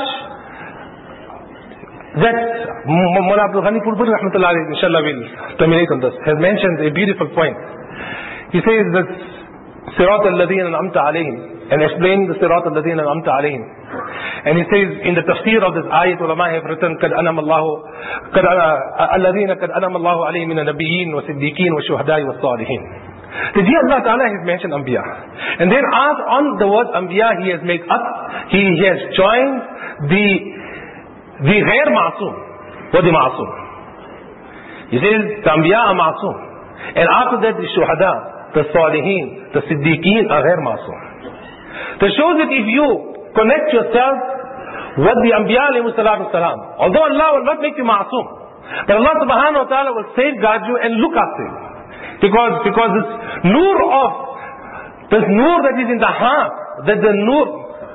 that Mullah Abdul Ghani Purpuri rahmatullah alayhi, inshallah will terminate on this, has mentioned a beautiful point. He says that Sirat al-Ladhina an'amta alayhim, and explain the Sirat al-Ladhina an'amta alayhim. And he says in the tafsir of this ayat, ulama have written, Alladhina kad anam Allahu alayhim min al-nabiyyin wa siddiqeen wa shuhada'i wa salihin. That here Allah Ta'ala has mentioned Anbiya. And then on the word Anbiya he has made up, he has joined the ghair ma'soom wa the ma'soom. He says the Anbiya are ma'soom. And after that the shuhada, the salihin, the siddiqeen are ghair ma'soom. That shows that if you connect yourself with the Anbiya alayhi salatu salam, although Allah will not make you ma'soom, but Allah subhanahu wa ta'ala will safeguard you and look after you. Because this nur that is in the heart, that the nur,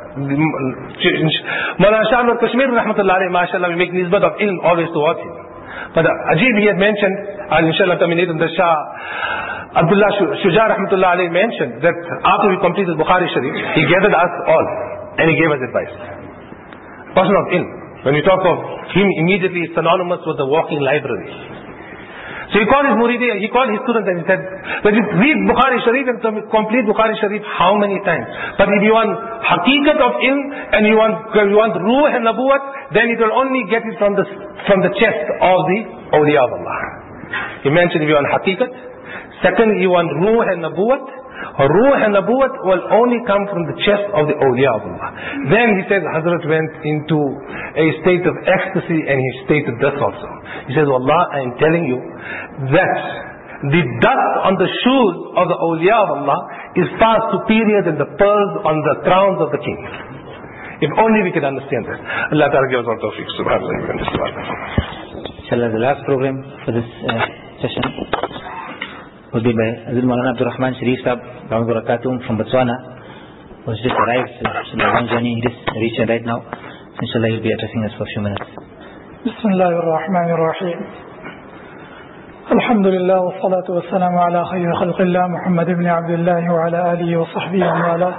Mawlana Shah Anwar Kashmir rahmatullah alayhi, mashallah, we make nisbat of ilm always towards him. But Ajib he had mentioned, and inshallah terminate on the Shah Abdullah Shuja rahmatullah alayhi mentioned that after we completed Bukhari Sharif, he gathered us all and he gave us advice. Person of ilm. When we talk of him, immediately synonymous with the walking library. So he called his muridi, he called his students and he said, that you read Bukhari Sharif and complete Bukhari Sharif how many times? But if you want haqiqat of ilm and you want ruh and nabuwat, then it will only get it from the chest of the awliya of Allah. He mentioned if you want haqiqat, second you want ruh and nabuwat, ruh and nabuwat will only come from the chest of the awliya of Allah. Then he says Hazrat went into a state of ecstasy and he stated this also. He says, Allah, I am telling you that the dust on the shoes of the awliya of Allah is far superior than the pearls on the crowns of the king. If only we could understand that. Allah Ta'ala gives us all tawfiq. Subhanallah. Inshallah, the last program for this session will be by Azil Maulana Abdul Rahman Sharif Sahib Barakatuh from Botswana, who has just arrived. So the long journey he just reached right now. So inshallah he'll be addressing us for a few minutes. Bismillahir Rahmanir Rahim. الحمد لله والصلاة والسلام على خير خلق الله محمد بن عبد الله وعلى آله وصحبه ومن والاه.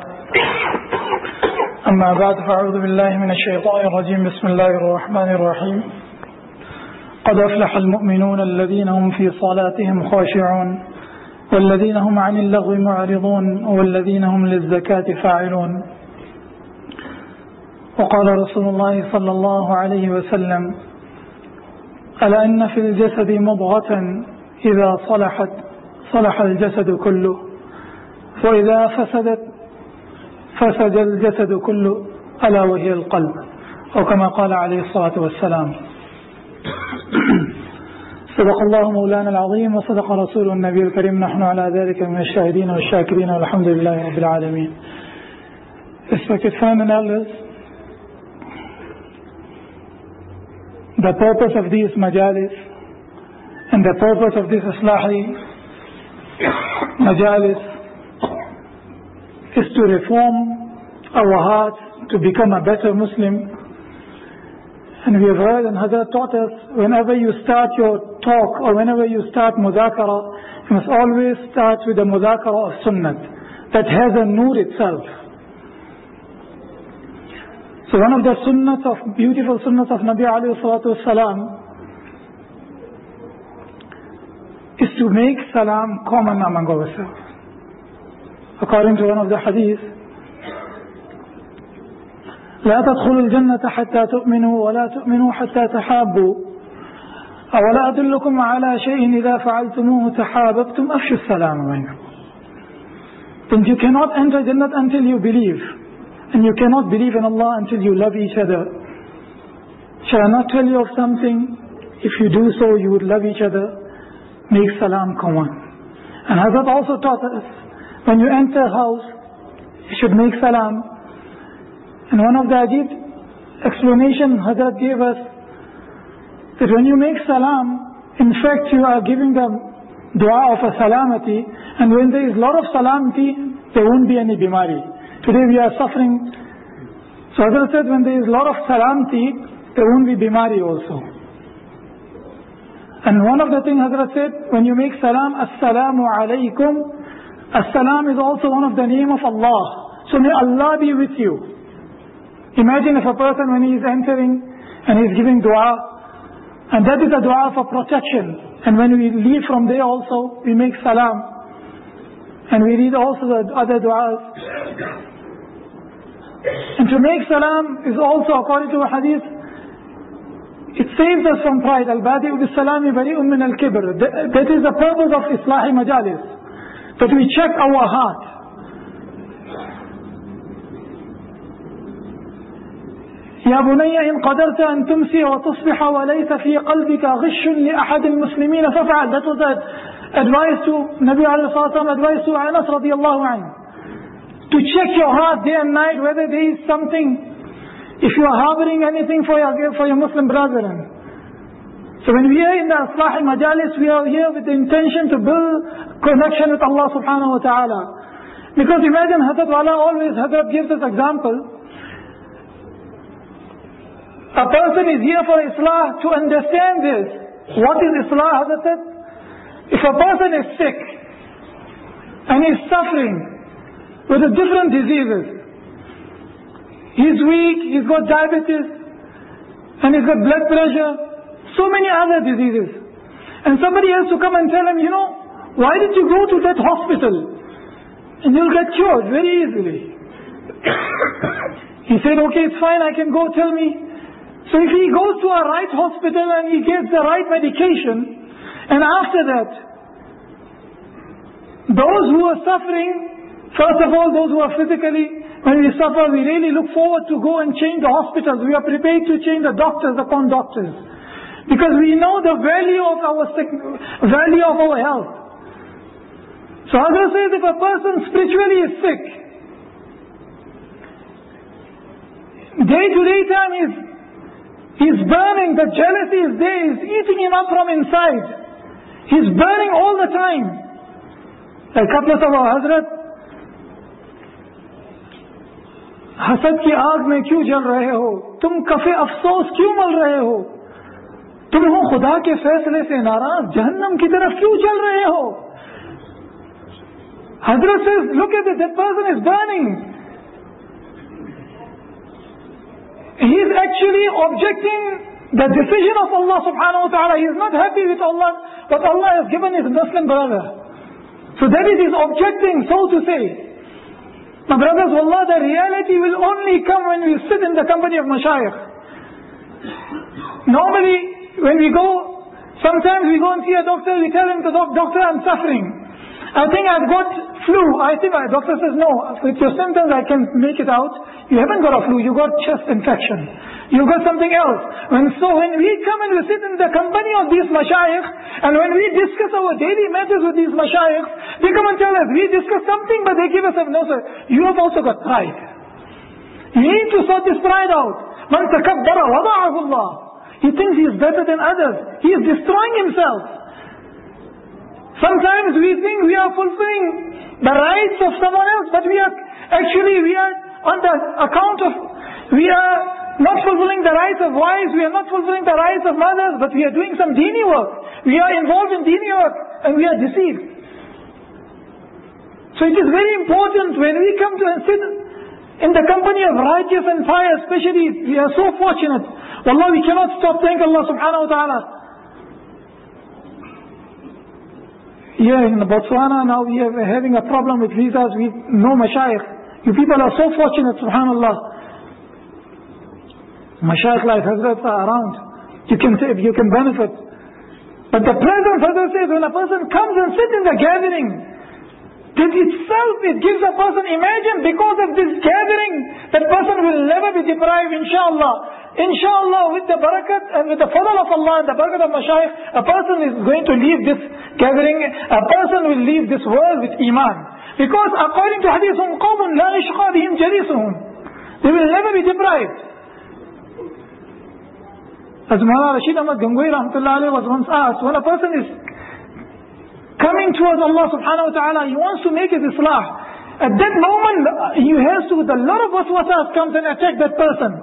أما بعد فأعوذ بالله من الشيطان الرجيم. بسم الله الرحمن الرحيم. قد أفلح المؤمنون الذين هم في صلاتهم خاشعون والذين هم عن اللغو معرضون والذين هم للزكاة فاعلون. وقال رسول الله صلى الله عليه وسلم: ألا إن في الجسد مضغة إذا صلحت صلح الجسد كله وإذا فسدت فسد الجسد كله ألا وهي القلب، أو كما قال عليه الصلاة والسلام. صدق الله مولانا العظيم وصدق رسول النبي الكريم. نحن على ذلك من الشاهدين والشاكرين والحمد لله رب العالمين. Respected friends and elders, the purpose of these majalis and the purpose of this Islahi majalis is to reform our hearts to become a better Muslim. And we have heard and Hazrat taught us, whenever you start your talk or whenever you start mudhakara, you must always start with the mudhakara of sunnah that has a nur itself. So one of the sunnahs of, beautiful sunnahs of Nabi alayhi salatu wasalam is to make salam common among ourselves. According to one of the hadith, لا تدخلوا الجنة حتى تؤمنوا ولا تؤمنوا حتى تحابوا أولا أدلكم على شيء إذا فعلتموه تحاببتم أفشوا السلام بينكم. Then you cannot enter Jannah until you believe. And you cannot believe in Allah until you love each other. Shall I not tell you of something? If you do so, you would love each other. Make salam common. And Hazrat also taught us, when you enter a house, you should make salam. And one of the ajib explanation Hazrat gave us, that when you make salam, in fact you are giving them dua of a salamati, and when there is a lot of salamati, there won't be any bimari. Today we are suffering. So Hazrat said, when there is a lot of salamti, there won't be bimari also. And one of the things Hazrat said, when you make salam, assalamu alaykum, assalam is also one of the name of Allah. So may Allah be with you. Imagine if a person, when he is entering and he is giving dua, and that is a dua for protection. And when we leave from there also, we make salam. And we read also the other du'as. And to make salam is also, according to a hadith, it saves us from pride. Al-badi'u bis-salami bari'un min al-kibr. That is the purpose of Islahi majalis, that we check our heart. يا بني إن قدرت أن تمسي وتصبح وليس في قلبك غش لأحد المسلمين فافعل. That was the advice to Nabi alayhi salatu wasallam, advice to Anas radiyallahu anhu. To check your heart day and night whether there is something, if you are harboring anything for your Muslim brethren. So when we are in the Islahi majalis, we are here with the intention to build connection with Allah subhanahu wa ta'ala. Because imagine Hazrat Wala always, Hazrat gives us example. A person is here for Islah to understand this. What is Islah? Hazrat said, if a person is sick and is suffering with the different diseases, he's weak, he's got diabetes, and he's got blood pressure, so many other diseases. And somebody has to come and tell him, why did you go to that hospital? And you'll get cured very easily. He said, okay, it's fine, I can go, tell me. So if he goes to a right hospital and he gets the right medication, and after that, those who are suffering, first of all, those who are physically, when we suffer, we really look forward to go and change the hospitals. We are prepared to change the doctors upon doctors. Because we know the value of our health. So Hazrat says, if a person spiritually is sick, day-to-day time he's burning, the jealousy is there, he's eating him up from inside. He's burning all the time. A couple of our Hazrat, हसद की आग में क्यों जल रहे हो, तुम कफे अफसोस क्यों मल रहे हो. तुम हो खुदा के फैसले से नाराज, जहन्नम की तरफ क्यों चल रहे हो? Hazrat says, look at it, that person is burning. He is actually objecting the decision of Allah subhanahu wa ta'ala. He is not happy with Allah, what Allah has given his Muslim brother. So that is his objecting, so to say. My brothers, wallah, the reality will only come when we sit in the company of mashayikh. Normally, when we go, sometimes we go and see a doctor, we tell him, doctor, I'm suffering. I think I've got flu. I think my doctor says, no, with your symptoms I can make it out. You haven't got a flu, you got chest infection. You got something else. So when we come and we sit in the company of these mashayikh, and when we discuss our daily matters with these mashayikh, they come and tell us, we discuss something, but they give us a, no sir, you have also got pride. You need to sort this pride out. Man takabbara wada'ahu Allah. He thinks he is better than others. He is destroying himself. Sometimes we think we are fulfilling the rights of someone else, but we are on the account of, we are not fulfilling the rights of wives, we are not fulfilling the rights of mothers, but we are doing some dini work. We are involved in dini work, and we are deceived. So it is very important when we come to and sit in the company of righteous and pious, especially, we are so fortunate. Wallah, we cannot stop thanking Allah subhanahu wa ta'ala. Here in Botswana now we are having a problem with visas, with no mashayikh. You people are so fortunate, subhanallah. Mashayikh like Hazrat are around. You can benefit. But the presence, Hazrat says, when a person comes and sits in the gathering, that itself, it gives a person, imagine, because of this gathering, that person will never be deprived, inshallah. Inshallah, with the barakat and with the fadl of Allah and the barakat of mashayikh, a person is going to leave this gathering, a person will leave this world with iman. Because according to hadith, قَوْمٌ لَا يَشْقَى بِهِمْ جَلِيسُهُمْ, they will never be deprived. As Maulana Rashid Ahmad Gangohi rahmatullah alayhi was once asked, when a person is coming towards Allah subhanahu wa ta'ala, he wants to make his islah. At that moment, he has to, a lot of waswasas comes and attack that person.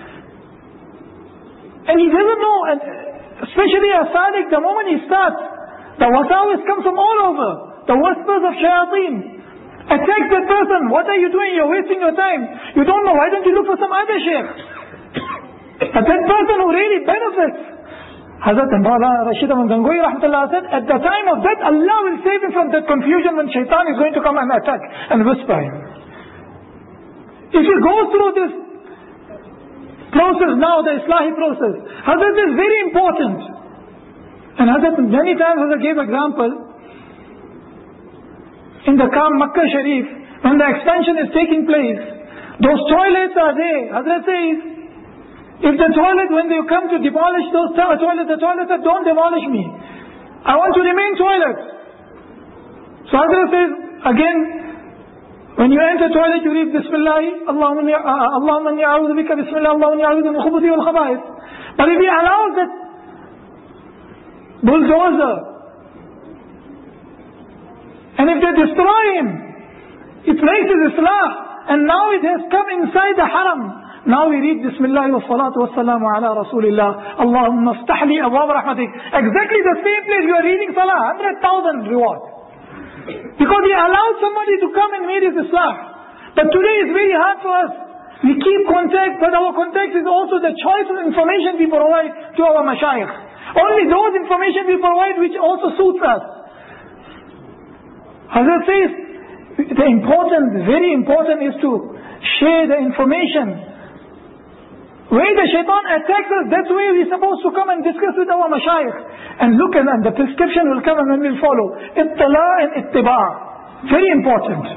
And he doesn't know, and especially a sadiq, the moment he starts, the wasawis come from all over. The whispers of shayateen attack that person. What are you doing? You're wasting your time. You don't know. Why don't you look for some other sheikh? But that person who really benefits. Hazrat Maulana Rashid Ahmad Gangohi rahmatullah said, at the time of death, Allah will save him from that confusion when shaitan is going to come and attack and whisper him. If he goes through this process now, the Islahi process, Hazrat is very important. And Hazrat many times Hazrat gave example, in the Makkah Sharif, when the expansion is taking place, those toilets are there. Hazrat says, if the toilet, when they come to demolish those toilets, the toilet said, don't demolish me. I want to remain toilet. So Hazrat says, again, when you enter toilet, you read Bismillah, Allahumma inni a'udhu bika, Bismillah, Allahumma inni a'udhu min khubuthi wal khaba'ith. But if he allows that bulldozer, and if they destroy him, it makes his islah, and now it has come inside the haram. Now we read Bismillah wa salatu wa salamu ala Rasulillah, Allahumma aftahli abwab rahmatik. Exactly the same place you are reading salah, 100,000 reward. Because he allowed somebody to come and made his islah. But today it's very hard for us. We keep contact, but our contact is also the choice of information we provide to our mashayikh. Only those information we provide which also suits us. Hazrat says, very important is to share the information. Where the shaitan attacks us, that's where we're supposed to come and discuss with our mashayikh. And look, and the prescription will come and then we'll follow. Ittila and ittiba. Very important.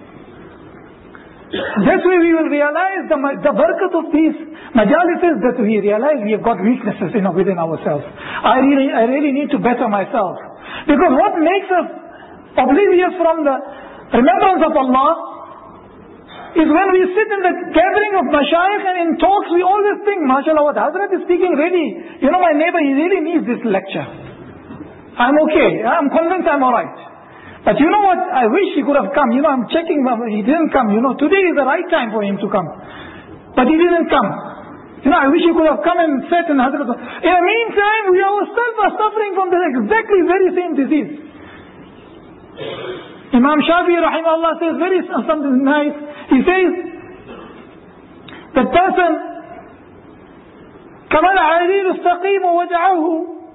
That's where we will realize the barakat of these majalises, that we realize we have got weaknesses within ourselves. I really need to better myself. Because what makes us oblivious from the remembrance of Allah is when we sit in the gathering of mashayikh and in talks, we always think, mashallah, what Hazrat is speaking really, my neighbor, he really needs this lecture. I'm okay. I'm convinced I'm alright. But you know what? I wish he could have come. I'm checking, he didn't come. Today is the right time for him to come. But he didn't come. I wish you could have come and sat in Hazrat. In the meantime, we ourselves are suffering from the exactly very same disease. Imam Shafi'i rahimahullah says something nice. He says, the person, كما العليل السقيم وجعه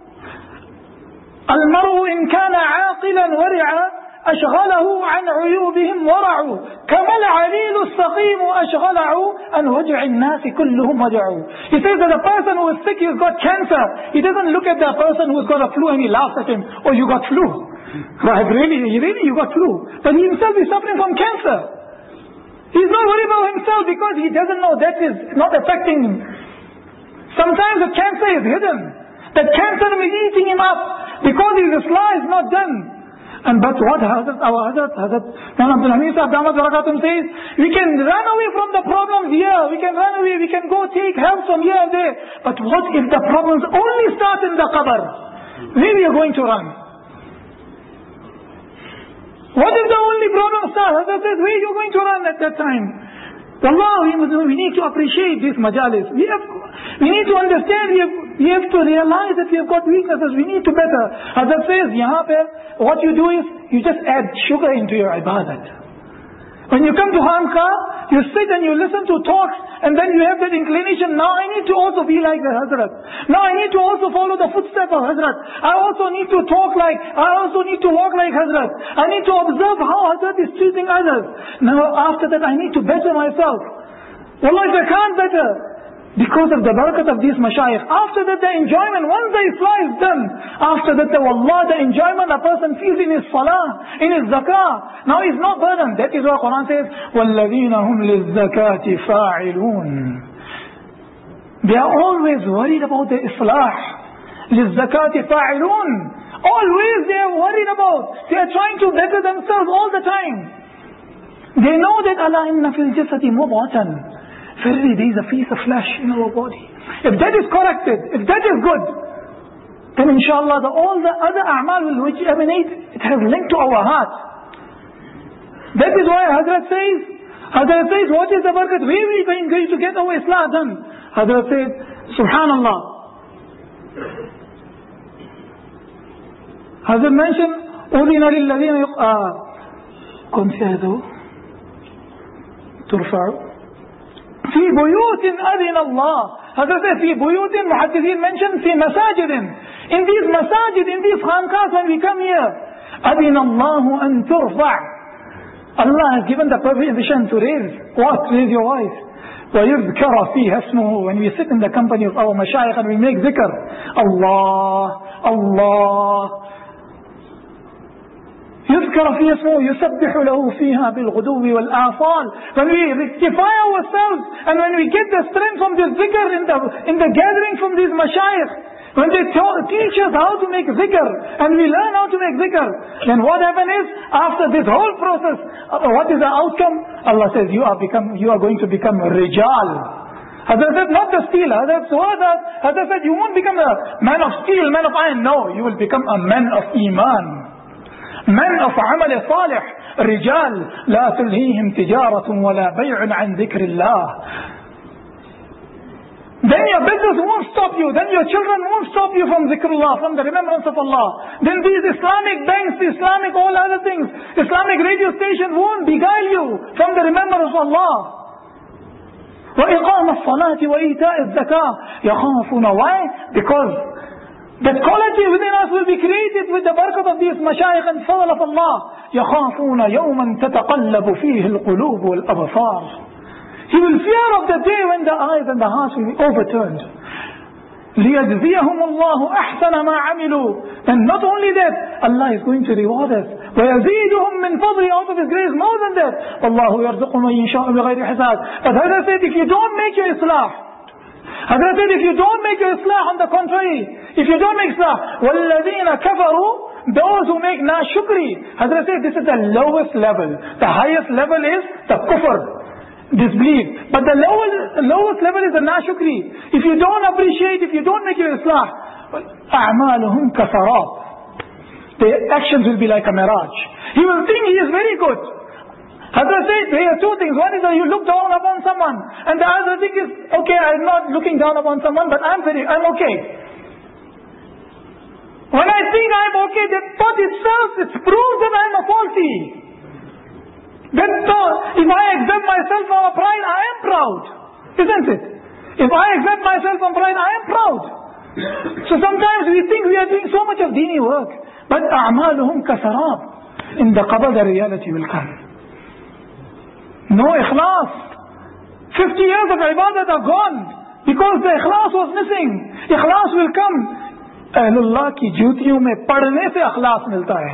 المرء إن كان عاقلا ورعا أشغله عن عيوبهم ورعوا كما العليل السقيم أشغله عن وجع الناس كلهم وجعوا. He says that the person who is sick, he's got cancer, he doesn't look at the person who's got a flu and he laughs at him, oh, you got flu. Right, really you got flu. But he himself is suffering from cancer. He's not worried about himself because he doesn't know that is not affecting him. Sometimes the cancer is hidden. That cancer is eating him up because his islah is not done. And but what Hazrat Abdul Hamid Sahib Damat Barakatum says, we can run away from the problems here, we can run away, we can go take help from here and there. But what if the problems only start in the qabr? Where we are going to run? What if the only problem starts? Hazrat says, where are you going to run at that time? Wallah, we need to appreciate these majalis. We need to understand, we have to realize that we have got weaknesses, we need to better. Hazrat says, what you do is, you just add sugar into your ibadat. When you come to Khanqah, you sit and you listen to talks, and then you have that inclination, now I need to also be like the Hazrat. Now I need to also follow the footsteps of Hazrat. I also need to talk like, I also need to walk like Hazrat. I need to observe how Hazrat is treating others. Now after that I need to better myself. Wallah, if I can't better, because of the barakat of these mashayikh, after that the enjoyment, once the islah is done, after that the enjoyment a person feels in his salah, in his zakah, now he's not burdened. That is what Quran says, وَالَّذِينَ هُمْ لِلزَّكَاةِ فَاعِلُونَ. They are always worried about the islah. لِلزَّكَاةِ فَاعِلُونَ. Always they are worried about, they are trying to better themselves all the time. They know that أَلَا إِنَّ فِي الْجَسَدِ مُضْغَةً. Verily there is a piece of flesh in our body. If that is corrected, if that is good, then inshallah all the other a'mal which emanate, it has linked to our heart. That is why Hazrat says, what is the barakat? Where are we going to get our islah done? Hazrat says, Subhanallah. Hazrat mentioned, أُذِنَ لِلَّذِينَ كُنْ سَيَدُوا تُرْفَعُ في بيوت أذن الله. Hazrat says, في بيوت, muhaddithin mentioned, في مساجد. In these masajid, in these khanqahs, when we come here, أذن الله أن ترفع. Allah has given the permission to raise. What? Raise your voice. ويذكر فيها اسمه. When we sit in the company of our mashayikh and we make zikr, Allah, Allah. يذكر فيها اسمه يسبح له فيها بالغدو والآصال. When we rectify ourselves and when we get the strength from this zikr in the gathering from these mashayikh, when they teach us how to make zikr and we learn how to make zikr, then what happens is, after this whole process, what is the outcome? Allah says, you are going to become a rijal. Hazrat said, not the steel. Hazrat said, you won't become a man of steel, man of iron. No, you will become a man of iman. من of عمل صالح. رجال لا تلهيهم تجارة ولا بيع عن ذكر الله. Then your business won't stop you. Then your children won't stop you from zikrullah, from the remembrance of Allah. Then these Islamic banks, Islamic all other things, Islamic radio stations won't beguile you from the remembrance of Allah. وإقام الصلاة وإيتاء الزكاة يخافون. Why? Because that quality within us will be created with the barakat of these mashayikh and fadl of Allah. يَخَافُونَ يَوْمًا تَتَقَلَّبُ فِيهِ الْقُلُوبُ وَالْأَبْصَارُ. He will fear of the day when the eyes and the hearts will be overturned. لِيَجْزِيَهُمُ اللَّهُ أَحْسَنَ مَا عَمِلُوا. And not only that, Allah is going to reward us. وَيَزِيدُهُمْ مِنْ فَضْلِ. Out of His grace, more than that. وَاللَّهُ يَرْزُقُ مَنْ يَشَاءُ بِغَيْرِ حِسَابٍ. But Hazrat said, if you don't make your islah, Hazrat said, if you don't make your islah, on the contrary, if you don't make islah, وَالَّذِينَ كَفَرُوا, those who make nashukri. Hazrat said, this is the lowest level. The highest level is the kufr, disbelief. But the lowest level is the nashukri. If you don't appreciate, if you don't make your islah, أَعْمَالُهُمْ كَسَرَابٍ. Their actions will be like a mirage. He will think he is very good. Hazrat says there are two things. One is that you look down upon someone, and the other thing is, okay, I'm not looking down upon someone, but I'm okay. When I think I'm okay, that thought itself, it proves that I'm a faulty. Then if I accept myself from a pride, I am proud. Isn't it? If I accept myself from pride, I am proud. So sometimes we think we are doing so much of dini work, but أعمالهم كسراب. In the qabr, the reality will come. No ikhlas. 50 years of ibadat are gone because the ikhlas was missing. Ikhlas will come. Ahlullah ki jutiyon mein padne se ikhlas milta hai.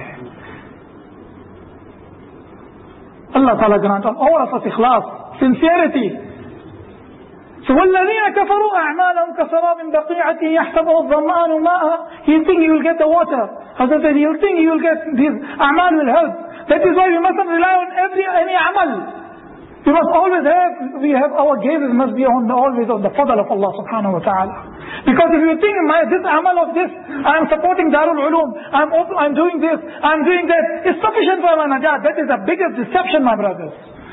Allah Ta'ala grant all of us ikhlas, sincerity. So وَالَّذِينَ كَفَرُوا أَعْمَالَهُمْ كَسَرَابٍ بَقِيعَةٍ يَحْسَبُهُ الظَّمْآنُ مَاءً. He'll think he will get the water. Hazrat said he'll think he will get this. A'mal will help. That is why we mustn't rely on any amal. We must always have our gazes must be on always on the fadl of Allah subhanahu wa ta'ala. Because if you think this amal of this, I am supporting Darul Uloom, I'm doing this, I'm doing that, it's sufficient for my najat. That is the biggest deception, my brothers.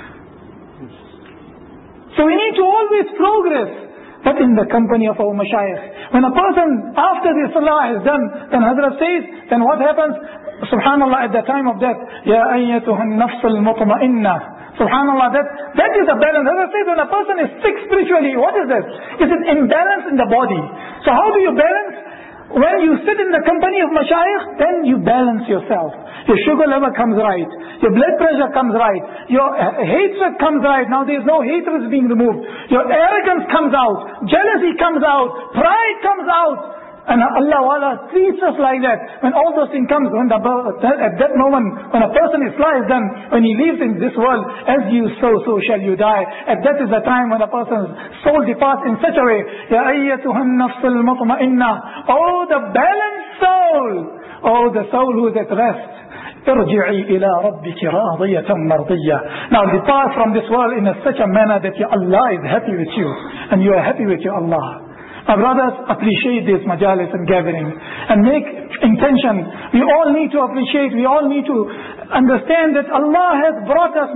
So we need to always progress, but in the company of our mashayikh. When a person, after the salah is done, then Hazrat says, then what happens? Subhanallah, at the time of death, Ya ayyatuhan nafsul mutma'innah. Subhanallah, that is a balance. As I said, when a person is sick spiritually, what is that? It is imbalance in the body. So how do you balance? When you sit in the company of mashayikh, then you balance yourself. Your sugar level comes right. Your blood pressure comes right. Your hatred comes right. Now there is no hatred being removed. Your arrogance comes out. Jealousy comes out. Pride comes out. And Allah treats us like that. When all those things comes, at that moment, when a person is done, when he leaves in this world, as you sow, so shall you die. And that is the time when a person's soul departs in such a way. Ya ayyatuhan nafsul mutma'innah. Oh, the balanced soul. Oh, the soul who is at rest. ارجعي إلى ربك راضية مرضية. Now depart from this world in such a manner that your Allah is happy with you. And you are happy with your Allah. My brothers, appreciate this majalis and gathering and make intention. We all need to appreciate, we all need to understand that Allah has brought us.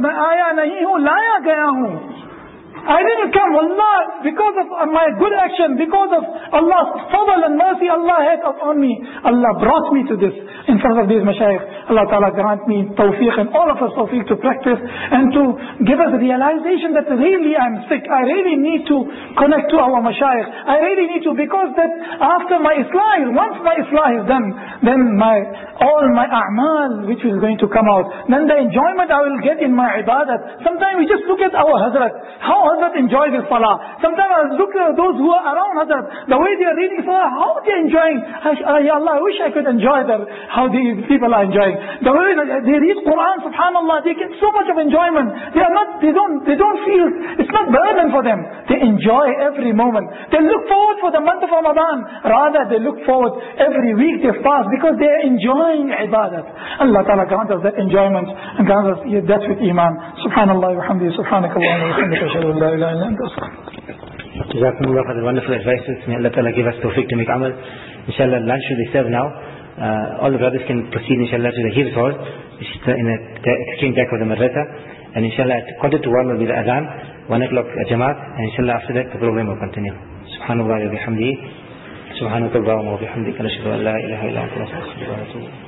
I didn't come, Allah, because of my good action, because of Allah's fadl and mercy Allah had upon me. Allah brought me to this in front of these mashayikh. Allah Ta'ala grant me tawfiq and all of us tawfiq to practice and to give us the realization that really I'm sick. I really need to connect to our mashayikh. I really need to, because that after my islah, once my islah is done, then all my a'mal which is going to come out, then the enjoyment I will get in my ibadat. Sometimes we just look at our Hazrat, how Hazrat enjoy this salah. Sometimes I look at those who are around Hazrat, the way they are reading salah, how they are enjoying. Ya Allah, I wish I could enjoy that, how these people are enjoying. The way they read Quran, subhanallah, they get so much of enjoyment. They don't feel, it's not burden for them. They enjoy every moment. They look forward for the month of Ramadan. Rather, they look forward every week they fast because they are enjoying ibadat. Allah Ta'ala grant us that enjoyment and grant us that with iman. Subhanallah wa hamdi, subhanakallah wa hamdika, ashhadu an la ilaha illa anta astaghfiruka. Jazakumullah for the wonderful advices. May Allah Ta'ala give us tawfiq to make amal. Inshallah, lunch will be served now. All the brothers can proceed inshallah to the Hifz hall, which is in the extreme back of the madrasa. And inshallah at 1:45 will be the adhan, 1 o'clock Jamaat, and inshallah after that the program will continue. Subhanallah wa bihamdihi, subhanakallahumma wa bihamdika, nashhadu an la ilaha illa anta, nastaghfiruka wa natubu.